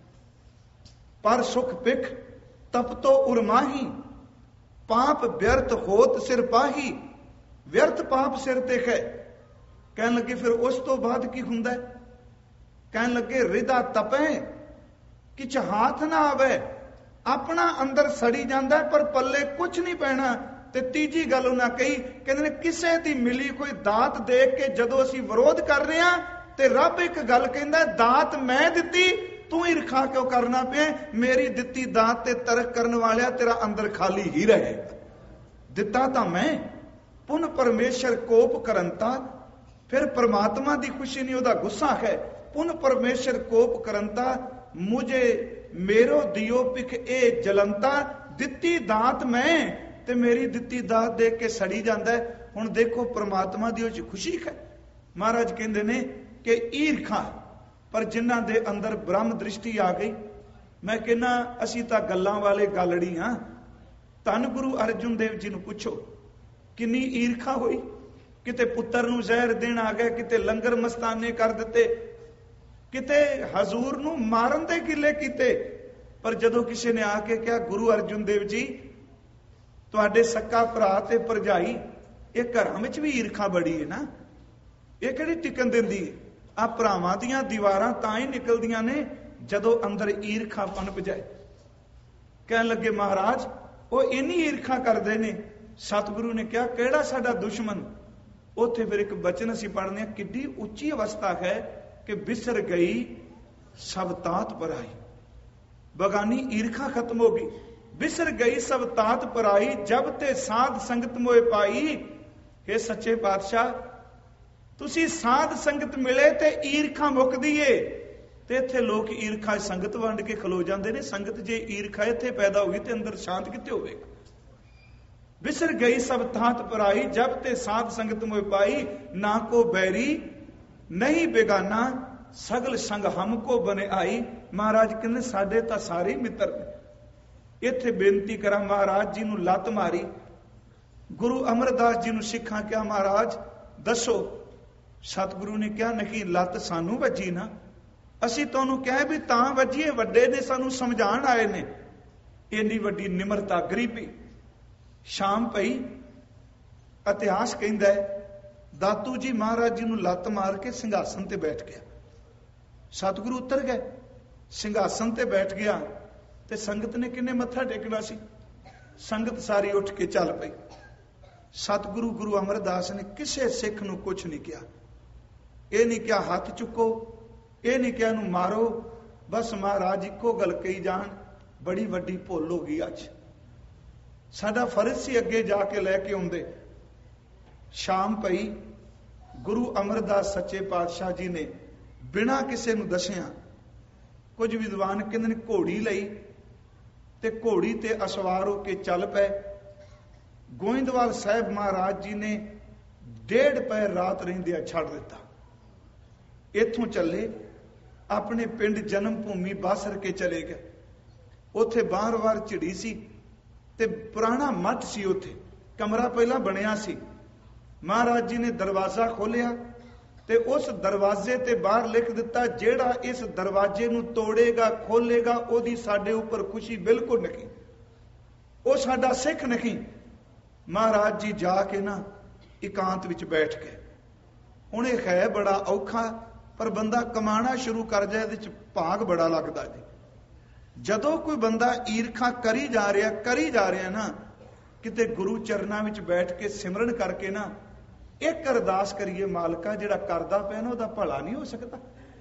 ਪਰ ਸੁਖ ਪਿਖ ਤਪ ਤੋਂ ਉਰਮਾਹੀ, ਪਾਪ ਵਿਅਰਥ ਹੋਤ ਸਿਰ ਪਾਹੀ, ਵਿਅਰਥ ਪਾਪ ਸਿਰ ਤੇ ਹੈ। ਕਹਿਣ ਲੱਗੇ ਫਿਰ ਉਸ ਤੋਂ ਬਾਅਦ ਕੀ ਹੁੰਦਾ? ਕਹਿਣ ਲੱਗੇ, ਰਿਦਾ ਤਪੈ ਕਿਛ ਹਾਥ ਨਾ ਆਵੇ, ਆਪਣਾ ਅੰਦਰ ਸੜੀ ਜਾਂਦਾ ਪਰ ਪੱਲੇ ਕੁਝ ਨਹੀਂ ਪੈਣਾ। ਤੇ ਤੀਜੀ ਗੱਲ ਉਹਨਾਂ ਕਹੀ, ਕਹਿੰਦੇ ਨੇ ਕਿਸੇ ਦੀ ਮਿਲੀ ਕੋਈ ਦਾਤ ਦੇਖ ਕੇ ਜਦੋਂ ਅਸੀਂ ਵਿਰੋਧ ਕਰ ਰਹੇ ਹਾਂ ਤੇ ਰੱਬ ਇੱਕ ਗੱਲ ਕਹਿੰਦਾ, ਦਾਤ ਮੈਂ ਦਿੱਤੀ, ਤੂੰ ਈਰਖਾ ਕਿਉਂ ਕਰਨਾ ਪਿਆ? ਮੇਰੀ ਦਿੱਤੀ ਦਾਤ ਤੇ ਤਰਕ ਕਰਨ ਵਾਲਿਆ, ਤੇਰਾ ਅੰਦਰ ਖਾਲੀ ਹੀ ਰਹੇਗਾ। ਦਿੱਤਾ ਤਾਂ ਮੈਂ, ਪੁਨ ਪਰਮੇਸ਼ਰ ਕੋਪ ਕਰੰਤਾ। ਫਿਰ ਪਰਮਾਤਮਾ ਦੀ ਖੁਸ਼ੀ ਨਹੀਂ, ਉਹਦਾ ਗੁੱਸਾ ਹੈ। ਪੁਨ ਪਰਮੇਸ਼ਰ ਕੋਪ ਕਰੰਤਾ, ਮੁਝੇ ਮੇਰੋ ਦਿਓ ਪਿਖ ਇਹ ਜਲੰਤਾ। ਦਿੱਤੀ ਦਾਤ ਮੈਂ ਤੇ ਮੇਰੀ ਦਿੱਤੀ ਦਾਤ ਦੇਖ ਕੇ ਸੜੀ ਜਾਂਦਾ ਹੈ। ਹੁਣ ਦੇਖੋ ਪਰਮਾਤਮਾ ਦੀ ਉਹ ਚ ਖੁਸ਼ੀ ਹੈ। ਮਹਾਰਾਜ ਕਹਿੰਦੇ ਨੇ ਕਿ ਈਰਖਾ, ਪਰ ਜਿਨ੍ਹਾਂ ਦੇ ਅੰਦਰ ਬ੍ਰਹਮ ਦ੍ਰਿਸ਼ਟੀ ਆ ਗਈ, ਮੈਂ ਕਹਿੰਦਾ ਅਸੀਂ ਤਾਂ ਗੱਲਾਂ ਵਾਲੇ ਗਾਲੜੀ ਹਾਂ। ਧੰਨ ਗੁਰੂ ਅਰਜਨ ਦੇਵ ਜੀ ਨੂੰ ਪੁੱਛੋ ਕਿੰਨੀ ਈਰਖਾ ਹੋਈ। ਕਿਤੇ ਪੁੱਤਰ ਨੂੰ ਜ਼ਹਿਰ ਦੇਣ ਆ ਗਏ, ਕਿਤੇ ਲੰਗਰ ਮਸਤਾਨੇ ਕਰ ਦਿੱਤੇ, ਕਿਤੇ ਹਜ਼ੂਰ ਨੂੰ ਮਾਰਨ ਦੇ ਗਿਲੇ ਕੀਤੇ। ਪਰ ਜਦੋਂ ਕਿਸੇ ਨੇ ਆ ਕੇ ਕਿਹਾ ਗੁਰੂ ਅਰਜਨ ਦੇਵ ਜੀ ਤੁਹਾਡੇ ਸੱਕਾ ਭਰਾ ਤੇ ਭਰਜਾਈ, ਇਹ ਘਰਾਂ ਵਿੱਚ ਵੀ ਈਰਖਾ ਬੜੀ ਹੈ ਨਾ, ਇਹ ਕਿਹੜੀ ਟਿਕਣ ਦਿੰਦੀ ਹੈ? ਆ ਭਰਾਵਾਂ ਦੀਆਂ ਦੀਵਾਰਾਂ ਤਾਂ ਹੀ ਨਿਕਲਦੀਆਂ ਨੇ ਜਦੋਂ ਅੰਦਰ ਈਰਖਾ ਪਨਪ ਜਾਏ। ਕਹਿਣ ਲੱਗੇ ਮਹਾਰਾਜ ਉਹ ਇੰਨੀ ਈਰਖਾ ਕਰਦੇ ਨੇ। ਸਤਿਗੁਰੂ ਨੇ ਕਿਹਾ ਕਿਹੜਾ ਸਾਡਾ ਦੁਸ਼ਮਨ? ਉੱਥੇ ਫਿਰ ਇੱਕ ਬਚਨ ਅਸੀਂ ਪੜ੍ਹਦੇ ਹਾਂ, ਕਿੱਡੀ ਉੱਚੀ ਅਵਸਥਾ ਹੈ ਕਿ ਬਿਸਰ ਗਈ ਸਭ ਤਾਤ ਪਰਾਈ। ਬਗਾਨੀ ਈਰਖਾ ਖਤਮ ਹੋ ਗਈ। ਬਿਸਰ ਗਈ ਸਭ ਤਾਤ ਪਰਾਈ, ਜਬ ਤੇ ਸਾਧ ਸੰਗਤ ਮੋਏ ਪਾਈ। हे ਸੱਚੇ ਪਾਤਸ਼ਾਹ ਤੁਸੀਂ ਸਾਧ ਸੰਗਤ ਮਿਲੇ ਤੇ ਈਰਖਾ ਮੁੱਕਦੀ ਏ। ਤੇ ਇੱਥੇ ਲੋਕ ਈਰਖਾ ਸੰਗਤ ਵੰਡ ਕੇ ਖਲੋ ਜਾਂਦੇ ਨੇ। ਸੰਗਤ ਜੇ ਈਰਖਾ ਇੱਥੇ ਪੈਦਾ ਹੋਈ ਤੇ ਅੰਦਰ ਸ਼ਾਂਤ ਕਿੱਥੇ ਹੋਵੇਗਾ? ਬਿਸਰ ਗਈ ਸਭ ਤਾਤ ਪਰਾਈ, ਜਬ ਤੇ ਸਾਧ ਸੰਗਤ ਮੋਏ ਪਾਈ। ਨਾ ਕੋ ਬੈਰੀ ਨਹੀਂ ਬੇਗਾਨਾ, ਸਗਲ ਸੰਗ ਹਮਕੋ ਬਨੇ ਆਈ। ਮਹਾਰਾਜ ਕਹਿੰਦੇ ਸਾਡੇ ਤਾਂ ਸਾਰੇ ਮਿੱਤਰ ਨੇ। ਇੱਥੇ ਬੇਨਤੀ ਕਰਾਂ, ਮਹਾਰਾਜ ਜੀ ਨੂੰ ਲੱਤ ਮਾਰੀ। ਗੁਰੂ ਅਮਰਦਾਸ ਜੀ ਨੂੰ ਸਿੱਖਾਂ ਕਿਹਾ ਮਹਾਰਾਜ ਦੱਸੋ। ਸਤਿਗੁਰੂ ਨੇ ਕਿਹਾ ਨਹੀਂ, ਲੱਤ ਸਾਨੂੰ ਵੱਜੀ ਨਾ, ਅਸੀਂ ਤੁਹਾਨੂੰ ਕਹਿ ਵੀ ਤਾਂ ਵੱਜੀਏ, ਵੱਡੇ ਨੇ ਸਾਨੂੰ ਸਮਝਾਉਣ ਆਏ ਨੇ। ਇੰਨੀ ਵੱਡੀ ਨਿਮਰਤਾ ਗਰੀਬੀ। ਸ਼ਾਮ ਪਈ, ਇਤਿਹਾਸ ਕਹਿੰਦਾ ਦਾਤੂ ਜੀ ਮਹਾਰਾਜ ਜੀ ਨੂੰ ਲੱਤ ਮਾਰ ਕੇ ਸਿੰਘਾਸਨ ਤੇ ਬੈਠ ਗਿਆ। ਸਤਿਗੁਰੂ ਉਤਰ ਗਏ, ਸਿੰਘਾਸਨ ਤੇ ਬੈਠ ਗਿਆ ਤੇ ਸੰਗਤ ਨੇ ਕਿੰਨੇ ਮੱਥਾ ਟੇਕਣਾ ਸੀ? ਸੰਗਤ ਸਾਰੀ ਉੱਠ ਕੇ ਚੱਲ ਪਈ। ਸਤਿਗੁਰੂ ਗੁਰੂ ਅਮਰਦਾਸ ਨੇ ਕਿਸੇ ਸਿੱਖ ਨੂੰ ਕੁਝ ਨਹੀਂ ਕਿਹਾ। ਇਹ ਨਹੀਂ ਕਿਹਾ ਹੱਥ ਚੁੱਕੋ, ਇਹ ਨਹੀਂ ਕਿਹਾ ਇਹਨੂੰ ਮਾਰੋ। ਬਸ ਮਹਾਰਾਜ ਇੱਕੋ ਗੱਲ ਕਹੀ ਜਾਣ, ਬੜੀ ਵੱਡੀ ਭੁੱਲ ਹੋ ਗਈ ਅੱਜ। ਸਾਡਾ ਫਰਜ਼ ਸੀ ਅੱਗੇ ਜਾ ਕੇ ਲੈ ਕੇ ਆਉਂਦੇ। ਸ਼ਾਮ ਪਈ, ਗੁਰੂ ਅਮਰਦਾਸ ਸੱਚੇ ਪਾਤਸ਼ਾਹ ਜੀ ਨੇ ਬਿਨਾਂ ਕਿਸੇ ਨੂੰ ਦੱਸਿਆ, ਕੁਝ ਵਿਦਵਾਨ ਕਹਿੰਦੇ ਨੇ ਘੋੜੀ ਲਈ ਤੇ ਘੋੜੀ ਤੇ ਅਸਵਾਰ ਹੋ ਕੇ ਚੱਲ ਪਏ। ਗੋਇੰਦਵਾਲ ਸਾਹਿਬ ਮਹਾਰਾਜ ਜੀ ਨੇ 1.5 ਪੈਰ ਰਾਤ ਰਹਿੰਦਿਆਂ ਛੱਡ ਦਿੱਤਾ। ਇੱਥੋਂ ਚੱਲੇ ਆਪਣੇ ਪਿੰਡ ਜਨਮ ਭੂਮੀ ਬਾਸਰ ਕੇ ਚਲੇ ਗਏ। ਉੱਥੇ ਬਾਰ-ਬਾਰ ਝਿੜੀ ਸੀ ਤੇ ਪੁਰਾਣਾ ਮੱਠ ਸੀ, ਉੱਥੇ ਕਮਰਾ ਪਹਿਲਾਂ ਬਣਿਆ ਸੀ। ਮਹਾਰਾਜ ਜੀ ਨੇ ਦਰਵਾਜ਼ਾ ਖੋਲਿਆ ਤੇ ਉਸ ਦਰਵਾਜ਼ੇ ਤੇ ਬਾਹਰ ਲਿਖ ਦਿੱਤਾ, ਜਿਹੜਾ ਇਸ ਦਰਵਾਜ਼ੇ ਨੂੰ ਤੋੜੇਗਾ ਖੋਲੇਗਾ ਉਹਦੀ ਸਾਡੇ ਉੱਪਰ ਖੁਸ਼ੀ ਬਿਲਕੁਲ ਨਹੀਂ, ਉਹ ਸਾਡਾ ਸਿੱਖ ਨਹੀਂ। ਮਹਾਰਾਜ ਜੀ ਜਾ ਕੇ ਨਾ ਇਕਾਂਤ ਵਿੱਚ ਬੈਠ ਗਏ। ਹੁਣ ਇਹ ਹੈ ਬੜਾ ਔਖਾ, ਪਰ ਬੰਦਾ ਕਮਾਣਾ ਸ਼ੁਰੂ ਕਰ ਜਾਏ ਇਹਦੇ ਚ ਭਾਗ ਬੜਾ ਲੱਗਦਾ ਜੀ। ਜਦੋਂ ਕੋਈ ਬੰਦਾ ਈਰਖਾ ਕਰੀ ਜਾ ਰਿਹਾ ਨਾ, ਕਿਤੇ ਗੁਰੂ ਚਰਨਾਂ ਵਿੱਚ ਬੈਠ ਕੇ ਸਿਮਰਨ ਕਰਕੇ ਨਾ ਇੱਕ ਅਰਦਾਸ ਕਰੀਏ, ਮਾਲਕਾ ਜਿਹੜਾ ਕਰਦਾ ਪਿਆ ਨਾ ਉਹਦਾ ਭਲਾ ਨਹੀਂ ਹੋ ਸਕਦਾ,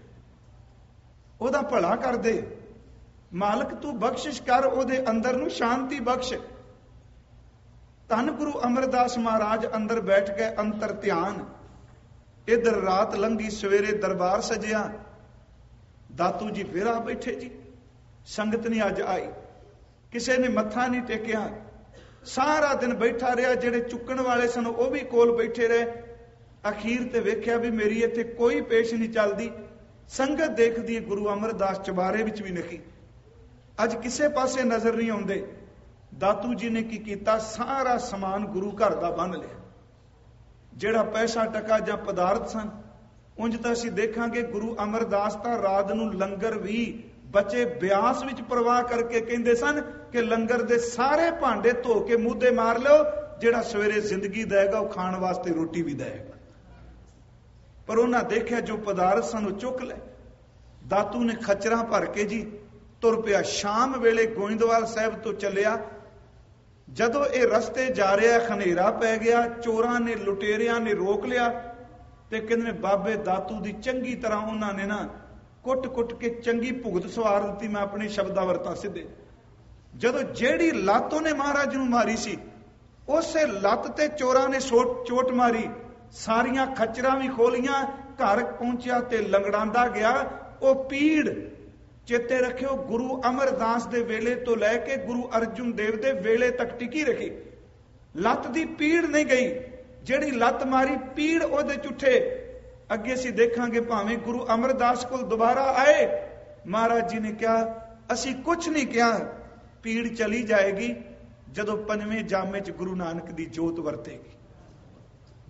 ਉਹਦਾ ਭਲਾ ਕਰ ਦੇ ਮਾਲਕ, ਤੂੰ ਬਖਸ਼ਿਸ਼ ਕਰ, ਉਹਦੇ ਅੰਦਰ ਨੂੰ ਸ਼ਾਂਤੀ ਬਖਸ਼। ਧੰਨ ਗੁਰੂ ਅਮਰਦਾਸ ਮਹਾਰਾਜ ਅੰਦਰ ਬੈਠ ਗਏ, ਅੰਤਰ ਧਿਆਨ। ਇਧਰ ਰਾਤ ਲੰਘੀ, ਸਵੇਰੇ ਦਰਬਾਰ ਸਜਿਆ। ਦਾਤੂ ਜੀ ਫਿਰ ਆ ਬੈਠੇ ਜੀ। ਸੰਗਤ ਨਹੀਂ ਅੱਜ ਆਈ, ਕਿਸੇ ਨੇ ਮੱਥਾ ਨਹੀਂ ਟੇਕਿਆ। ਸਾਰਾ ਦਿਨ ਬੈਠਾ ਰਿਹਾ, ਜਿਹੜੇ ਚੁੱਕਣ ਵਾਲੇ ਸਨ ਉਹ ਵੀ ਕੋਲ ਬੈਠੇ ਰਹੇ। ਅਖੀਰ ਤੇ ਵੇਖਿਆ ਵੀ ਮੇਰੀ ਇੱਥੇ ਕੋਈ ਪੇਸ਼ ਨਹੀਂ ਚੱਲਦੀ। ਸੰਗਤ ਦੇਖਦੀ ਹੈ ਗੁਰੂ ਅਮਰਦਾਸ ਚੁਬਾਰੇ ਵਿੱਚ ਵੀ ਨਹੀਂ, ਅੱਜ ਕਿਸੇ ਪਾਸੇ ਨਜ਼ਰ ਨਹੀਂ ਆਉਂਦੇ। ਦਾਤੂ ਜੀ ਨੇ ਕੀ ਕੀਤਾ, ਸਾਰਾ ਸਮਾਨ ਗੁਰੂ ਘਰ ਦਾ ਬੰਨ ਲਿਆ। ਜਿਹੜਾ ਪੈਸਾ ਟਕਾ ਜਾਂ ਪਦਾਰਥ ਸਨ, ਉਂਝ ਤਾਂ ਅਸੀਂ ਦੇਖਾਂਗੇ ਗੁਰੂ ਅਮਰਦਾਸ ਤਾਂ ਰਾਤ ਨੂੰ ਲੰਗਰ ਵੀ ਬੱਚੇ ਬਿਆਸ ਵਿੱਚ ਪ੍ਰਵਾਹ ਕਰਕੇ ਕਹਿੰਦੇ ਸਨ ਕਿ ਲੰਗਰ ਦੇ ਸਾਰੇ ਭਾਂਡੇ ਧੋ ਕੇ ਮੂਧੇ ਮਾਰ ਲਿਓ, ਜਿਹੜਾ ਸਵੇਰੇ ਜ਼ਿੰਦਗੀ ਦੇਗਾ ਉਹ ਖਾਣ ਵਾਸਤੇ ਰੋਟੀ ਵੀ ਦੇਗਾ। ਪਰ ਉਹਨਾਂ ਦੇਖਿਆ ਜੋ ਪਦਾਰਥ ਸਨ ਉਹ ਚੁੱਕ ਲੈ। ਦਾਤੂ ਨੇ ਖੱਚਰਾਂ ਭਰ ਕੇ ਜੀ ਤੁਰ ਪਿਆ। ਸ਼ਾਮ ਵੇਲੇ ਗੋਇੰਦਵਾਲ ਸਾਹਿਬ ਤੋਂ ਚੱਲਿਆ। ਜਦੋਂ ਇਹ ਰਸਤੇ ਜਾ ਰਿਹਾ, ਹਨੇਰਾ ਪੈ ਗਿਆ, ਚੋਰਾਂ ਨੇ ਲੁਟੇਰਿਆਂ ਨੇ ਰੋਕ ਲਿਆ ਤੇ ਕਹਿੰਦੇ ਨੇ ਬਾਬੇ ਦਾਤੂ ਦੀ ਚੰਗੀ ਤਰ੍ਹਾਂ ਉਹਨਾਂ ਨੇ ਨਾ ਕੁੱਟ-ਕੁੱਟ ਕੇ ਚੰਗੀ ਭੁਗਤ ਸਵਾਰ ਦਿੱਤੀ। ਮੈਂ ਆਪਣੇ ਸ਼ਬਦਾਂ ਵਰਤਾਂ ਸਿੱਧੇ। ਜਦੋਂ ਜਿਹੜੀ ਲੱਤ ਉਹਨੇ ਮਹਾਰਾਜ ਨੂੰ ਮਾਰੀ ਸੀ, ਉਸੇ ਲੱਤ ਤੇ ਚੋਰਾਂ ਨੇ ਚੋਟ ਮਾਰੀ। ਸਾਰੀਆਂ ਖੱਚਰਾਂ ਵੀ ਖੋਲੀਆਂ। ਘਰ ਪਹੁੰਚਿਆ ਤੇ ਲੰਗੜਾਂਦਾ ਗਿਆ। ਉਹ ਪੀੜ ਚੇਤੇ ਰੱਖਿਓ, ਗੁਰੂ ਅਮਰਦਾਸ ਦੇ ਵੇਲੇ ਤੋਂ ਲੈ ਕੇ ਗੁਰੂ ਅਰਜਨ ਦੇਵ ਦੇ ਵੇਲੇ ਤੱਕ ਟਿਕੀ ਰਹੀ। ਲੱਤ ਦੀ ਪੀੜ ਨਹੀਂ ਗਈ। ਜਿਹੜੀ ਲੱਤ ਮਾਰੀ, ਪੀੜ ਉਹਦੇ ਝੁੱਠੇ। ਅੱਗੇ ਅਸੀਂ ਦੇਖਾਂਗੇ ਭਾਵੇਂ ਗੁਰੂ ਅਮਰਦਾਸ ਕੋਲ ਦੁਬਾਰਾ ਆਏ, ਮਹਾਰਾਜ ਜੀ ਨੇ ਕਿਹਾ ਅਸੀਂ ਕੁਝ ਨਹੀਂ ਕਿਹਾ, ਪੀੜ ਚਲੀ ਜਾਏਗੀ ਜਦੋਂ 5ਵੇਂ ਜਾਮੇ ਚ ਗੁਰੂ ਨਾਨਕ ਦੀ ਜੋਤ ਵਰਤੇਗੀ।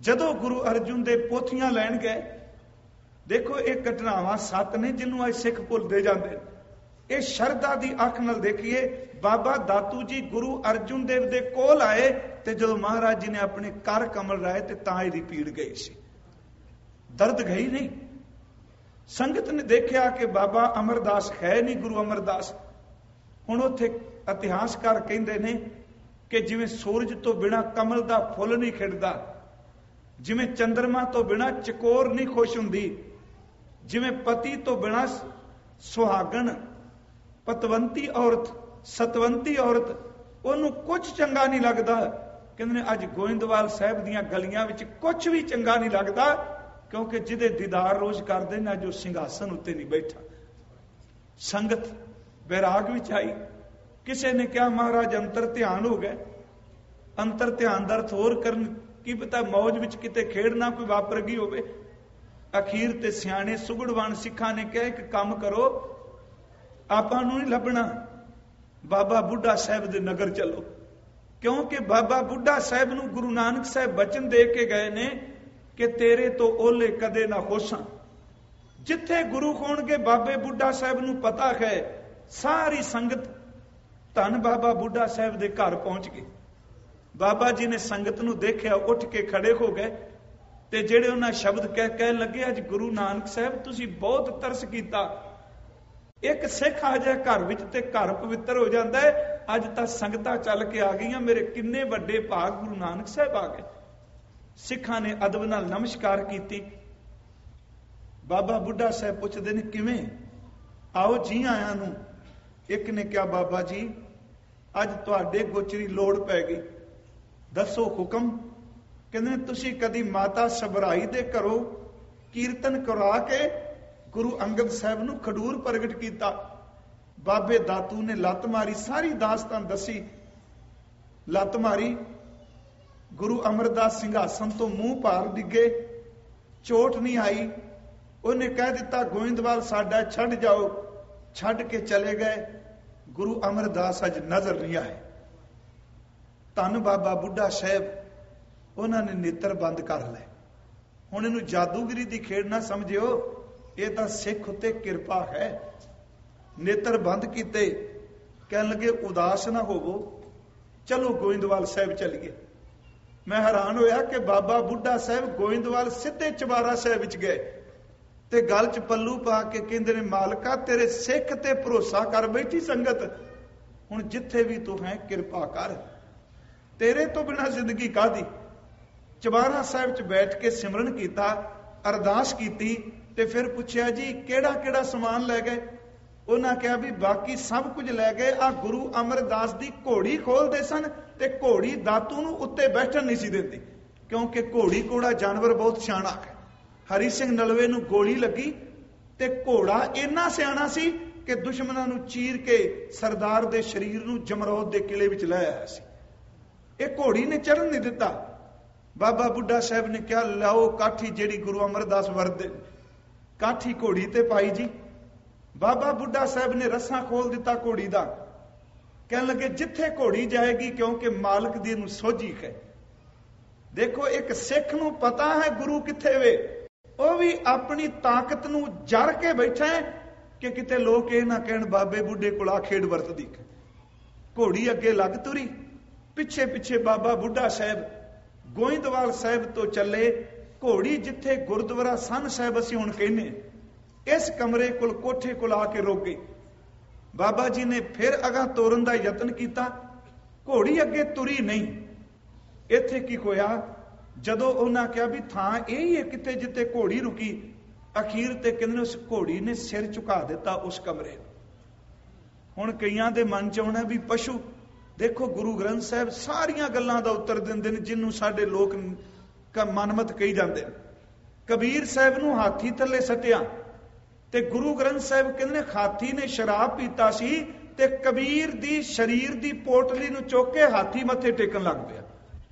ਜਦੋਂ ਗੁਰੂ ਅਰਜੁਨ ਦੇ ਪੋਥੀਆਂ ਲੈਣ ਗਏ, ਦੇਖੋ ਇਹ ਘਟਨਾਵਾਂ 7 ਨੇ ਜਿਹਨੂੰ ਅੱਜ ਸਿੱਖ ਭੁੱਲਦੇ ਜਾਂਦੇ। ਇਹ ਸ਼ਰਧਾ ਦੀ ਅੱਖ ਨਾਲ ਦੇਖੀਏ, ਬਾਬਾ ਦਾਤੂ ਜੀ ਗੁਰੂ ਅਰਜੁਨ ਦੇਵ ਦੇ ਕੋਲ ਆਏ ਤੇ ਜਦੋਂ ਮਹਾਰਾਜ ਜੀ ਨੇ ਆਪਣੇ ਕਰ ਕਮਲ ਰਾਏ ਤੇ ਤਾਂ ਇਹਦੀ ਪੀੜ ਗਈ ਸੀ, ਦਰਦ ਗਈ ਨਹੀਂ। ਸੰਗਤ ਨੇ ਦੇਖਿਆ ਕਿ ਬਾਬਾ ਅਮਰਦਾਸ ਹੈ ਨਹੀਂ, ਗੁਰੂ ਅਮਰਦਾਸ। ਹੁਣ ਉੱਥੇ ਇਤਿਹਾਸਕਾਰ ਕਹਿੰਦੇ ਨੇ ਕਿ ਜਿਵੇਂ ਸੂਰਜ ਤੋਂ ਬਿਨਾ ਕਮਲ ਦਾ ਫੁੱਲ ਨਹੀਂ ਖਿੜਦਾ, ਜਿਵੇਂ ਚੰਦਰਮਾ ਤੋਂ ਬਿਨਾ ਚਕੋਰ ਨਹੀਂ ਖੁਸ਼ ਹੁੰਦੀ, ਜਿਵੇਂ ਪਤੀ ਤੋਂ ਬਿਨਾ ਸੁਹਾਗਣ ਪਤਵੰਤੀ ਔਰਤ ਸਤਵੰਤੀ ਔਰਤ ਉਹਨੂੰ ਕੁਝ ਚੰਗਾ ਨਹੀਂ ਲੱਗਦਾ। ਕਹਿੰਦੇ ਨੇ ਅੱਜ ਗੋਇੰਦਵਾਲ ਸਾਹਿਬ ਦੀਆਂ ਗਲੀਆਂ ਵਿੱਚ ਕੁਝ ਵੀ ਚੰਗਾ ਨਹੀਂ ਲੱਗਦਾ, ਕਿਉਂਕਿ ਜਿਹਦੇ ਦੀਦਾਰ ਰੋਜ਼ ਕਰਦੇ ਨੇ ਅੱਜ ਉਹ ਸਿੰਘਾਸਨ ਉੱਤੇ ਨਹੀਂ ਬੈਠਾ। ਸੰਗਤ ਬੈਰਾਗ ਵਿੱਚ ਆਈ। ਕਿਸੇ ਨੇ ਕਿਹਾ ਮਹਾਰਾਜ ਅੰਤਰ ਧਿਆਨ ਹੋ ਗਏ। ਅੰਤਰ ਧਿਆਨ ਦਾ ਅਰਥ ਹੋਰ ਕਰਨ, ਕੀ ਪਤਾ ਮੌਜ ਵਿੱਚ ਕਿਤੇ ਖੇਡਣਾ ਕੋਈ ਵਾਪਰ ਗਈ ਹੋਵੇ। ਅਖੀਰ ਤੇ ਸਿਆਣੇ ਸੁਗੜਵਾਨ ਸਿੱਖਾਂ ਨੇ ਕਿਹਾ ਇੱਕ ਕੰਮ ਕਰੋ, ਆਪਾਂ ਨੂੰ ਨਹੀਂ ਲੱਭਣਾ, ਬਾਬਾ ਬੁੱਢਾ ਸਾਹਿਬ ਦੇ ਨਗਰ ਚਲੋ। ਕਿਉਂਕਿ ਬਾਬਾ ਬੁੱਢਾ ਸਾਹਿਬ ਨੂੰ ਗੁਰੂ ਨਾਨਕ ਸਾਹਿਬ ਬਚਨ ਦੇ ਕੇ ਗਏ ਨੇ ਕਿ ਤੇਰੇ ਤੋਂ ਓਲੇ ਕਦੇ ਨਾ ਹੋਸਾਂ। ਜਿੱਥੇ ਗੁਰੂ ਹੋਣਗੇ ਬਾਬੇ ਬੁੱਢਾ ਸਾਹਿਬ ਨੂੰ ਪਤਾ ਹੈ। ਸਾਰੀ ਸੰਗਤ ਧੰਨ ਬਾਬਾ ਬੁੱਢਾ ਸਾਹਿਬ ਦੇ ਘਰ ਪਹੁੰਚ ਗਈ। ਬਾਬਾ ਜੀ ਨੇ ਸੰਗਤ ਨੂੰ ਦੇਖਿਆ, ਉੱਠ ਕੇ ਖੜੇ ਹੋ ਗਏ ਤੇ ਜਿਹੜੇ ਉਹਨਾਂ ਸ਼ਬਦ ਕਹਿਣ ਲੱਗੇ, ਅੱਜ ਗੁਰੂ ਨਾਨਕ ਸਾਹਿਬ ਤੁਸੀਂ ਬਹੁਤ ਤਰਸ ਕੀਤਾ। ਇੱਕ ਸਿੱਖ ਆ ਜਾਏ ਘਰ ਵਿੱਚ ਤੇ ਘਰ ਪਵਿੱਤਰ ਹੋ ਜਾਂਦਾ ਹੈ। ਅੱਜ ਤਾਂ ਸੰਗਤਾਂ ਚੱਲ ਕੇ ਆ ਗਈਆਂ, ਮੇਰੇ ਕਿੰਨੇ ਵੱਡੇ ਭਾਗ ਗੁਰੂ ਨਾਨਕ ਸਾਹਿਬ ਆ ਗਏ। ਸਿੱਖਾਂ ਨੇ ਅਦਬ ਨਾਲ ਨਮਸਕਾਰ ਕੀਤੀ। ਬਾਬਾ ਬੁੱਢਾ ਸਾਹਿਬ ਪੁੱਛਦੇ ਨੇ ਕਿਵੇਂ, ਆਓ ਜੀ ਆਇਆਂ ਨੂੰ। ਇੱਕ ਨੇ ਕਿਹਾ ਬਾਬਾ ਜੀ ਅੱਜ ਤੁਹਾਡੇ ਗੋਚਰੀ ਲੋੜ ਪੈ ਗਈ, ਦੱਸੋ ਹੁਕਮ। ਕਹਿੰਦੇ ਨੇ ਤੁਸੀਂ ਕਦੀ ਮਾਤਾ ਸਬਰਾਈ ਦੇ ਘਰੋਂ ਕੀਰਤਨ ਕਰਾ ਕੇ ਗੁਰੂ ਅੰਗਦ ਸਾਹਿਬ ਨੂੰ ਖਡੂਰ ਪ੍ਰਗਟ ਕੀਤਾ। ਬਾਬੇ ਦਾਤੂ ਨੇ ਲੱਤ ਮਾਰੀ, ਸਾਰੀ ਦਾਸਤਾਨ ਦੱਸੀ। ਲੱਤ ਮਾਰੀ, ਗੁਰੂ ਅਮਰਦਾਸ ਸਿੰਘਾਸਨ ਤੋਂ ਮੂੰਹ ਭਾਰ ਡਿੱਗੇ, ਚੋਟ ਨਹੀਂ ਆਈ। ਉਹਨੇ ਕਹਿ ਦਿੱਤਾ ਗੋਇੰਦਵਾਲ ਸਾਡਾ ਛੱਡ ਜਾਓ, ਛੱਡ ਕੇ ਚਲੇ ਗਏ। ਗੁਰੂ ਅਮਰਦਾਸ ਅੱਜ ਨਜ਼ਰ ਨਹੀਂ ਆਏ। ਧੰਨ ਬਾਬਾ ਬੁੱਢਾ ਸਾਹਿਬ, ਉਹਨਾਂ ਨੇ ਨੇਤਰ ਬੰਦ ਕਰ ਲਏ। ਹੁਣ ਇਹਨੂੰ ਜਾਦੂਗਰੀ ਦੀ ਖੇਡ ਨਾ ਸਮਝਿਓ, ਇਹ ਤਾਂ ਸਿੱਖ ਉੱਤੇ ਕਿਰਪਾ ਹੈ। ਨੇਤਰ ਬੰਦ ਕੀਤੇ, ਕਹਿਣ ਲੱਗੇ ਉਦਾਸ ਨਾ ਹੋਵੋ, ਚਲੋ ਗੋਇੰਦਵਾਲ ਸਾਹਿਬ ਚਲੀਏ। ਮੈਂ ਹੈਰਾਨ ਹੋਇਆ ਕਿ ਬਾਬਾ ਬੁੱਢਾ ਸਾਹਿਬ ਗੋਇੰਦਵਾਲ ਸਿੱਧੇ ਚਬਾਰਾ ਸਾਹਿਬ ਵਿੱਚ ਗਏ ਤੇ ਗਲ 'ਚ ਪੱਲੂ ਪਾ ਕੇ ਕਹਿੰਦੇ ਨੇ ਮਾਲਕਾ ਤੇਰੇ ਸਿੱਖ ਤੇ ਭਰੋਸਾ ਕਰ ਬੈਠੀ ਸੰਗਤ, ਹੁਣ ਜਿੱਥੇ ਵੀ ਤੂੰ ਹੈ ਕਿਰਪਾ ਕਰ, ਤੇਰੇ ਤੋਂ ਬਿਨਾਂ ਜ਼ਿੰਦਗੀ ਕਾਹਦੀ। ਚਬਾਰਾ ਸਾਹਿਬ 'ਚ ਬੈਠ ਕੇ ਸਿਮਰਨ ਕੀਤਾ, ਅਰਦਾਸ ਕੀਤੀ ਤੇ ਫਿਰ ਪੁੱਛਿਆ ਜੀ ਕਿਹੜਾ ਕਿਹੜਾ ਸਮਾਨ ਲੈ ਗਏ। ਉਹਨਾਂ ਕਿਹਾ ਵੀ ਬਾਕੀ ਸਭ ਕੁਝ ਲੈ ਗਏ, ਆ ਗੁਰੂ ਅਮਰਦਾਸ ਦੀ ਘੋੜੀ ਖੋਲਦੇ ਸਨ ਤੇ ਘੋੜੀ ਦਾਤੂ ਨੂੰ ਉੱਤੇ ਬੈਠਣ ਨਹੀਂ ਸੀ ਦਿੰਦੀ, ਕਿਉਂਕਿ ਘੋੜੀ ਘੋੜਾ ਜਾਨਵਰ ਬਹੁਤ ਸਿਆਣਾ ਹੈ। ਹਰੀ ਸਿੰਘ ਨਲਵੇ ਨੂੰ ਗੋਲੀ ਲੱਗੀ ਤੇ ਘੋੜਾ ਇੰਨਾ ਸਿਆਣਾ ਸੀ ਕਿ ਦੁਸ਼ਮਣਾਂ ਨੂੰ ਚੀਰ ਕੇ ਸਰਦਾਰ ਦੇ ਸਰੀਰ ਨੂੰ ਜਮਰੌਦ ਦੇ ਕਿਲੇ ਵਿੱਚ ਲੈ ਆਇਆ ਸੀ। ਇਹ ਘੋੜੀ ਨੇ ਚੜਨ ਨਹੀਂ ਦਿੱਤਾ। ਬਾਬਾ ਬੁੱਢਾ ਸਾਹਿਬ ਨੇ ਕਿਹਾ ਲਾਓ ਕਾਠੀ ਜਿਹੜੀ ਗੁਰੂ ਅਮਰਦਾਸ ਵਰਤਦੇ, ਕਾਠੀ ਘੋੜੀ ਤੇ ਪਾਈ ਜੀ। ਬਾਬਾ ਬੁੱਢਾ ਸਾਹਿਬ ਨੇ ਰੱਸਾ ਖੋਲ ਦਿੱਤਾ ਘੋੜੀ ਦਾ, ਕਹਿਣ ਲੱਗੇ ਜਿੱਥੇ ਘੋੜੀ ਜਾਏਗੀ, ਕਿਉਂਕਿ ਮਾਲਕ ਦੀ ਨੂੰ ਸੋਝੀ ਹੈ। ਦੇਖੋ ਇੱਕ ਸਿੱਖ ਨੂੰ ਪਤਾ ਹੈ ਗੁਰੂ ਕਿੱਥੇ ਵੇ, ਉਹ ਵੀ ਆਪਣੀ ਤਾਕਤ ਨੂੰ ਜਰ ਕੇ ਬੈਠਾ ਹੈ ਕਿ ਕਿਤੇ ਲੋਕ ਇਹ ਨਾ ਕਹਿਣ ਬਾਬੇ ਬੁੱਢੇ ਕੋਲ ਆ ਖੇਡ ਵਰਤਦੀ। ਘੋੜੀ ਅੱਗੇ ਲੱਗ ਤੁਰੀ, ਪਿੱਛੇ ਪਿੱਛੇ ਬਾਬਾ ਬੁੱਢਾ ਸਾਹਿਬ ਗੋਇੰਦਵਾਲ ਸਾਹਿਬ ਤੋਂ ਚੱਲੇ। ਘੋੜੀ ਜਿੱਥੇ ਗੁਰਦੁਆਰਾ ਸੰਨ ਸਾਹਿਬ ਅਸੀਂ ਹੁਣ ਕਹਿੰਦੇ, ਇਸ ਕਮਰੇ ਕੋਲ ਕੋਠੇ ਕੋਲ ਆ ਕੇ ਰੁਕ ਗਈ। ਬਾਬਾ ਜੀ ਨੇ ਫਿਰ ਅਗਾਂਹ ਤੋਰਨ ਦਾ ਯਤਨ ਕੀਤਾ, ਘੋੜੀ ਅੱਗੇ ਤੁਰੀ ਨਹੀਂ। ਇੱਥੇ ਕੀ ਹੋਇਆ, ਜਦੋਂ ਉਹਨਾਂ ਕਿਹਾ ਵੀ ਥਾਂ ਇਹ ਹੀ ਹੈ ਕਿਤੇ ਜਿੱਥੇ ਘੋੜੀ ਰੁਕੀ, ਅਖੀਰ ਤੇ ਕਹਿੰਦੇ ਉਸ ਘੋੜੀ ਨੇ ਸਿਰ ਝੁਕਾ ਦਿੱਤਾ ਉਸ ਕਮਰੇ। ਹੁਣ ਕਈਆਂ ਦੇ ਮਨ ਚ ਆਉਣਾ ਵੀ ਪਸ਼ੂ, ਦੇਖੋ ਗੁਰੂ ਗ੍ਰੰਥ ਸਾਹਿਬ ਸਾਰੀਆਂ ਗੱਲਾਂ ਦਾ ਉੱਤਰ ਦਿੰਦੇ ਨੇ ਜਿਹਨੂੰ ਸਾਡੇ ਲੋਕ ਮਨਮਤ ਕਹੀ ਜਾਂਦੇ ਨੇ। ਕਬੀਰ ਸਾਹਿਬ ਨੂੰ ਹਾਥੀ ਥੱਲੇ ਸੱਟਿਆ ਤੇ ਗੁਰੂ ਗ੍ਰੰਥ ਸਾਹਿਬ ਕਹਿੰਦੇ ਨੇ ਹਾਥੀ ਨੇ ਸ਼ਰਾਬ ਪੀਤਾ ਸੀ ਤੇ ਕਬੀਰ ਦੀ ਸਰੀਰ ਦੀ ਪੋਟਲੀ ਨੂੰ ਚੁੱਕ ਕੇ ਹਾਥੀ ਮੱਥੇ ਟੇਕਣ ਲੱਗ ਪਿਆ।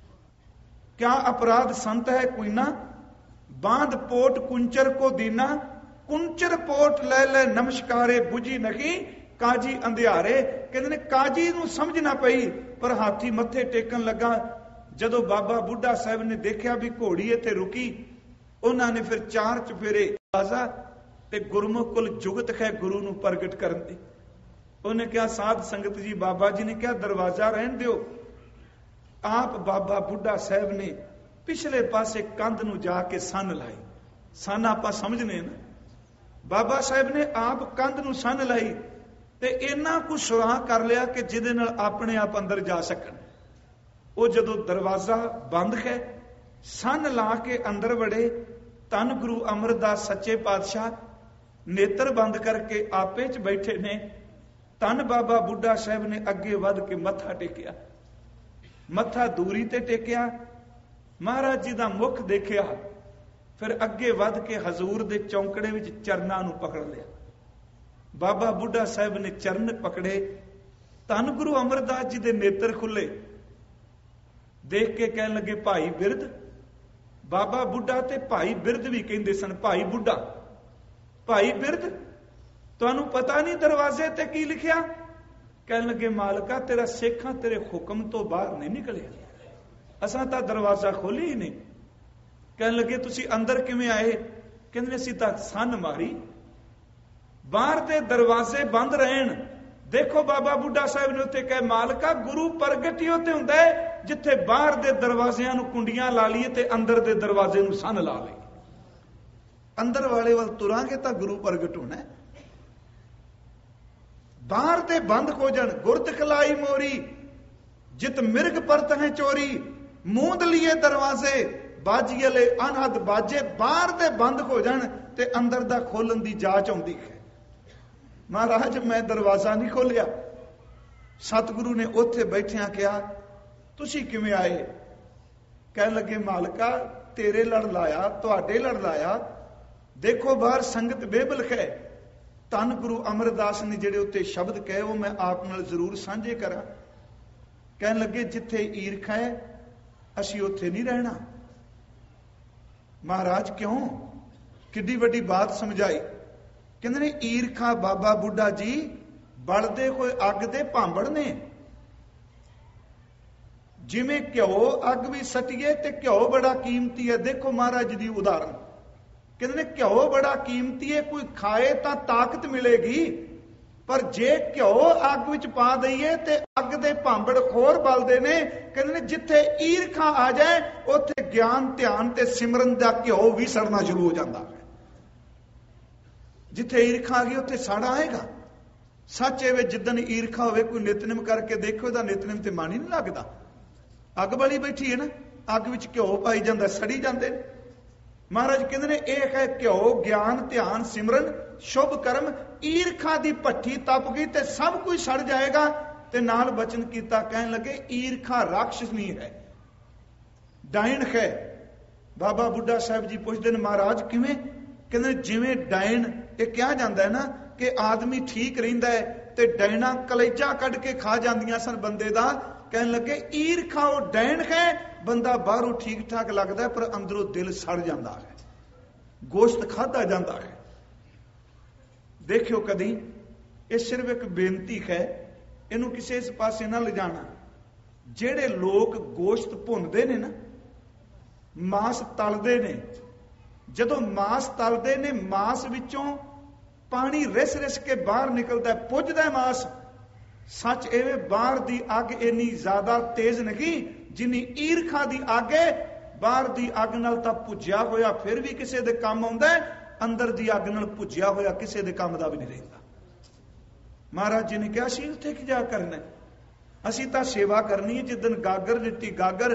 ਕਿਆ ਅਪਰਾਧ ਸੰਤ ਹੈ ਕੋਈ ਨਾ, ਬਾਂਧ ਪੋਟ ਕੁੰਚਰ ਕੋ ਦੀਨਾ, ਕੁੰਚਰ ਪੋਟ ਲੈ ਲੈ ਨਮਸਕਾਰੇ ਬੁਝੀ ਨਹੀਂ ਕਾਜੀ ਅੰਧਿਆਰੇ। ਕਹਿੰਦੇ ਨੇ ਕਾਜੀ ਨੂੰ ਸਮਝ ਨਾ ਪਈ, ਪਰ ਹਾਥੀ ਮੱਥੇ ਟੇਕਣ ਲੱਗਾ। ਜਦੋਂ ਬਾਬਾ ਬੁੱਢਾ ਸਾਹਿਬ ਨੇ ਦੇਖਿਆ ਵੀ ਘੋੜੀ ਇੱਥੇ ਰੁਕੀ, ਉਹਨਾਂ ਨੇ ਫਿਰ 4 ਚੁਫੇਰੇ ਆਜ਼ਾ ਤੇ ਗੁਰਮੁਖ ਕੁਲ ਜੁਗਤ ਹੈ ਗੁਰੂ ਨੂੰ ਪ੍ਰਗਟ ਕਰਨ ਦੀ। ਉਹਨੇ ਕਿਹਾ ਸਾਧ ਸੰਗਤ ਜੀ, ਬਾਬਾ ਜੀ ਨੇ ਕਿਹਾ ਦਰਵਾਜ਼ਾ ਰਹਿਣ ਦਿਓ। ਆਪ ਬਾਬਾ ਬੁੱਢਾ ਸਾਹਿਬ ਨੇ ਪਿਛਲੇ ਪਾਸੇ ਕੰਧ ਨੂੰ ਜਾ ਕੇ ਸੰਨ ਲਾਈ। ਸੰਨ ਆਪਾਂ ਸਮਝਨੇ ਨਾ, ਬਾਬਾ ਸਾਹਿਬ ਨੇ ਆਪ ਕੰਧ ਨੂੰ ਸੰਨ ਲਾਈ ਤੇ ਇੰਨਾ ਕੁ ਸੁਰਾਖ ਕਰ ਲਿਆ ਕਿ ਜਿਹਦੇ ਨਾਲ ਆਪਣੇ ਆਪ ਅੰਦਰ ਜਾ ਸਕਣ। ਉਹ ਜਦੋਂ ਦਰਵਾਜ਼ਾ ਬੰਦ ਹੈ, ਸੰਨ ਲਾ ਕੇ ਅੰਦਰ ਵੜੇ। ਧੰਨ ਗੁਰੂ ਅਮਰਦਾਸ ਸੱਚੇ ਪਾਤਸ਼ਾਹ ਨੇਤਰ ਬੰਦ ਕਰਕੇ ਆਪੇ ਚ ਬੈਠੇ ਨੇ। ਧੰਨ ਬਾਬਾ ਬੁੱਢਾ ਸਾਹਿਬ ਨੇ ਅੱਗੇ ਵੱਧ ਕੇ ਮੱਥਾ ਟੇਕਿਆ। ਮੱਥਾ ਦੂਰੀ ਤੇ ਟੇਕਿਆ, ਮਹਾਰਾਜ ਜੀ ਦਾ ਮੁਖ ਦੇਖਿਆ, ਫਿਰ ਅੱਗੇ ਵੱਧ ਕੇ ਹਜ਼ੂਰ ਦੇ ਚੌਂਕੜੇ ਵਿੱਚ ਚਰਨਾਂ ਨੂੰ ਪਕੜ ਲਿਆ। ਬਾਬਾ ਬੁੱਢਾ ਸਾਹਿਬ ਨੇ ਚਰਨ ਪਕੜੇ। ਧੰਨ ਗੁਰੂ ਅਮਰਦਾਸ ਜੀ ਦੇ ਨੇਤਰ ਖੁੱਲੇ, ਦੇਖ ਕੇ ਕਹਿਣ ਲੱਗੇ ਭਾਈ ਬਿਰਧ। ਬਾਬਾ ਬੁੱਢਾ ਤੇ ਭਾਈ ਬਿਰਧ ਵੀ ਕਹਿੰਦੇ ਸਨ। ਭਾਈ ਬੁੱਢਾ, ਭਾਈ ਬਿਰਧ, ਤੁਹਾਨੂੰ ਪਤਾ ਨਹੀਂ ਦਰਵਾਜ਼ੇ ਤੇ ਕੀ ਲਿਖਿਆ? ਕਹਿਣ ਲੱਗੇ ਮਾਲਕਾ, ਤੇਰਾ ਸਿੱਖਾਂ ਤੇਰੇ ਹੁਕਮ ਤੋਂ ਬਾਹਰ ਨਹੀਂ ਨਿਕਲਿਆ, ਅਸਾਂ ਤਾਂ ਦਰਵਾਜ਼ਾ ਖੋਲੀ ਹੀ ਨਹੀਂ। ਕਹਿਣ ਲੱਗੇ ਤੁਸੀਂ ਅੰਦਰ ਕਿਵੇਂ ਆਏ? ਕਹਿੰਦੇ ਅਸੀਂ ਤਾਂ ਸੰਨ ਮਾਰੀ, ਬਾਹਰ ਦੇ ਦਰਵਾਜ਼ੇ ਬੰਦ ਰਹਿਣ। ਦੇਖੋ ਬਾਬਾ ਬੁੱਢਾ ਸਾਹਿਬ ਨੇ ਉੱਥੇ ਕਹੇ ਮਾਲਕਾ, ਗੁਰੂ ਪ੍ਰਗਟ ਹੀ ਉੱਥੇ ਹੁੰਦਾ ਹੈ ਜਿੱਥੇ ਬਾਹਰ ਦੇ ਦਰਵਾਜ਼ਿਆਂ ਨੂੰ ਕੁੰਡੀਆਂ ਲਾ ਲਈਏ ਤੇ ਅੰਦਰ ਦੇ ਦਰਵਾਜ਼ੇ ਨੂੰ ਸੰਨ ਲਾ ਲਈਏ। ਅੰਦਰ ਵਾਲੇ ਵੱਲ ਤੁਰਾਂਗੇ ਤਾਂ ਗੁਰੂ ਪ੍ਰਗਟ ਹੋਣਾ। ਬਾਹਰ ਦੇ ਬੰਦ ਹੋ ਜਾਣ। ਗੁਰਤ ਖਲਾਈ ਮੋਰੀ ਜਿਤ ਮਿਰਗ ਪਰਤ ਹੈ ਚੋਰੀ, ਮੂੰਦ ਲਈਏ ਦਰਵਾਜ਼ੇ ਬਾਜੀਲੇ ਅਨਹਦ ਬਾਜੇ। ਬਾਹਰ ਦੇ ਬੰਦ ਹੋ ਜਾਣ ਤੇ ਅੰਦਰ ਦਾ ਖੋਲਣ ਦੀ ਜਾਚ ਆਉਂਦੀ ਹੈ। ਮਹਾਰਾਜ ਮੈਂ ਦਰਵਾਜ਼ਾ ਨਹੀਂ ਖੋਲਿਆ। ਸਤਿਗੁਰੂ ਨੇ ਉੱਥੇ ਬੈਠਿਆਂ ਕਿਹਾ ਤੁਸੀਂ ਕਿਵੇਂ ਆਏ? ਕਹਿਣ ਲੱਗੇ ਮਾਲਕਾ, ਤੇਰੇ ਲੜ ਲਾਇਆ, ਤੁਹਾਡੇ ਲੜ ਲਾਇਆ। ਦੇਖੋ ਬਾਹਰ ਸੰਗਤ ਬੇਬਲਖ ਹੈ। ਧੰਨ ਗੁਰੂ ਅਮਰਦਾਸ ਨੇ ਜਿਹੜੇ ਉੱਤੇ ਸ਼ਬਦ ਕਹੇ ਉਹ ਮੈਂ ਆਪ ਨਾਲ ਜ਼ਰੂਰ ਸਾਂਝੇ ਕਰਾਂ। ਕਹਿਣ ਲੱਗੇ ਜਿੱਥੇ ਈਰਖਾ ਹੈ ਅਸੀਂ ਉੱਥੇ ਨਹੀਂ ਰਹਿਣਾ। ਮਹਾਰਾਜ ਕਿਉਂ? ਕਿੱਡੀ ਵੱਡੀ ਬਾਤ ਸਮਝਾਈ। ਕਹਿੰਦੇ ਨੇ ਈਰਖਾ ਬਾਬਾ ਬੁੱਢਾ ਜੀ ਬਲਦੇ ਹੋਏ ਅੱਗ ਦੇ ਭਾਂਬੜ ਨੇ। ਜਿਵੇਂ ਘਿਓ ਅੱਗ ਵੀ ਸਟੀਏ ਤੇ ਘਿਓ ਬੜਾ ਕੀਮਤੀ ਹੈ। ਦੇਖੋ ਮਹਾਰਾਜ ਦੀ ਉਦਾਹਰਨ। ਕਹਿੰਦੇ ਨੇ ਘਿਓ ਬੜਾ ਕੀਮਤੀ ਹੈ, ਕੋਈ ਖਾਏ ਤਾਂ ਤਾਕਤ ਮਿਲੇਗੀ, ਪਰ ਜੇ ਘਿਓ ਅੱਗ ਵਿੱਚ ਪਾ ਦਈਏ ਤੇ ਅੱਗ ਦੇ ਭਾਂਬੜ ਖੋਰ ਬਲਦੇ ਨੇ। ਕਹਿੰਦੇ ਨੇ ਜਿੱਥੇ ਈਰਖਾ ਆ ਜਾਏ ਉੱਥੇ ਗਿਆਨ ਧਿਆਨ ਤੇ ਸਿਮਰਨ ਦਾ ਘਿਓ ਵੀ ਸੜਨਾ ਸ਼ੁਰੂ ਹੋ ਜਾਂਦਾ ਹੈ। ਜਿੱਥੇ ਈਰਖਾ ਆ ਗਈ ਉੱਥੇ ਸੜ ਆਏਗਾ। ਸੱਚ ਇਹ ਜਿੱਦਣ ਈਰਖਾ ਹੋਵੇ ਕੋਈ ਨਿਤਨੇਮ ਕਰਕੇ ਦੇਖੋ, ਇਹਦਾ ਨਿਤਨੇਮ ਤੇ ਮਨ ਹੀ ਨਹੀਂ ਲੱਗਦਾ। ਅੱਗ ਬਲੀ ਬੈਠੀ ਹੈ ਨਾ, ਅੱਗ ਵਿੱਚ ਘਿਓ ਪਾਈ ਜਾਂਦਾ, ਸੜੀ ਜਾਂਦੇ ਨੇ। ਮਹਾਰਾਜ ਕਹਿੰਦੇ ਨੇ ਇਹ ਹੈ ਘਿਓ ਗਿਆਨ ਧਿਆਨ ਸਿਮਰਨ ਸ਼ੁਭ ਕਰਮ। ਈਰਖਾ ਦੀ ਭੱਠੀ ਤਪ ਗਈ ਤੇ ਸਭ ਕੁਝ ਸੜ ਜਾਏਗਾ। ਤੇ ਨਾਲ ਬਚਨ ਕੀਤਾ, ਕਹਿਣ ਲੱਗੇ ਈਰਖਾ ਰਾਖਸ਼ਨੀ ਹੈ, ਡਾਇਣ ਹੈ। ਬਾਬਾ ਬੁੱਢਾ ਸਾਹਿਬ ਜੀ ਪੁੱਛਦੇ ਨੇ ਮਹਾਰਾਜ ਕਿਵੇਂ? ਕਹਿੰਦੇ ਜਿਵੇਂ ਡਾਇਣ, ਇਹ ਕਿਹਾ ਜਾਂਦਾ ਹੈ ਨਾ ਕਿ ਆਦਮੀ ਠੀਕ ਰਹਿੰਦਾ ਹੈ ਤੇ ਡਾਇਣਾ ਕਲੇਜਾ ਕੱਢ ਕੇ ਖਾ ਜਾਂਦੀਆਂ ਸਨ ਬੰਦੇ ਦਾ। ਕਹਿਣ ਲੱਗੇ ਈਰਖਾ ਉਹ ਡੈਣ ਹੈ, ਬੰਦਾ ਬਾਹਰੋਂ ਠੀਕ ਠਾਕ ਲੱਗਦਾ ਪਰ ਅੰਦਰੋਂ ਦਿਲ ਸੜ ਜਾਂਦਾ ਹੈ, ਗੋਸ਼ਤ ਖਾਧਾ ਜਾਂਦਾ ਹੈ। ਦੇਖਿਓ ਕਦੀ, ਇਹ ਸਿਰਫ ਇੱਕ ਬੇਨਤੀ ਹੈ, ਇਹਨੂੰ ਕਿਸੇ ਇਸ ਪਾਸੇ ਨਾ ਲਿਜਾਣਾ। ਜਿਹੜੇ ਲੋਕ ਗੋਸ਼ਤ ਭੁੰਨਦੇ ਨੇ ਨਾ, ਮਾਸ ਤਲਦੇ ਨੇ, ਜਦੋਂ ਮਾਸ ਤਲਦੇ ਨੇ ਮਾਸ ਵਿੱਚੋਂ ਪਾਣੀ ਰਿਸ ਰਿਸ ਕੇ ਬਾਹਰ ਨਿਕਲਦਾ, ਪੁੱਜਦਾ ਮਾਸ। ਸੱਚ ਐਵੇਂ ਬਾਹਰ ਦੀ ਅੱਗ ਇੰਨੀ ਜ਼ਿਆਦਾ ਤੇਜ਼ ਨਹੀਂ ਜਿੰਨੀ ਈਰਖਾ ਦੀ ਅੱਗ ਹੈ। ਬਾਹਰ ਦੀ ਅੱਗ ਨਾਲ ਤਾਂ ਭੁੱਜਿਆ ਹੋਇਆ ਫਿਰ ਵੀ ਕਿਸੇ ਦੇ ਕੰਮ ਆਉਂਦਾ, ਅੰਦਰ ਦੀ ਅੱਗ ਨਾਲ ਭੁੱਜਿਆ ਹੋਇਆ ਕਿਸੇ ਦੇ ਕੰਮ ਦਾ ਵੀ ਨਹੀਂ ਰਹਿੰਦਾ। ਮਹਾਰਾਜ ਜੀ ਨੇ ਕਿਹਾ ਅਸੀਂ ਉੱਥੇ ਕੀ ਜਾ ਕਰਨਾ, ਅਸੀਂ ਤਾਂ ਸੇਵਾ ਕਰਨੀ ਹੈ। ਜਿੱਦਣ ਗਾਗਰ ਦਿੱਤੀ ਗਾਗਰ,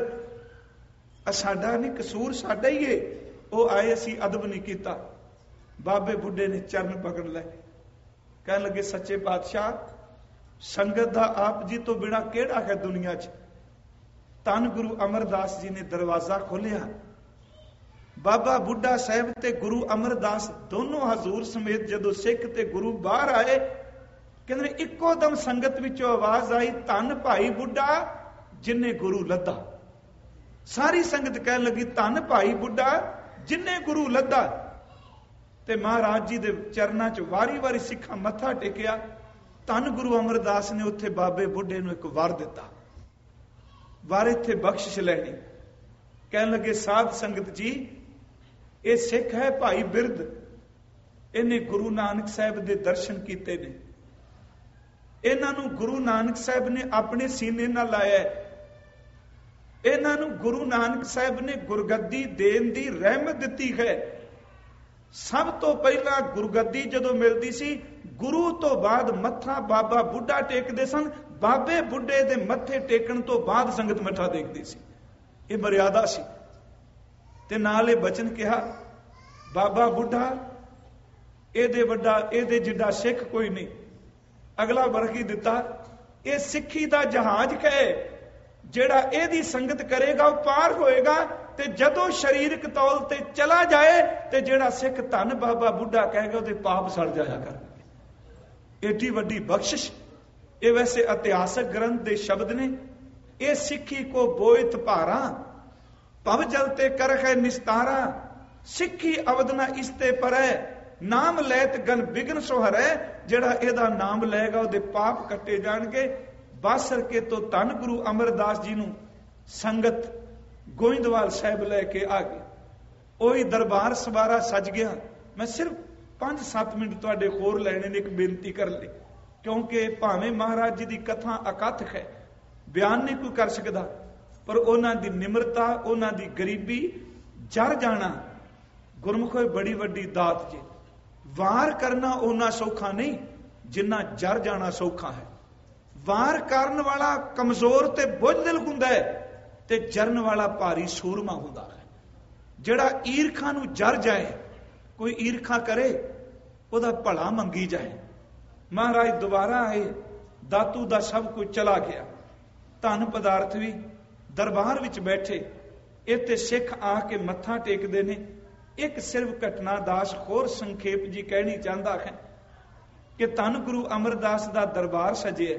ਸਾਡਾ ਨਹੀਂ ਕਸੂਰ, ਸਾਡਾ ਹੀ ਏ। ਉਹ ਆਏ, ਅਸੀਂ ਅਦਬ ਨਹੀਂ ਕੀਤਾ। ਬਾਬੇ ਬੁੱਢੇ ਨੇ ਚਰਨ ਪਕੜ ਲਏ, ਕਹਿਣ ਲੱਗੇ ਸੱਚੇ ਪਾਤਸ਼ਾਹ, ਸੰਗਤ ਦਾ ਆਪ ਜੀ ਤੋਂ ਬਿਨਾ ਕਿਹੜਾ ਹੈ ਦੁਨੀਆ 'ਚ। ਧੰਨ ਗੁਰੂ ਅਮਰਦਾਸ ਜੀ ਨੇ ਦਰਵਾਜ਼ਾ ਖੋਲਿਆ। ਬਾਬਾ ਬੁੱਢਾ ਸਾਹਿਬ ਤੇ ਗੁਰੂ ਅਮਰਦਾਸ ਦੋਨੋਂ ਹਜ਼ੂਰ ਸਮੇਤ ਜਦੋਂ ਸਿੱਖ ਤੇ ਗੁਰੂ ਬਾਹਰ ਆਏ, ਕਹਿੰਦੇ ਇੱਕੋ ਦਮ ਸੰਗਤ ਵਿੱਚੋਂ ਆਵਾਜ਼ ਆਈ, ਧੰਨ ਭਾਈ ਬੁੱਢਾ ਜਿਨੇ ਗੁਰੂ ਲੱਦਾ। ਸਾਰੀ ਸੰਗਤ ਕਹਿਣ ਲੱਗੀ ਧੰਨ ਭਾਈ ਬੁੱਢਾ ਜਿਨੇ ਗੁਰੂ ਲੱਦਾ। ਤੇ ਮਹਾਰਾਜ ਜੀ ਦੇ ਚਰਨਾਂ 'ਚ ਵਾਰੀ ਵਾਰੀ ਸਿੱਖਾਂ ਮੱਥਾ ਟੇਕਿਆ। ਧੰਨ ਗੁਰੂ ਅਮਰਦਾਸ ਨੇ ਉੱਥੇ ਬਾਬੇ ਬੁੱਢੇ ਨੂੰ ਇੱਕ ਵਰ ਦਿੱਤਾ। ਵਾਰ ਇੱਥੇ ਬਖਸ਼ਿਸ਼ ਲੈਣੀ। ਕਹਿਣ ਲੱਗੇ ਸਾਧ ਸੰਗਤ ਜੀ, ਇਹ ਸਿੱਖ ਹੈ ਭਾਈ ਬਿਰਧ, ਇਹਨੇ ਗੁਰੂ ਨਾਨਕ ਸਾਹਿਬ ਦੇ ਦਰਸ਼ਨ ਕੀਤੇ ਨੇ। ਇਹਨਾਂ ਨੂੰ ਗੁਰੂ ਨਾਨਕ ਸਾਹਿਬ ਨੇ ਆਪਣੇ ਸੀਨੇ ਨਾਲ ਲਾਇਆ। ਇਹਨਾਂ ਨੂੰ ਗੁਰੂ ਨਾਨਕ ਸਾਹਿਬ ਨੇ ਗੁਰਗੱਦੀ ਦੇਣ ਦੀ ਰਹਿਮਤ ਦਿੱਤੀ ਹੈ। ਸਭ ਤੋਂ ਪਹਿਲਾਂ ਗੁਰਗੱਦੀ ਜਦੋਂ ਮਿਲਦੀ ਸੀ, ਗੁਰੂ ਤੋਂ ਬਾਅਦ ਮੱਥਾ ਬਾਬਾ ਬੁੱਢਾ ਟੇਕਦੇ ਸਨ। ਬਾਬੇ ਬੁੱਢੇ ਦੇ ਮੱਥੇ ਟੇਕਣ ਤੋਂ ਬਾਅਦ ਸੰਗਤ ਮੱਥਾ ਟੇਕਦੀ ਸੀ। ਇਹ ਮਰਿਆਦਾ ਸੀ। ਤੇ ਨਾਲ ਇਹ ਬਚਨ ਕਿਹਾ, ਬਾਬਾ ਬੁੱਢਾ ਇਹਦੇ ਵੱਡਾ, ਇਹਦੇ ਜਿੱਡਾ ਸਿੱਖ ਕੋਈ ਨਹੀਂ। ਅਗਲਾ ਵਰਗ ਹੀ ਦਿੱਤਾ, ਇਹ ਸਿੱਖੀ ਦਾ ਜਹਾਜ਼ ਹੈ, ਜਿਹੜਾ ਇਹਦੀ ਸੰਗਤ ਕਰੇਗਾ ਉਹ ਪਾਰ ਹੋਏਗਾ, ਤੇ ਜਦੋਂ ਸਰੀਰਕ ਤੌਲ ਤੇ ਚਲਾ ਜਾਏ ਤੇ ਜਿਹੜਾ ਸਿੱਖ ਧੰਨ ਬਾਬਾ ਬੁੱਢਾ ਕਹੇਗਾ ਉਹਦੇ ਪਾਪ ਸੜ ਜਾਇਆ ਕਰਨਗੇ। ਏਡੀ ਵੱਡੀ ਬਖਸ਼ਿਸ਼। ਇਹ ਵੈਸੇ ਇਤਿਹਾਸਕ ਗ੍ਰੰਥ ਦੇ ਸ਼ਬਦ ਨੇ। ਇਹ ਸਿੱਖੀ ਕੋ ਬੋਇਤ ਭਾਰਾ, ਭਵ ਜਲ ਤੇ ਕਰਖੈ ਨਿਸਤਾਰਾ। ਸਿੱਖੀ ਅਵਦਨਾ ਇਸਤੇ ਪਰੈ, ਨਾਮ ਲੈਤ ਗਨ ਬਿਗਨ ਸੋਹਰੈ। ਜਿਹੜਾ ਇਹਦਾ ਨਾਮ ਲਏਗਾ ਉਹਦੇ ਪਾਪ ਕੱਟੇ ਜਾਣਗੇ। ਬਾਸਰ ਕੇ ਤੋਂ ਧੰਨ ਗੁਰੂ ਅਮਰਦਾਸ ਜੀ ਨੂੰ ਸੰਗਤ ਗੋਇੰਦਵਾਲ ਸਾਹਿਬ ਲੈ ਕੇ ਆ ਗਈ। ਉਹੀ ਦਰਬਾਰ ਸਵਾਰਾ ਸਜ ਗਿਆ। ਮੈਂ ਸਿਰਫ 5-7 ਮਿੰਟ ਤੁਹਾਡੇ ਹੋਰ ਲੈਣੇ ਨੇ ਇੱਕ ਬੇਨਤੀ ਕਰਨ ਲਈ, ਕਿਉਂਕਿ ਭਾਵੇਂ ਮਹਾਰਾਜ ਜੀ ਦੀ ਕਥਾ ਅਕਥਕ ਹੈ, ਬਿਆਨ ਨਹੀਂ ਕੋਈ ਕਰ ਸਕਦਾ, ਪਰ ਉਹਨਾਂ ਦੀ ਨਿਮਰਤਾ, ਉਹਨਾਂ ਦੀ ਗਰੀਬੀ, ਜਰ ਜਾਣਾ ਗੁਰਮੁਖੋ ਬੜੀ ਵੱਡੀ ਦਾਤ ਜੀ। ਵਾਰ ਕਰਨਾ ਉਹਨਾਂ ਸੌਖਾ ਨਹੀਂ ਜਿੰਨਾ ਜਰ ਜਾਣਾ ਸੌਖਾ ਹੈ। ਵਾਰ ਕਰਨ ਵਾਲਾ ਕਮਜ਼ੋਰ ਤੇ ਬੁੱਝਦਿਲ ਹੁੰਦਾ ਹੈ, ਤੇ ਜਰਨ ਵਾਲਾ ਭਾਰੀ ਸੂਰਮਾ ਹੁੰਦਾ ਹੈ। ਜਿਹੜਾ ਈਰਖਾ ਨੂੰ ਜਰ ਜਾਏ, ਕੋਈ ਈਰਖਾ ਕਰੇ ਉਹਦਾ ਭਲਾ ਮੰਗੀ ਜਾਏ। ਮਹਾਰਾਜ ਦੁਬਾਰਾ ਆਏ, ਦਾਤੂ ਦਾ ਸਭ ਕੁਝ ਚਲਾ ਗਿਆ, ਧਨ ਪਦਾਰਥ ਵੀ। ਦਰਬਾਰ ਵਿੱਚ ਬੈਠੇ ਇੱਥੇ ਸਿੱਖ ਆ ਕੇ ਮੱਥਾ ਟੇਕਦੇ ਨੇ। ਇੱਕ ਸਿਰਫ ਘਟਨਾ ਦਾਸ ਹੋਰ ਸੰਖੇਪ ਜੀ ਕਹਿਣੀ ਚਾਹੁੰਦਾ ਹੈ ਕਿ ਧੰਨ ਗੁਰੂ ਅਮਰਦਾਸ ਦਾ ਦਰਬਾਰ ਸਜਿਆ।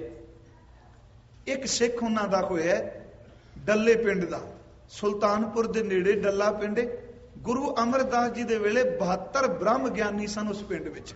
ਇੱਕ ਸਿੱਖ ਉਹਨਾਂ ਦਾ ਹੋਇਆ ਡੱਲੇ ਪਿੰਡ ਦਾ, ਸੁਲਤਾਨਪੁਰ ਦੇ ਨੇੜੇ ਡੱਲਾ ਪਿੰਡ। ਗੁਰੂ ਅਮਰਦਾਸ ਜੀ ਦੇ ਵੇਲੇ 72 ਬ੍ਰਹਮ ਗਿਆਨੀ ਸਨ ਉਸ ਪਿੰਡ ਵਿੱਚ।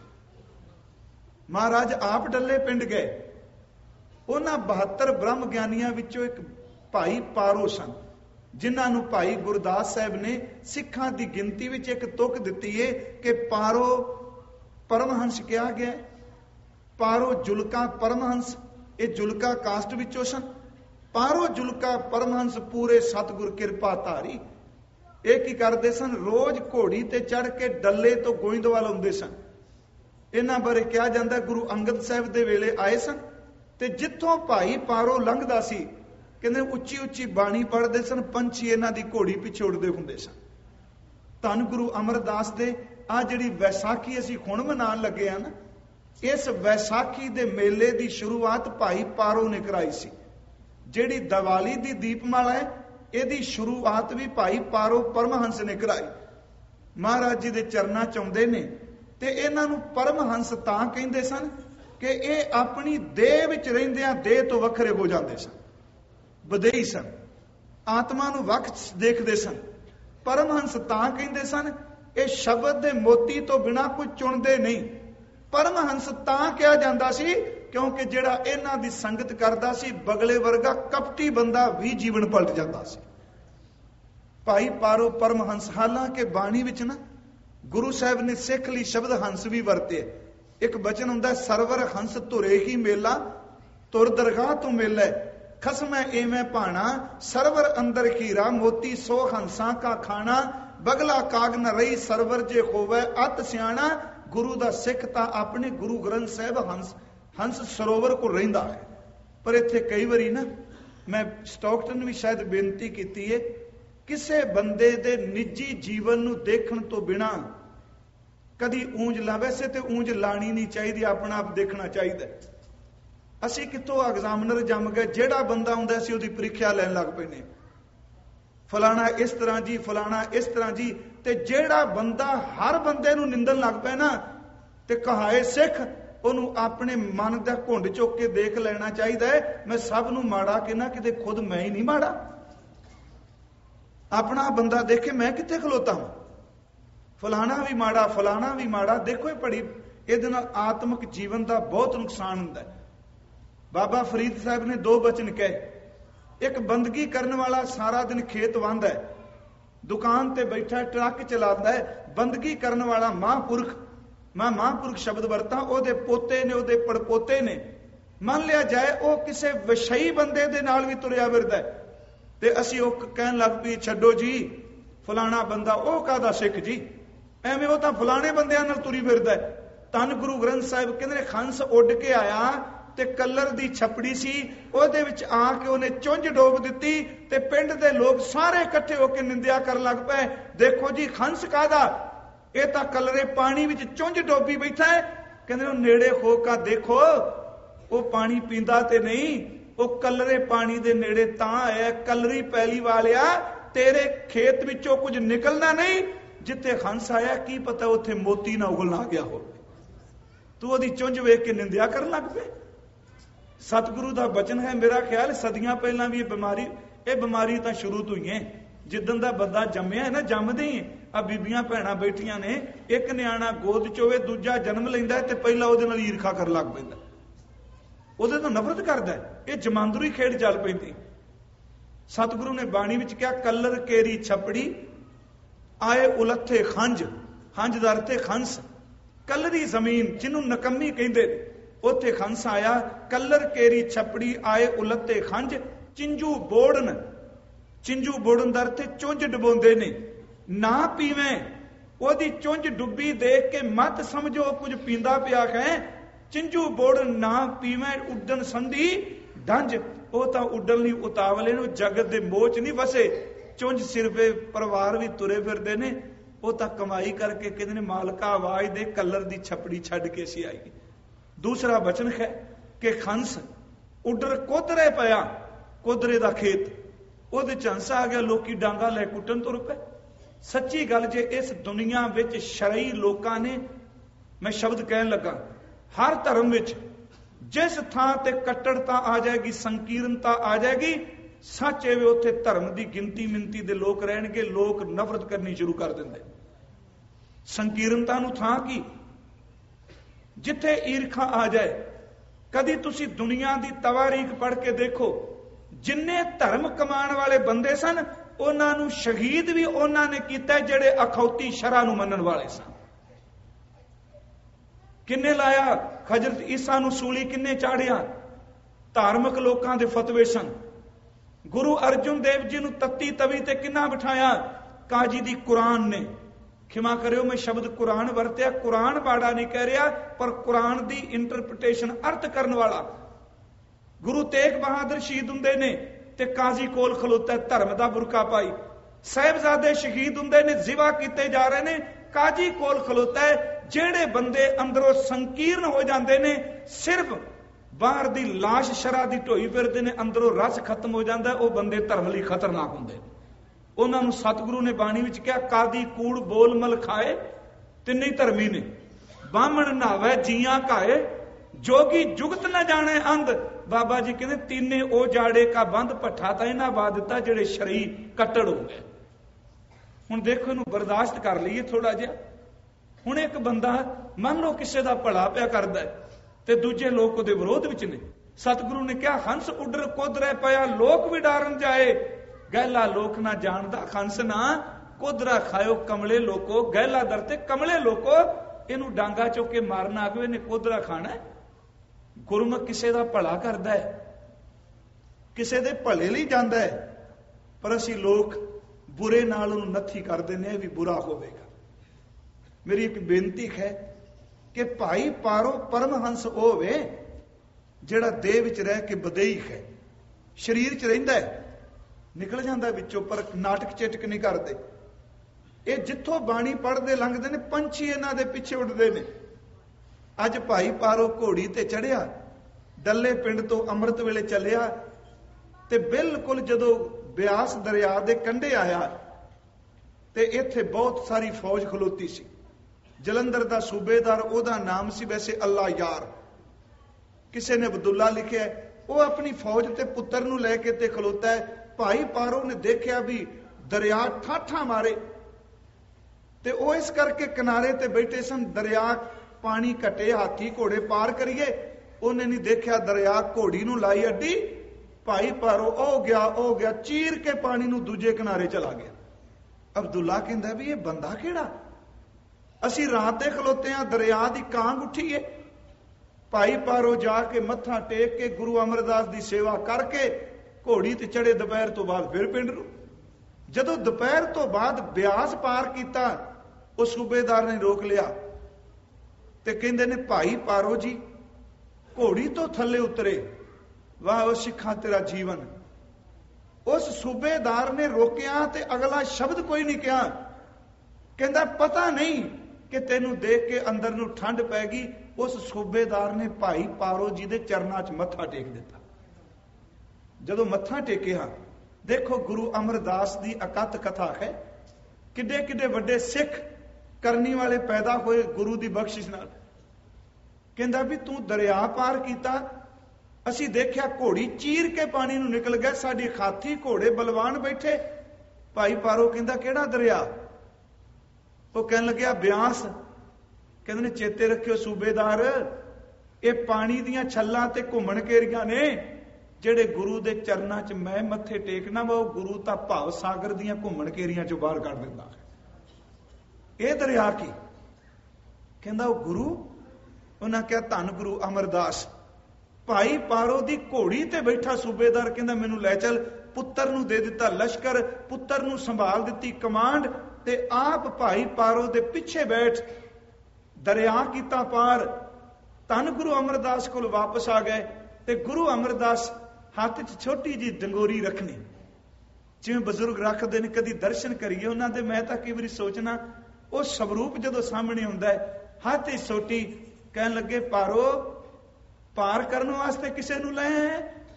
ਮਹਾਰਾਜ ਆਪ ਡੱਲੇ ਪਿੰਡ ਗਏ। ਉਹਨਾਂ 72 ਬ੍ਰਹਮ ਗਿਆਨੀਆਂ ਵਿੱਚੋਂ ਇੱਕ ਭਾਈ ਪਾਰੋ ਸਨ, ਜਿਨ੍ਹਾਂ ਨੂੰ ਭਾਈ ਗੁਰਦਾਸ ਸਾਹਿਬ ਨੇ ਸਿੱਖਾਂ ਦੀ ਗਿਣਤੀ ਵਿੱਚ ਇੱਕ ਤੁਕ ਦਿੱਤੀ ਹੈ ਕਿ ਪਾਰੋ ਪਰਮਹੰਸ ਕਿਹਾ ਗਿਆ। ਪਾਰੋ ਜੁਲਕਾ ਪਰਮਹੰਸ, ਇਹ ਜੁਲਕਾ ਕਾਸਟ ਵਿੱਚੋਂ ਸਨ। ਪਾਰੋ ਜੁਲਕਾ ਪਰਮਹੰਸ ਪੂਰੇ ਸਤਿਗੁਰ ਕਿਰਪਾ ਧਾਰੀ। ਇਹ ਕੀ ਕਰਦੇ ਸਨ? ਰੋਜ਼ ਘੋੜੀ ਤੇ ਚੜ ਕੇ ਡੱਲੇ ਤੋਂ ਗੋਇੰਦਵਾਲ ਆਉਂਦੇ ਸਨ। ਇਹਨਾਂ ਬਾਰੇ ਕਿਹਾ ਜਾਂਦਾ ਗੁਰੂ ਅੰਗਦ ਸਾਹਿਬ ਦੇ ਵੇਲੇ ਆਏ ਸਨ, ਤੇ ਜਿੱਥੋਂ ਭਾਈ ਪਾਰੋ ਲੰਘਦਾ ਸੀ ਕਹਿੰਦੇ ਉੱਚੀ ਉੱਚੀ ਬਾਣੀ ਪੜ੍ਹਦੇ ਸਨ, ਪੰਛੀ ਇਹਨਾਂ ਦੀ ਘੋੜੀ ਪਿੱਛੇ ਉੱਡਦੇ ਹੁੰਦੇ ਸਨ। ਧੰਨ ਗੁਰੂ ਅਮਰਦਾਸ ਦੇ ਆ ਜਿਹੜੀ ਵੈਸਾਖੀ ਅਸੀਂ ਹੁਣ ਮਨਾਉਣ ਲੱਗੇ ਆ ਨਾ, ਇਸ ਵੈਸਾਖੀ ਦੇ ਮੇਲੇ ਦੀ ਸ਼ੁਰੂਆਤ ਭਾਈ ਪਾਰੋ ਨੇ ਕਰਾਈ ਸੀ। ਜਿਹੜੀ ਦੀਵਾਲੀ ਦੀ ਦੀਪਮਾਲਾ ਹੈ, ਇਹਦੀ ਸ਼ੁਰੂਆਤ ਵੀ ਭਾਈ ਪਾਰੋ ਪਰਮਹੰਸ ਨੇ ਕਰਾਈ। ਮਹਾਰਾਜ ਜੀ ਦੇ ਚਰਨਾਂ ਚ ਆਉਂਦੇ ਨੇ, ਤੇ ਇਹਨਾਂ ਨੂੰ ਪਰਮਹੰਸ ਤਾਂ ਕਹਿੰਦੇ ਸਨ ਕਿ ਇਹ ਆਪਣੀ ਦੇਹ ਵਿੱਚ ਰਹਿੰਦਿਆਂ ਦੇਹ ਤੋਂ ਵੱਖਰੇ ਹੋ ਜਾਂਦੇ ਸਨ, ਵਿਦੇਹੀ ਸਨ, ਆਤਮਾ ਨੂੰ ਵੱਖ ਦੇਖਦੇ ਸਨ। ਪਰਮਹੰਸ ਤਾਂ ਕਹਿੰਦੇ ਸਨ ਇਹ ਸ਼ਬਦ ਦੇ ਮੋਤੀ ਤੋਂ ਬਿਨਾਂ ਕੋਈ ਚੁਣਦੇ ਨਹੀਂ। ਪਰਮਹੰਸ ਤਾਂ ਕਿਹਾ ਜਾਂਦਾ ਸੀ ਕਿਉਂਕਿ ਜਿਹੜਾ ਇਹਨਾਂ ਦੀ ਸੰਗਤ ਕਰਦਾ ਸੀ, ਬਗਲੇ ਵਰਗਾ ਕਪਟੀ ਬੰਦਾ ਵੀ ਜੀਵਨ ਪਲਟ ਜਾਂਦਾ ਸੀ। ਭਾਈ ਪਾਰੋ ਪਰਮਹੰਸ, ਹਾਲਾਂਕਿ ਬਾਣੀ ਵਿੱਚ ਨਾ ਗੁਰੂ ਸਾਹਿਬ ਨੇ ਸਿੱਖ ਲਈ ਸ਼ਬਦ ਹੰਸ ਵੀ ਵਰਤੇ। ਇੱਕ ਬਚਨ ਹੁੰਦਾ ਸਰਵਰ ਹੰਸ ਧੁਰੇ ਹੀ ਮੇਲਾ, ਤੁਰ ਦਰਗਾਹ ਤੋਂ ਮੇਲੇ ਖਸਮੈ ਏਵੇਂ ਭਾਣਾ, ਸਰਵਰ ਅੰਦਰ ਹੀਰਾ ਮੋਤੀ ਸੋ ਹੰਸਾਂ ਕਾ ਖਾਣਾ, ਬਗਲਾ ਕਾਗ ਨ ਰਹੀ ਸਰਵਰ ਜੇ ਹੋਵੇ ਅਤ ਸਿਆਣਾ। ਗੁਰੂ ਦਾ ਸਿੱਖ ਤਾਂ ਆਪਣੇ ਗੁਰੂ ਗ੍ਰੰਥ ਸਾਹਿਬ ਹੰਸ ਸਰੋਵਰ ਕੋਲ ਰਹਿੰਦਾ ਹੈ। ਪਰ ਇੱਥੇ ਕਈ ਵਾਰੀ ਨਾ ਮੈਂ ਸਟਾਕਟਨ ਵੀ ਸ਼ਾਇਦ ਬੇਨਤੀ ਕੀਤੀ ਹੈ, ਕਿਸੇ ਬੰਦੇ ਦੇ ਨਿੱਜੀ ਜੀਵਨ ਨੂੰ ਦੇਖਣ ਤੋਂ ਬਿਨਾ ਕਦੀ ਉਂਝ ਲਾ, ਵੈਸੇ ਤੇ ਉਂਝ ਲਾਣੀ ਨਹੀਂ ਚਾਹੀਦੀ, ਆਪਣਾ ਆਪ ਦੇਖਣਾ ਚਾਹੀਦਾ। ਅਸੀਂ ਕਿੱਥੋਂ ਐਗਜ਼ਾਮਨਰ ਜੰਮ ਗਏ, ਜਿਹੜਾ ਬੰਦਾ ਆਉਂਦਾ ਸੀ ਉਹਦੀ ਪ੍ਰੀਖਿਆ ਲੈਣ ਲੱਗ ਪਏ ਨੇ, ਫਲਾਣਾ ਇਸ ਤਰ੍ਹਾਂ ਜੀ, ਫਲਾਣਾ ਇਸ ਤਰ੍ਹਾਂ ਜੀ। ਤੇ ਜਿਹੜਾ ਬੰਦਾ ਹਰ ਬੰਦੇ ਨੂੰ ਨਿੰਦਣ ਲੱਗ ਪਏ ਨਾ, ਤੇ ਕਹਾਏ ਸਿੱਖ, ਉਹਨੂੰ ਆਪਣੇ ਮਨ ਦਾ ਘੁੰਡ ਚੁੱਕ ਕੇ ਦੇਖ ਲੈਣਾ ਚਾਹੀਦਾ ਹੈ, ਮੈਂ ਸਭ ਨੂੰ ਮਾੜਾ ਕਹਿਣਾ, ਕਿਤੇ ਖੁਦ ਮੈਂ ਹੀ ਨਹੀਂ ਮਾੜਾ। ਆਪਣਾ ਬੰਦਾ ਦੇਖੇ ਮੈਂ ਕਿੱਥੇ ਖਲੋਤਾ ਹਾਂ, ਫਲਾਣਾ ਵੀ ਮਾੜਾ, ਫਲਾਣਾ ਵੀ ਮਾੜਾ। ਦੇਖੋ ਇਹ ਬੜੀ, ਇਹਦੇ ਨਾਲ ਆਤਮਿਕ ਜੀਵਨ ਦਾ ਬਹੁਤ ਨੁਕਸਾਨ ਹੁੰਦਾ ਹੈ। ਬਾਬਾ ਫਰੀਦ ਸਾਹਿਬ ਨੇ 2 ਬਚਨ ਕਹੇ, ਇੱਕ ਬੰਦਗੀ ਕਰਨ ਵਾਲਾ ਸਾਰਾ ਦਿਨ ਖੇਤ ਵਾਹੁੰਦਾ ਹੈ, ਦੁਕਾਨ ਤੇ ਬੈਠਾ ਟਰੱਕ ਚਲਾਉਂਦਾ ਹੈ, ਬੰਦਗੀ ਕਰਨ ਵਾਲਾ ਮਹਾਂਪੁਰਖ, ਮੈਂ ਮਹਾਂਪੁਰਖ ਸ਼ਬਦ ਵਰਤਾਂ, ਉਹਦੇ ਪੋਤੇ ਨੇ, ਉਹਦੇ ਪੜਪੋਤੇ ਨੇ, ਮੰਨ ਲਿਆ ਜਾਏ ਉਹ ਕਿਸੇ ਵਿਸ਼ਈ ਬੰਦੇ ਦੇ ਨਾਲ ਵੀ ਤੁਰਿਆ ਫਿਰਦਾ ਹੈ, ਤੇ ਅਸੀਂ ਉਹ ਕਹਿਣ ਲੱਗ ਪਈ ਛੱਡੋ ਜੀ ਫਲਾਣਾ ਬੰਦਾ ਉਹ ਕਾਹਦਾ ਸਿੱਖ ਜੀ, ਐਵੇਂ ਉਹ ਤਾਂ ਫਲਾਣੇ ਬੰਦਿਆਂ ਨਾਲ ਤੁਰੀ ਫਿਰਦਾ ਹੈ। ਧੰਨ ਗੁਰੂ ਗ੍ਰੰਥ ਸਾਹਿਬ ਕਹਿੰਦੇ ਨੇ ਹੰਸ ਉੱਡ ਕੇ ਆਇਆ ਤੇ ਕੱਲਰ ਦੀ ਛਪੜੀ ਸੀ, ਉਹਦੇ ਵਿੱਚ ਆ ਕੇ ਉਹਨੇ ਚੁੰਝ ਡੋਬ ਦਿੱਤੀ ਤੇ ਪਿੰਡ ਦੇ ਲੋਕ ਸਾਰੇ ਇਕੱਠੇ ਹੋ ਕੇ ਨਿੰਦਿਆ ਕਰਨ ਲੱਗ ਪਏ, ਦੇਖੋ ਜੀ ਹੰਸ ਕਾਹਦਾ, ਇਹ ਤਾਂ ਕਲਰੇ ਪਾਣੀ ਵਿੱਚ ਚੁੰਝ ਡੋਬੀ ਬੈਠਾ ਹੈ। ਕਹਿੰਦੇ ਉਹ ਨੇੜੇ ਹੋ ਕੇ ਦੇਖੋ, ਉਹ ਪਾਣੀ ਪੀਂਦਾ ਤੇ ਨਹੀਂ, ਉਹ ਕਲਰੇ ਪਾਣੀ ਦੇ ਨੇੜੇ ਤਾਂ ਆਇਆ, ਕਲਰੀ ਪੈਲੀ ਵਾਲਿਆ ਤੇਰੇ ਖੇਤ ਵਿੱਚੋਂ ਕੁਝ ਨਿਕਲਣਾ ਨਹੀਂ, ਜਿੱਥੇ ਹੰਸ ਆਇਆ ਕੀ ਪਤਾ ਉੱਥੇ ਮੋਤੀ ਨਾ ਉਗਲ ਆ ਗਿਆ ਹੋਵੇ, ਤੂੰ ਉਹਦੀ ਚੁੰਝ ਵੇਖ ਕੇ ਨਿੰਦਿਆ ਕਰਨ ਲੱਗ ਪਏ। ਸਤਿਗੁਰੂ ਦਾ ਬਚਨ ਹੈ, ਮੇਰਾ ਖਿਆਲ ਸਦੀਆਂ ਪਹਿਲਾਂ ਵੀ ਇਹ ਬਿਮਾਰੀ ਤਾਂ ਸ਼ੁਰੂ ਤੋਂ ਹੀ ਹੈ, ਜਿੱਦਣ ਦਾ ਬੰਦਾ ਜੰਮਿਆ ਹੈ ਨਾ, ਜੰਮਦੇ ਹੀ ਆ ਬੀਬੀਆਂ ਭੈਣਾਂ ਬੈਠੀਆਂ ਨੇ, ਇੱਕ ਨਿਆਣਾ ਗੋਦ ਚ ਹੋਵੇ, ਦੂਜਾ ਜਨਮ ਲੈਂਦਾ ਤੇ ਪਹਿਲਾਂ ਉਹਦੇ ਨਾਲ ਈਰਖਾ ਕਰਨ ਲੱਗ ਪੈਂਦਾ, ਉਹਦੇ ਤੋਂ ਨਫ਼ਰਤ ਕਰਦਾ, ਇਹ ਜਮਾਂਦਰੂ ਹੀ ਖੇਡ ਚੱਲ ਪੈਂਦੀ। ਸਤਿਗੁਰੂ ਨੇ ਬਾਣੀ ਵਿੱਚ ਕਿਹਾ ਕਲਰ ਕੇਰੀ ਛਪੜੀ ਆਏ ਉਲੱਥੇ ਖੰਜ, ਹੰਜ ਦਾ ਅਰਥ ਹੈ ਹੰਸ, ਕਲਰੀ ਜ਼ਮੀਨ ਜਿਹਨੂੰ ਨਕੰਮੀ ਕਹਿੰਦੇ ਨੇ, ਉੱਥੇ ਹੰਸ ਆਇਆ, ਕਲਰ ਕੇਰੀ ਛਪੜੀ ਆਏ ਉਲੱਤੇ ਖੰਜ, ਚਿੰਜੂ ਬੋੜਨ, ਚਿੰਜੂ ਬੋੜਨ ਦਾ ਅਰਥ ਚੁੰਝ ਡਬੋਂਦੇ ਨੇ, ਨਾ ਪੀਵੇਂ, ਉਹਦੀ ਚੁੰਝ ਡੁੱਬੀ ਦੇਖ ਕੇ ਮਤ ਸਮਝੋ ਕੁਝ ਪੀਂਦਾ ਪਿਆ ਹੈ, ਚਿੰਜੂ ਬੋੜਨ ਨਾ ਪੀਵੇਂ ਉੱਡਣ ਸੰਧੀ ਡੰਜ, ਉਹ ਤਾਂ ਉੱਡਣ ਲਈ ਉਤਾਵਲੇ ਨੂੰ, ਜਗਤ ਦੇ ਮੋਹ ਚ ਨਹੀਂ ਵਸੇ, ਚੁੰਝ ਸਿਰਫੇ ਪਰਿਵਾਰ ਵੀ ਤੁਰੇ ਫਿਰਦੇ ਨੇ, ਉਹ ਤਾਂ ਕਮਾਈ ਕਰਕੇ ਕਹਿੰਦੇ ਨੇ ਮਾਲਕਾ ਆਵਾਜ਼ ਦੇ ਕਲਰ ਦੀ ਛਪੜੀ ਛੱਡ ਕੇ ਅਸੀਂ ਆਈ। ਦੂਸਰਾ ਬਚਨ ਹੈ ਕਿ ਹੰਸ ਉੱਡਰ ਕੋਧਰੇ ਪਿਆ, ਕੋਧਰੇ ਦਾ ਖੇਤ, ਉਹਦੇ ਚ ਹੰਸ ਆ ਗਿਆ, ਲੋਕੀ ਡਾਂਗਾ ਲੈ ਕੁੱਟਣ ਤੁਰ ਪਏ। ਸੱਚੀ ਗੱਲ ਜੇ ਇਸ ਦੁਨੀਆ ਵਿੱਚ ਸ਼ਰਈ ਲੋਕਾਂ ਨੇ, ਮੈਂ ਸ਼ਬਦ ਕਹਿਣ ਲੱਗਾ, ਹਰ ਧਰਮ ਵਿੱਚ ਜਿਸ ਥਾਂ ਤੇ ਕੱਟੜਤਾ ਆ ਜਾਏਗੀ, ਸੰਕੀਰਨਤਾ ਆ ਜਾਏਗੀ, ਸੱਚ ਐਵੇਂ ਉੱਥੇ ਧਰਮ ਦੀ ਗਿਣਤੀ ਮਿੰਤੀ ਦੇ ਲੋਕ ਰਹਿਣਗੇ, ਲੋਕ ਨਫ਼ਰਤ ਕਰਨੀ ਸ਼ੁਰੂ ਕਰ ਦਿੰਦੇ। ਸੰਕੀਰਨਤਾ ਨੂੰ ਥਾਂ ਕੀ, ਜਿੱਥੇ ਈਰਖਾ ਆ ਜਾਏ। ਕਦੀ ਤੁਸੀਂ ਦੁਨੀਆ ਦੀ ਤਵਾਰੀਖ ਪੜ੍ਹ ਕੇ ਦੇਖੋ, ਜਿੰਨੇ ਧਰਮ ਕਮਾਉਣ ਵਾਲੇ ਬੰਦੇ ਸਨ, ਉਹਨਾਂ ਨੂੰ ਸ਼ਹੀਦ ਵੀ ਉਹਨਾਂ ਨੇ ਕੀਤਾ ਜਿਹੜੇ ਅਖੌਤੀ ਸ਼ਰ੍ਹਾ ਨੂੰ ਮੰਨਣ ਵਾਲੇ ਸਨ। ਕਿੰਨੇ ਲਾਇਆ, ਹਜ਼ਰਤ ਈਸਾ ਨੂੰ ਸੂਲੀ ਕਿੰਨੇ ਚਾੜਿਆ, ਧਾਰਮਿਕ ਲੋਕਾਂ ਦੇ ਫਤਵੇ ਸਨ। ਗੁਰੂ ਅਰਜਨ ਦੇਵ ਜੀ ਨੂੰ ਤੱਤੀ ਤਵੀ ਤੇ ਕਿੰਨਾ ਬਿਠਾਇਆ, ਕਾਜੀ ਦੀ ਕੁਰਾਨ ਨੇ, ਖਿਮਾ ਕਰਿਓ ਮੈਂ ਸ਼ਬਦ ਕੁਰਾਨ ਵਰਤਿਆ, ਕੁਰਾਨ ਬਾੜਾ ਨਹੀਂ ਕਹਿ ਰਿਹਾ, ਪਰ ਕੁਰਾਨ ਦੀ ਇੰਟਰਪ੍ਰੀਟੇਸ਼ਨ ਅਰਥ ਕਰਨ ਵਾਲਾ। ਗੁਰੂ ਤੇਗ ਬਹਾਦਰ ਸ਼ਹੀਦ ਹੁੰਦੇ ਨੇ ਤੇ ਕਾਜ਼ੀ ਕੋਲ ਖਲੋਤਾ ਧਰਮ ਦਾ ਬੁਰਕਾ ਪਾਈ, ਸਾਹਿਬਜ਼ਾਦੇ ਸ਼ਹੀਦ ਹੁੰਦੇ ਨੇ, ਜ਼ਿਵਾ ਕੀਤੇ ਜਾ ਰਹੇ ਨੇ, ਕਾਜੀ ਕੋਲ ਖਲੋਤਾ ਹੈ। ਜਿਹੜੇ ਬੰਦੇ ਅੰਦਰੋਂ ਸੰਕੀਰਨ ਹੋ ਜਾਂਦੇ ਨੇ, ਸਿਰਫ ਬਾਹਰ ਦੀ ਲਾਸ਼ ਸ਼ਰਾ ਦੀ ਢੋਈ ਫਿਰਦੇ ਨੇ, ਅੰਦਰੋਂ ਰਸ ਖਤਮ ਹੋ ਜਾਂਦਾ, ਉਹ ਬੰਦੇ ਧਰਮ ਲਈ ਖਤਰਨਾਕ ਹੁੰਦੇ। ਉਹਨਾਂ ਨੂੰ ਸਤਿਗੁਰੂ ਨੇ ਬਾਣੀ ਵਿੱਚ ਕਿਹਾ, ਕਾਦੀ ਕੂੜ ਬੋਲ ਮਲ ਖਾਏ ਤਿੰਨੇ ਹੀ ਧਰਮੀ ਨੇ, ਬਾਹਮਣ ਨਾਵੇ ਜੀਆਂ ਘਾਏ, ਜੋਗੀ ਜੁਗਤ ਨਾ ਜਾਣੇ ਅੰਧ। ਬਾਬਾ ਜੀ ਕਹਿੰਦੇ ਤੀਨੇ ਉਹ ਜਾੜੇ ਕਾ ਬੰਦ, ਭੱਠਾ ਤਾਂ ਇਹਨਾਂ ਬਾਦ ਦਿੱਤਾ ਜਿਹੜੇ ਸ਼ਰਈ ਕੱਟੜ ਹੋ ਗਏ। ਹੁਣ ਦੇਖੋ ਇਹਨੂੰ ਬਰਦਾਸ਼ਤ ਕਰ ਲਈਏ ਥੋੜਾ ਜਿਹਾ। ਹੁਣ ਇੱਕ ਬੰਦਾ ਮੰਨ ਲਓ ਕਿਸੇ ਦਾ ਭਲਾ ਪਿਆ ਕਰਦਾ ਤੇ ਦੂਜੇ ਲੋਕ ਉਹਦੇ ਵਿਰੋਧ ਵਿੱਚ ਨੇ। ਸਤਿਗੁਰੂ ਨੇ ਕਿਹਾ ਹੰਸ ਉੱਡਰ ਕੋਧਰੇ ਪਿਆ, ਲੋਕ ਵੀ ਡਰਨ ਜਾਏ, ਗਹਿਲਾ ਲੋਕ ਨਾ ਜਾਣਦਾ ਹੰਸ ਨਾ ਕੋਧਰਾ ਖਾਇਓ ਕਮਲੇ ਲੋਕੋ। ਗਹਿਲਾ ਦਰ ਤੇ ਕਮਲੇ ਲੋਕੋ, ਇਹਨੂੰ ਡਾਂਗਾ ਚੁੱਕ ਕੇ ਮਾਰਨਾ ਆਵੇ, ਇਹਨੇ ਕੋਧਰਾ ਖਾਣਾ। ਗੁਰਮੁਖ ਕਿਸੇ ਦਾ ਭਲਾ ਕਰਦਾ ਹੈ, ਕਿਸੇ ਦੇ ਭਲੇ ਲਈ ਜਾਂਦਾ ਹੈ, ਪਰ ਅਸੀਂ ਲੋਕ ਬੁਰੇ ਨਾਲ ਉਹਨੂੰ ਨੱਥੀ ਕਰ ਦਿੰਦੇ ਹਾਂ, ਇਹ ਵੀ ਬੁਰਾ ਹੋਵੇਗਾ। ਮੇਰੀ ਇੱਕ ਬੇਨਤੀ ਹੈ ਕਿ ਭਾਈ ਪਾਰੋ ਪਰਮਹੰਸ ਉਹ ਹੋਵੇ ਜਿਹੜਾ ਦੇਹ ਵਿੱਚ ਰਹਿ ਕੇ ਬਦੇਈ ਹੈ, ਸਰੀਰ 'ਚ ਰਹਿੰਦਾ ਹੈ, ਨਿਕਲ ਜਾਂਦਾ ਵਿੱਚੋਂ, ਪਰ ਨਾਟਕ ਚਿਟਕ ਨਹੀਂ ਕਰਦੇ। ਇਹ ਜਿੱਥੋਂ ਬਾਣੀ ਪੜ੍ਹਦੇ ਲੰਘਦੇ ਨੇ, ਪੰਛੀ ਇਹਨਾਂ ਦੇ ਪਿੱਛੇ ਉੱਡਦੇ ਨੇ। ਅੱਜ ਭਾਈ ਪਾਰੋ ਘੋੜੀ ਤੇ ਚੜਿਆ, ਡੱਲੇ ਪਿੰਡ ਤੋਂ ਅੰਮ੍ਰਿਤ ਵੇਲੇ ਚੱਲਿਆ, ਤੇ ਬਿਲਕੁਲ ਜਦੋਂ ਬਿਆਸ ਦਰਿਆ ਦੇ ਕੰਢੇ ਆਇਆ ਤੇ ਇੱਥੇ ਬਹੁਤ ਸਾਰੀ ਫੌਜ ਖਲੋਤੀ ਸੀ। ਜਲੰਧਰ ਦਾ ਸੂਬੇਦਾਰ, ਉਹਦਾ ਨਾਮ ਸੀ ਵੈਸੇ ਅੱਲਾ ਯਾਰ, ਕਿਸੇ ਨੇ ਅਬਦੁੱਲਾ ਲਿਖਿਆ, ਉਹ ਆਪਣੀ ਫੌਜ ਤੇ ਪੁੱਤਰ ਨੂੰ ਲੈ ਕੇ ਤੇ ਖਲੋਤਾ ਹੈ। ਭਾਈ ਪਾਰੋ ਨੇ ਦੇਖਿਆ ਵੀ ਦਰਿਆ ਠਾਠਾਂ ਮਾਰੇ, ਤੇ ਉਹ ਇਸ ਕਰਕੇ ਕਿਨਾਰੇ ਤੇ ਬੈਠੇ ਸਨ, ਦਰਿਆ ਪਾਣੀ ਘਟੇ, ਹਾਥੀ ਘੋੜੇ ਪਾਰ ਕਰੀਏ। ਉਹਨੇ ਨਹੀਂ ਦੇਖਿਆ ਦਰਿਆ ਘੋੜੀ ਨੂੰ ਲਾਈ ਅੱਡੀ ਭਾਈ ਪਾਰੋ ਉਹ ਗਿਆ, ਚੀਰ ਕੇ ਪਾਣੀ ਨੂੰ ਦੂਜੇ ਕਿਨਾਰੇ ਚਲਾ ਗਿਆ। ਅਬਦੁੱਲਾ ਕਹਿੰਦਾ ਵੀ ਇਹ ਬੰਦਾ ਕਿਹੜਾ? ਅਸੀਂ ਰਾਤ ਦੇ ਖਲੋਤੇ ਆ, ਦਰਿਆ ਦੀ ਕਾਂਗ ਉੱਠੀ ਏ। ਭਾਈ ਪਾਰੋ ਜਾ ਕੇ ਮੱਥਾ ਟੇਕ ਕੇ ਗੁਰੂ ਅਮਰਦਾਸ ਦੀ ਸੇਵਾ ਕਰਕੇ ਘੋੜੀ ਤੇ ਚੜੇ। ਦੁਪਹਿਰ ਤੋਂ ਬਾਅਦ ਫਿਰ ਪਿੰਡ ਨੂੰ। ਜਦੋਂ ਦੁਪਹਿਰ ਤੋਂ ਬਾਅਦ ਬਿਆਸ ਪਾਰ ਕੀਤਾ, ਉਹ ਸੂਬੇਦਾਰ ਨੇ ਰੋਕ ਲਿਆ ਤੇ ਕਹਿੰਦੇ ਨੇ ਭਾਈ ਪਾਰੋ ਜੀ ਘੋੜੀ ਤੋਂ ਥੱਲੇ ਉਤਰੇ। ਵਾਹ ਉਹ ਸਿੱਖਾਂ ਤੇਰਾ ਜੀਵਨ। ਉਸ ਸੂਬੇਦਾਰ ਨੇ ਰੋਕਿਆ ਤੇ ਅਗਲਾ ਸ਼ਬਦ ਕੋਈ ਨਹੀਂ ਕਿਹਾ। ਕਹਿੰਦਾ ਪਤਾ ਨਹੀਂ ਕਿ ਤੈਨੂੰ ਦੇਖ ਕੇ ਅੰਦਰ ਨੂੰ ਠੰਡ ਪੈ ਗਈ। ਉਸ ਸੂਬੇਦਾਰ ਨੇ ਭਾਈ ਪਾਰੋ ਜੀ ਦੇ ਚਰਨਾਂ 'ਚ ਮੱਥਾ ਟੇਕ ਦਿੱਤਾ। ਜਦੋਂ ਮੱਥਾ ਟੇਕਿਆ, ਦੇਖੋ ਗੁਰੂ ਅਮਰਦਾਸ ਦੀ ਅਕੱਤ ਕਥਾ ਹੈ। ਕਿੱਡੇ ਕਿੱਡੇ ਵੱਡੇ ਸਿੱਖ ਕਰਨੀ ਵਾਲੇ ਪੈਦਾ ਹੋਏ ਗੁਰੂ ਦੀ ਬਖਸ਼ਿਸ਼ ਨਾਲ। ਕਹਿੰਦਾ ਵੀ ਤੂੰ ਦਰਿਆ ਪਾਰ ਕੀਤਾ, ਅਸੀਂ ਦੇਖਿਆ ਘੋੜੀ ਚੀਰ ਕੇ ਪਾਣੀ ਨੂੰ ਨਿਕਲ ਗਿਆ, ਸਾਡੇ ਹਾਥੀ ਘੋੜੇ ਬਲਵਾਨ ਬੈਠੇ। ਭਾਈ ਪਾਰੋ ਕਹਿੰਦਾ ਕਿਹੜਾ ਦਰਿਆ? ਉਹ ਕਹਿਣ ਲੱਗਿਆ ਬਿਆਸ। ਕਹਿੰਦੇ ਨੇ ਚੇਤੇ ਰੱਖਿਓ ਸੂਬੇਦਾਰ, ਇਹ ਪਾਣੀ ਦੀਆਂ ਛੱਲਾਂ ਤੇ ਘੁੰਮਣ ਘੇਰੀਆਂ ਨੇ। ਜਿਹੜੇ ਗੁਰੂ ਦੇ ਚਰਨਾਂ 'ਚ ਮੈਂ ਮੱਥੇ ਟੇਕਣਾ ਵਾ, ਉਹ ਗੁਰੂ ਤਾਂ ਭਾਵ ਸਾਗਰ ਦੀਆਂ ਘੁੰਮਣ ਘੇਰੀਆਂ 'ਚੋਂ ਬਾਹਰ ਕੱਢ ਦਿੰਦਾ। ਇਹ ਦਰਿਆ ਕੀ? ਕਹਿੰਦਾ ਉਹ ਗੁਰੂ। ਉਹਨਾਂ ਕਿਹਾ ਧੰਨ ਗੁਰੂ ਅਮਰਦਾਸ। ਭਾਈ ਪਾਰੋ ਦੀ ਘੋੜੀ ਤੇ ਬੈਠਾ ਸੂਬੇਦਾਰ ਕਹਿੰਦਾ ਮੈਨੂੰ ਲੈ ਚੱਲ। ਪੁੱਤਰ ਨੂੰ ਦੇ ਦਿੱਤਾ ਲਸ਼ਕਰ, ਪੁੱਤਰ ਨੂੰ ਸੰਭਾਲ ਦਿੱਤੀ ਕਮਾਂਡ, ਤੇ ਆਪ ਭਾਈ ਪਾਰੋ ਦੇ ਪਿੱਛੇ ਬੈਠ ਦਰਿਆ ਕੀਤਾ ਪਾਰ। ਧੰਨ ਗੁਰੂ ਅਮਰਦਾਸ ਕੋਲ ਵਾਪਸ ਆ ਗਏ ਤੇ ਗੁਰੂ ਅਮਰਦਾਸ ਹੱਥ 'ਚ ਛੋਟੀ ਜੀ ਡੰਗੋਰੀ ਰੱਖਣੀ, ਜਿਵੇਂ ਬਜ਼ੁਰਗ ਰੱਖਦੇ ਨੇ। ਕਦੀ ਦਰਸ਼ਨ ਕਰੀਏ ਉਹਨਾਂ ਦੇ। ਮੈਂ ਤਾਂ ਕਈ ਵਾਰੀ ਸੋਚਣਾ, ਉਹ ਸਵਰੂਪ ਜਦੋਂ ਸਾਹਮਣੇ ਆਉਂਦਾ ਹੈ, ਹੱਥ 'ਚ ਛੋਟੀ, ਕਹਿਣ ਲੱਗੇ ਪਾਰੋ ਪਾਰ ਕਰਨ ਵਾਸਤੇ ਕਿਸੇ ਨੂੰ ਲੈ ਆਏ?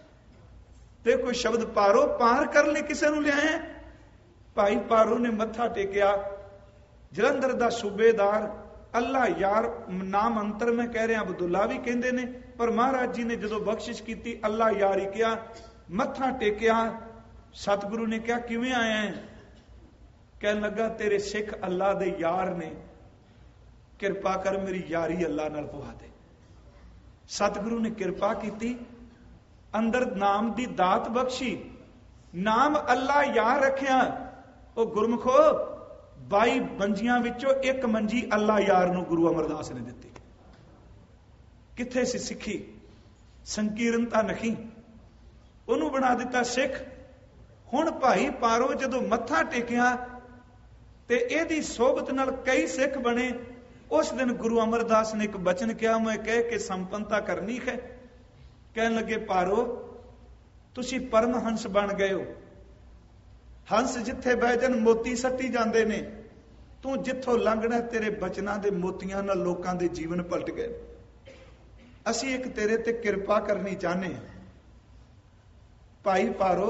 ਤੇ ਕੋਈ ਸ਼ਬਦ ਪਾਰੋ ਪਾਰ ਕਰਨ ਲਈ ਕਿਸੇ ਨੂੰ ਲਿਆਏ? ਭਾਈ ਪਾਰੋ ਨੇ ਮੱਥਾ ਟੇਕਿਆ। ਜਲੰਧਰ ਦਾ ਸੂਬੇਦਾਰ ਅੱਲਾ ਯਾਰ ਨਾਮ ਅੰਤਰ ਮੈਂ ਕਹਿ ਰਿਹਾ, ਅਬਦੁੱਲਾ ਵੀ ਕਹਿੰਦੇ ਨੇ, ਪਰ ਮਹਾਰਾਜ ਜੀ ਨੇ ਜਦੋਂ ਬਖਸ਼ਿਸ਼ ਕੀਤੀ ਅੱਲਾ ਯਾਰ ਹੀ ਕਿਹਾ। ਮੱਥਾ ਟੇਕਿਆ। ਸਤਿਗੁਰੂ ਨੇ ਕਿਹਾ ਕਿਵੇਂ ਆਇਆ ਹੈ? ਕਹਿਣ ਲੱਗਾ ਤੇਰੇ ਸਿੱਖ ਅੱਲਾ ਦੇ ਯਾਰ ਨੇ, ਕਿਰਪਾ ਕਰ ਮੇਰੀ ਯਾਰੀ ਅੱਲਾ ਨਾਲ ਪਵਾ ਦੇ। ਸਤਿਗੁਰੂ ਨੇ ਕਿਰਪਾ ਕੀਤੀ, ਅੰਦਰ ਨਾਮ ਦੀ ਦਾਤ ਬਖਸ਼ੀ, ਨਾਮ ਅੱਲਾ ਯਾਰ ਰੱਖਿਆ। ਉਹ ਗੁਰਮਖੋ 22 ਮੰਜੀਆਂ ਵਿੱਚੋਂ ਇੱਕ ਮੰਜੀ ਅੱਲਾ ਯਾਰ ਨੂੰ ਗੁਰੂ ਅਮਰਦਾਸ ਨੇ ਦਿੱਤੀ। ਕਿੱਥੇ ਸੀ ਸਿੱਖੀ? ਸੰਕੀਰਨਤਾ ਨਹੀਂ, ਉਹਨੂੰ ਬਣਾ ਦਿੱਤਾ ਸਿੱਖ। ਹੁਣ ਭਾਈ ਪਾਰੋ ਜਦੋਂ ਮੱਥਾ ਟੇਕਿਆ ਤੇ ਇਹਦੀ ਸੋਭਤ ਨਾਲ ਕਈ ਸਿੱਖ ਬਣੇ। ਉਸ ਦਿਨ ਗੁਰੂ ਅਮਰਦਾਸ ਨੇ ਇੱਕ ਬਚਨ ਕਿਹਾ, ਮੈਂ ਕਹਿ ਕੇ ਸੰਪੰਨਤਾ ਕਰਨੀ ਹੈ। ਕਹਿਣ ਲੱਗੇ ਪਾਰੋ ਤੁਸੀਂ ਪਰਮ ਹੰਸ ਬਣ ਗਏ ਹੋ। ਹੰਸ ਜਿੱਥੇ ਬਹਿ ਜਾਣ ਮੋਤੀ ਸੱਟੀ ਜਾਂਦੇ ਨੇ। ਤੂੰ ਜਿੱਥੋਂ ਲੰਘਣਾ ਤੇਰੇ ਬਚਨਾਂ ਦੇ ਮੋਤੀਆਂ ਨਾਲ ਲੋਕਾਂ ਦੇ ਜੀਵਨ ਪਲਟ ਗਏ। ਅਸੀਂ ਇੱਕ ਤੇਰੇ ਤੇ ਕਿਰਪਾ ਕਰਨੀ ਚਾਹੁੰਦੇ ਹਾਂ। ਭਾਈ ਪਾਰੋ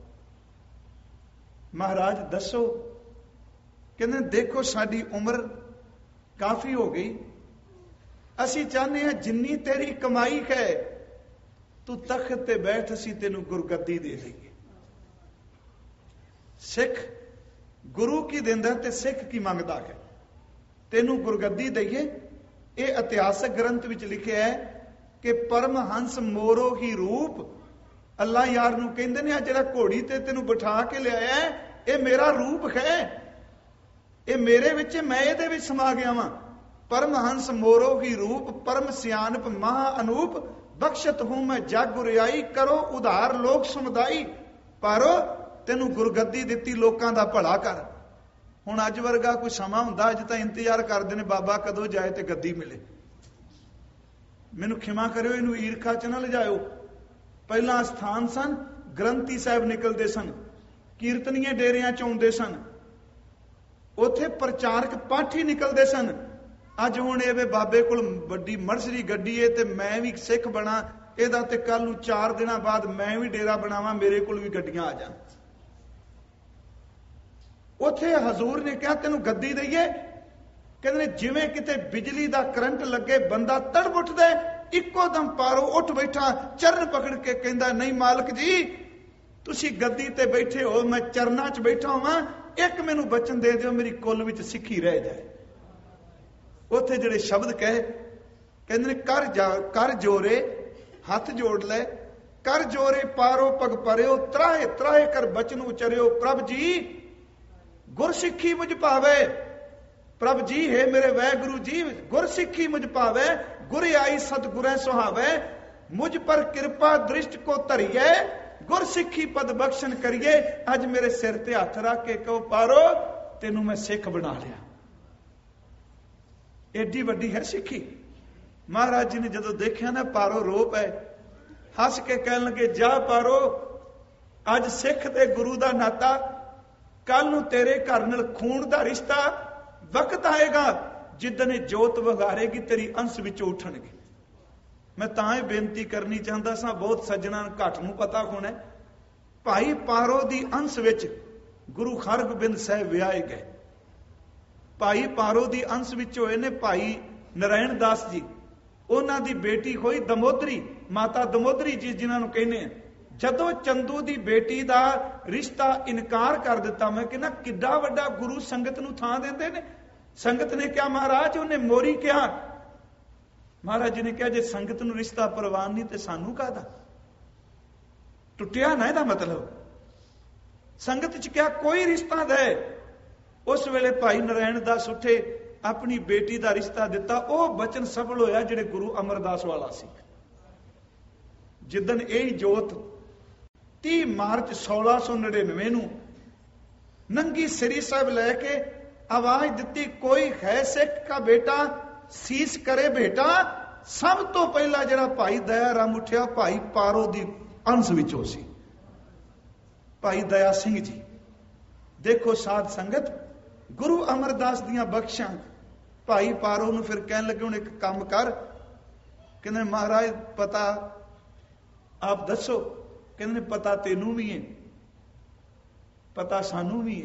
ਮਹਾਰਾਜ ਦੱਸੋ। ਕਹਿੰਦੇ ਦੇਖੋ ਸਾਡੀ ਉਮਰ ਕਾਫੀ ਹੋ ਗਈ, ਅਸੀਂ ਚਾਹੁੰਦੇ ਹਾਂ ਜਿੰਨੀ ਤੇਰੀ ਕਮਾਈ ਹੈ ਤੂੰ ਤਖਤ ਤੇ ਬੈਠ, ਅਸੀਂ ਤੈਨੂੰ ਗੁਰਗੱਦੀ ਦੇ ਦਈਏ। ਸਿੱਖ ਗੁਰੂ ਕੀ ਦਿੰਦਾ ਤੇ ਸਿੱਖ ਕੀ ਮੰਗਦਾ ਹੈ? ਤੈਨੂੰ ਗੁਰਗੱਦੀ ਦਈਏ। ਇਹ ਇਤਿਹਾਸਕ ਗ੍ਰੰਥ ਵਿੱਚ ਲਿਖਿਆ ਹੈ ਕਿ ਪਰਮਹੰਸ ਮੋਰੋ ਹੀ ਰੂਪ। ਅੱਲਾ ਯਾਰ ਨੂੰ ਕਹਿੰਦੇ ਨੇ ਆ ਜਿਹੜਾ ਘੋੜੀ ਤੇ ਤੈਨੂੰ ਬਿਠਾ ਕੇ ਲਿਆਇਆ ਇਹ ਮੇਰਾ ਰੂਪ ਹੈ, ਇਹ ਮੇਰੇ ਵਿੱਚ, ਮੈਂ ਇਹਦੇ ਵਿੱਚ ਸਮਾ ਗਿਆ ਵਾਂ। ਪਰਮਹੰਸ ਮੋਰੋ ਹੀ ਰੂਪ, ਪਰਮ ਸਿਆਣਪ ਮਹਾ ਅਨੂਪ, ਬਖਸ਼ਤ ਹੂੰ ਮੈਂ ਜਗ ਗੁਰਿਆਈ, ਕਰੋ ਉਧਾਰ ਲੋਕ ਸਮੁਦਾਈ। ਪਾਰੋ ਤੈਨੂੰ ਗੁਰਗੱਦੀ ਦਿੱਤੀ, ਲੋਕਾਂ ਦਾ ਭਲਾ ਕਰ। ਹੁਣ ਅੱਜ ਵਰਗਾ ਕੋਈ ਸਮਾਂ ਹੁੰਦਾ, ਅੱਜ ਤਾਂ ਇੰਤਜ਼ਾਰ ਕਰਦੇ ਨੇ ਬਾਬਾ ਕਦੋਂ ਜਾਏ ਤੇ ਗੱਦੀ ਮਿਲੇ। ਮੈਨੂੰ ਖਿਮਾ ਕਰਿਓ, ਇਹਨੂੰ ਈਰਖਾ ਚ ਨਾ ਲਿਜਾਇਓ। ਪਹਿਲਾਂ ਸਥਾਨ ਸਨ, ਗ੍ਰੰਥੀ ਸਾਹਿਬ ਨਿਕਲਦੇ ਸਨ, ਕੀਰਤਨੀਏ ਡੇਰਿਆਂ ਚ ਆਉਂਦੇ ਸਨ, ਉੱਥੇ ਪ੍ਰਚਾਰਕ ਪਾਠੀ ਨਿਕਲਦੇ ਸਨ। ਅੱਜ ਹੁਣ ਇਹ ਬਾਬੇ ਕੋਲ ਵੱਡੀ ਮਰਸਰੀ ਗੱਡੀ ਏ ਤੇ ਮੈਂ ਵੀ ਸਿੱਖ ਬਣਾ ਇਹਦਾ, ਤੇ ਕੱਲ ਨੂੰ 4 ਦਿਨਾਂ ਬਾਅਦ ਮੈਂ ਵੀ ਡੇਰਾ ਬਣਾਵਾਂ, ਮੇਰੇ ਕੋਲ ਵੀ ਗੱਡੀਆਂ ਆ ਜਾਣ। ਉੱਥੇ ਹਜ਼ੂਰ ਨੇ ਕਿਹਾ ਤੈਨੂੰ ਗੱਦੀ ਦਈਏ। ਕਹਿੰਦੇ ਨੇ ਜਿਵੇਂ ਕਿਤੇ ਬਿਜਲੀ ਦਾ ਕਰੰਟ ਲੱਗੇ, ਬੰਦਾ ਤੜਫ ਉੱਠਦਾ, ਇੱਕੋ ਦਮ ਪਾਰੋ ਉੱਠ ਬੈਠਾ, ਚਰਨ ਪਕੜ ਕੇ ਕਹਿੰਦਾ ਨਹੀਂ ਮਾਲਕ ਜੀ ਤੁਸੀਂ ਗੱਦੀ ਤੇ ਬੈਠੇ ਹੋ, ਮੈਂ ਚਰਨਾਂ 'ਚ ਬੈਠਾ ਹੋਵਾਂ, ਇੱਕ ਮੈਨੂੰ ਬਚਨ ਦੇ ਦਿਓ, ਮੇਰੀ ਕੁੱਲ ਵਿੱਚ ਸਿੱਖੀ ਰਹਿ ਜਾਏ। ਉੱਥੇ ਜਿਹੜੇ ਸ਼ਬਦ ਕਹੇ, ਕਹਿੰਦੇ ਨੇ ਕਰ ਜੋਰੇ, ਹੱਥ ਜੋੜ ਲੈ, कर जोरे पारो पग परयो, त्राहे त्राहे कर बचन उचरियो। प्रभ जी गुर सिੱਖੀ मुझ पावे, प्रभ जी हे मेरे वैगुरु जी गुर सिੱਖੀ मुझ पावे। गुर आई सतगुरै सुहावे, मुझ पर कृपा दृष्ट को धरिए। गुर सिੱਖੀ पद बख्शन करिए। अज मेरे सिर ते हथ रख के कहो पारो तेनू मैं सिख बना लिया। एडी वड्डी है सिੱਖੀ। महाराज जी ने जदों देखिया ना पारो रो पे, हस के कहन लगे जा पारो अज सिख ते गुरु दा नाता, कल नूं तेरे घर नाल खून दा रिश्ता। वक्त आएगा जिदन जोत वगारेगी तेरी अंश विचों उठणगे। मैं तां ही बेनती करनी चाहता सा, बहुत सज्जणा घट नूं पता होना, भाई पारो दी अंश विच गुरु हरगोबिंद साहिब विआहे गए। भाई पारो दी अंश विच होए ने भाई नारायण दास जी, उन्हां दी बेटी होई दमोदरी, माता दमोदरी जी जिन्हां नूं कहने आ। जदों चंदू दी बेटी दा रिश्ता इनकार कर दिता, मैं कहना किड्डा वड्डा गुरु संगत नूं थां देंदे ने। संगत ने क्या महाराज, उन्हें मोरी क्या। महाराज जी ने कहा जे संगत नूं रिश्ता परवान नहीं ते सानू काहदा। टुटिया ना इहदा मतलब, संगत च क्या कोई रिश्ता दे। उस वेले भाई नारायण दास उठे, अपनी बेटी का रिश्ता दिता। वह बचन सफल होया जिहड़े गुरु अमरदास वाला सी। जिदन यही जोत 30 मार्च 1699 नूं नंगी सरी साहब लैके आवाज दिती, कोई है सिख का बेटा सीस करे बेटा। सब तो पहला जिहड़ा भाई दया राम उठिया, भाई पारो दी अंश विचों सी, भाई दया सिंह जी। देखो साध संगत, गुरु अमरदास दियां बख्शां भाई पारो नूं फिर कहन लगे हुण एक काम कर। कहंदे महाराज पता आप दसो। कहंदे पता तेनू भी है, पता सानू भी है।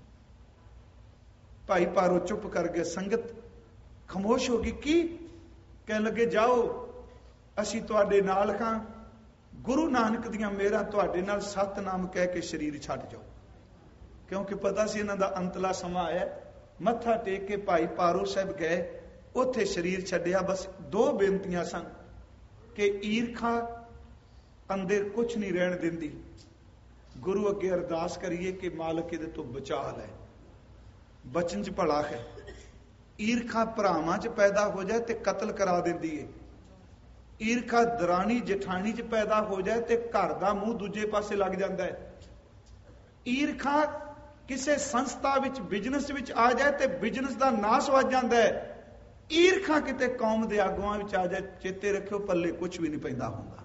भाई पारो चुप कर गए, संगत खामोश हो गई। की कहन लगे जाओ असीं तुहाडे नाल हां, गुरु नानक दियां मेहरां तुहाडे नाल सतनाम कह के शरीर छड्ड जाओ। क्योंकि पता सी इन्हां दा अंतला समा आया। मत्था टेक के भाई पारो साहब गए, उत्थे शरीर छड्डिया। बस 2 बेनतियां सन कि ईरखा अंदर कुछ नहीं रहन दिंदी। गुरु अगे अरदास करिए कि मालक इहदे तो बचा लै, बचन च भला है। ईरखा भरावां च पैदा हो जाए तो कतल करा दिंदी है। ईरखा दरानी जठानी च पैदा हो जाए तो घर दा मूंह दूजे पासे लग जाता है। ईरखा किसी संस्था विच बिजनेस विच आ जाए तो बिजनेस का नाश वज जाता है। ईरखा किते कौम के आगुआं विच आ जाए, चेते रखियो पल्ले कुछ भी नहीं पैंदा होंदा।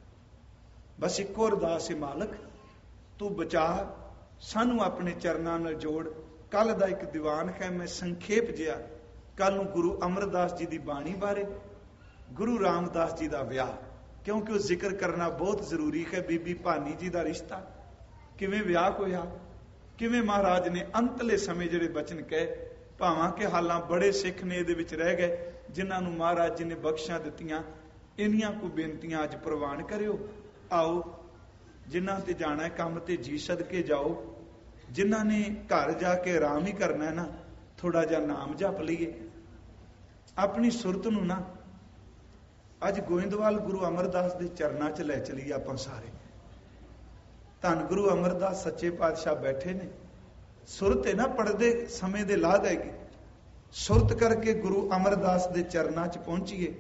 बस इको अरदास है, मालक तू बचा सानू अपने चरनां नाल जोड़। कल दा एक दीवान है, मैं संखेप जिहा कल नूं गुरु अमरदास जी की बाणी बारे, गुरु रामदास जी का विआह, क्योंकि वह जिक्र करना बहुत जरूरी है। बीबी भानी जी का रिश्ता किवें विआह होया, किवें महाराज ने अंतले समय जिहड़े बचन कहे। भावां के हालां बड़े सिख ने इहदे विच रह गए, जिन्हां नूं महाराज जी ने बख्शां दित्तियां। इन्नियां को बेनतियां अज प्रवान करियो। आओ जिन्हां ते जाना है काम ते जी सदके जाओ। जिन्हां ने घर जाके आराम ही करना है ना, थोड़ा जा नाम जप लीए अपनी सुरत नूं ना। अज गोइंदवाल गुरु अमरदास के चरनां च लै चलीए आपां सारे। धन गुरु अमरदास सच्चे पातशाह बैठे ने, सुरत है ना पढ़ते समय दे ला देगी। सुरत करके गुरु अमरदास के चरनां च पहुंचीए,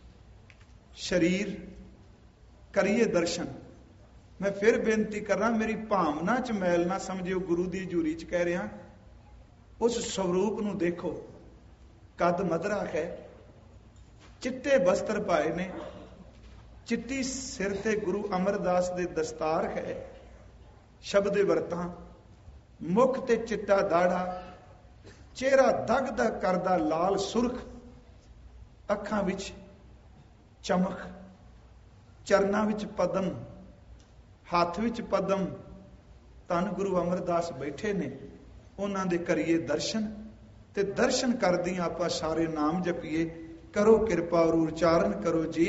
शरीर करिए दर्शन। मैं फिर बेनती कर रहा, मेरी भावना च मैल ना समझियो, गुरु की हजूरी च कह रहा। उस स्वरूप नूं देखो, कद मधरा है, चिट्टे वस्त्र पाए ने, चिट्टी सिर ते गुरु अमरदास दे दस्तार है, शब्द वरतां, मुख ते चिट्टा दाड़ा, चेहरा दग दग करदा लाल सुरख, अखां विच चमक, चरनां विच पदम, हाथ विच पदम। धन गुरु अमरदास बैठे ने, उन्हां दे करिए दर्शन। ते दर्शन करदियां आपां सारे नाम जपीए। करो किरपा और उच्चारण करो जी।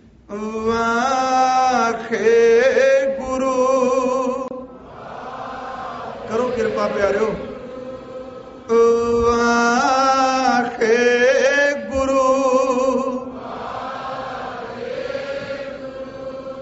वाखे गुरु, करो किरपा प्यारियो। वाखे गुरु,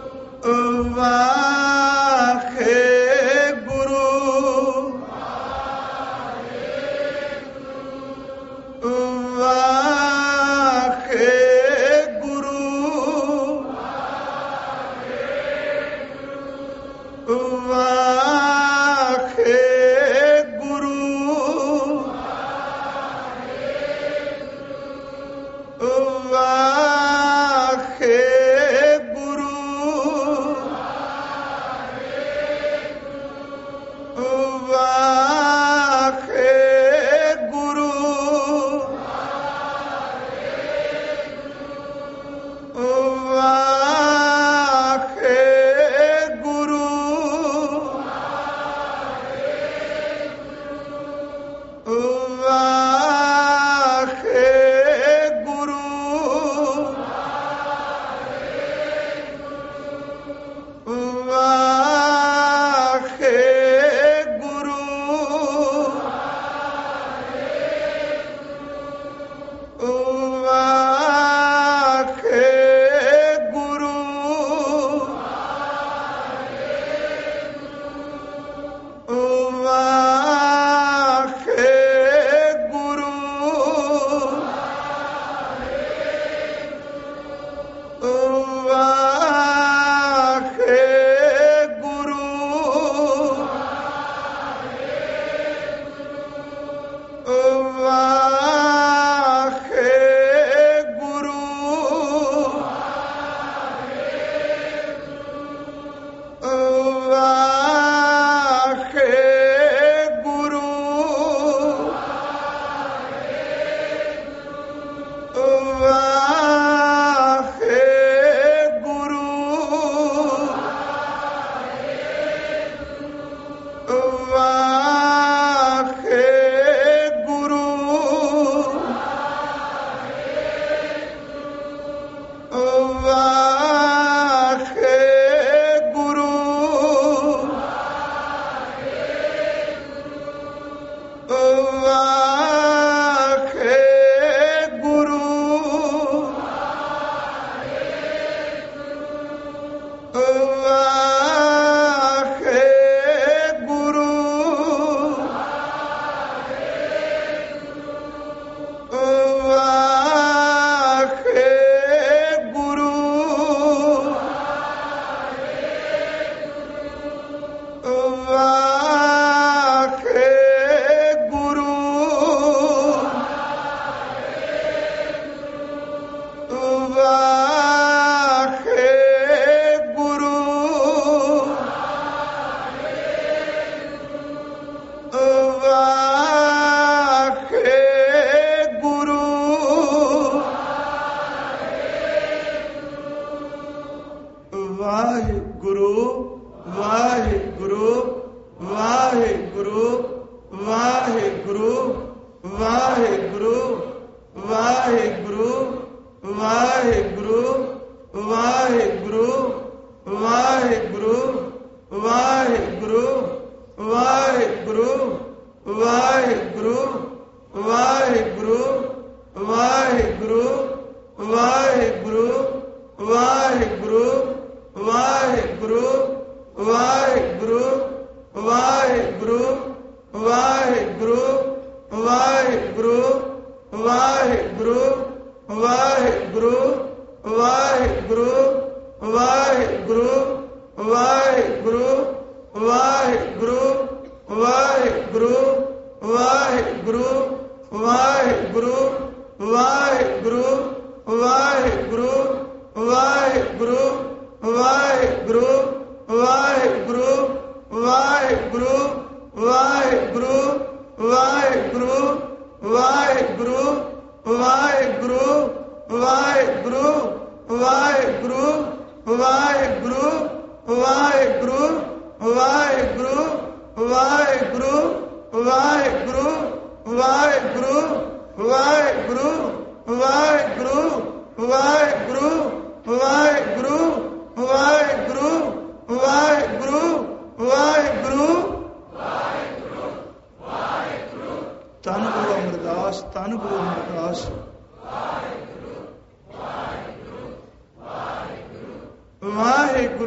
ਵਾਹਿਗੁਰੂ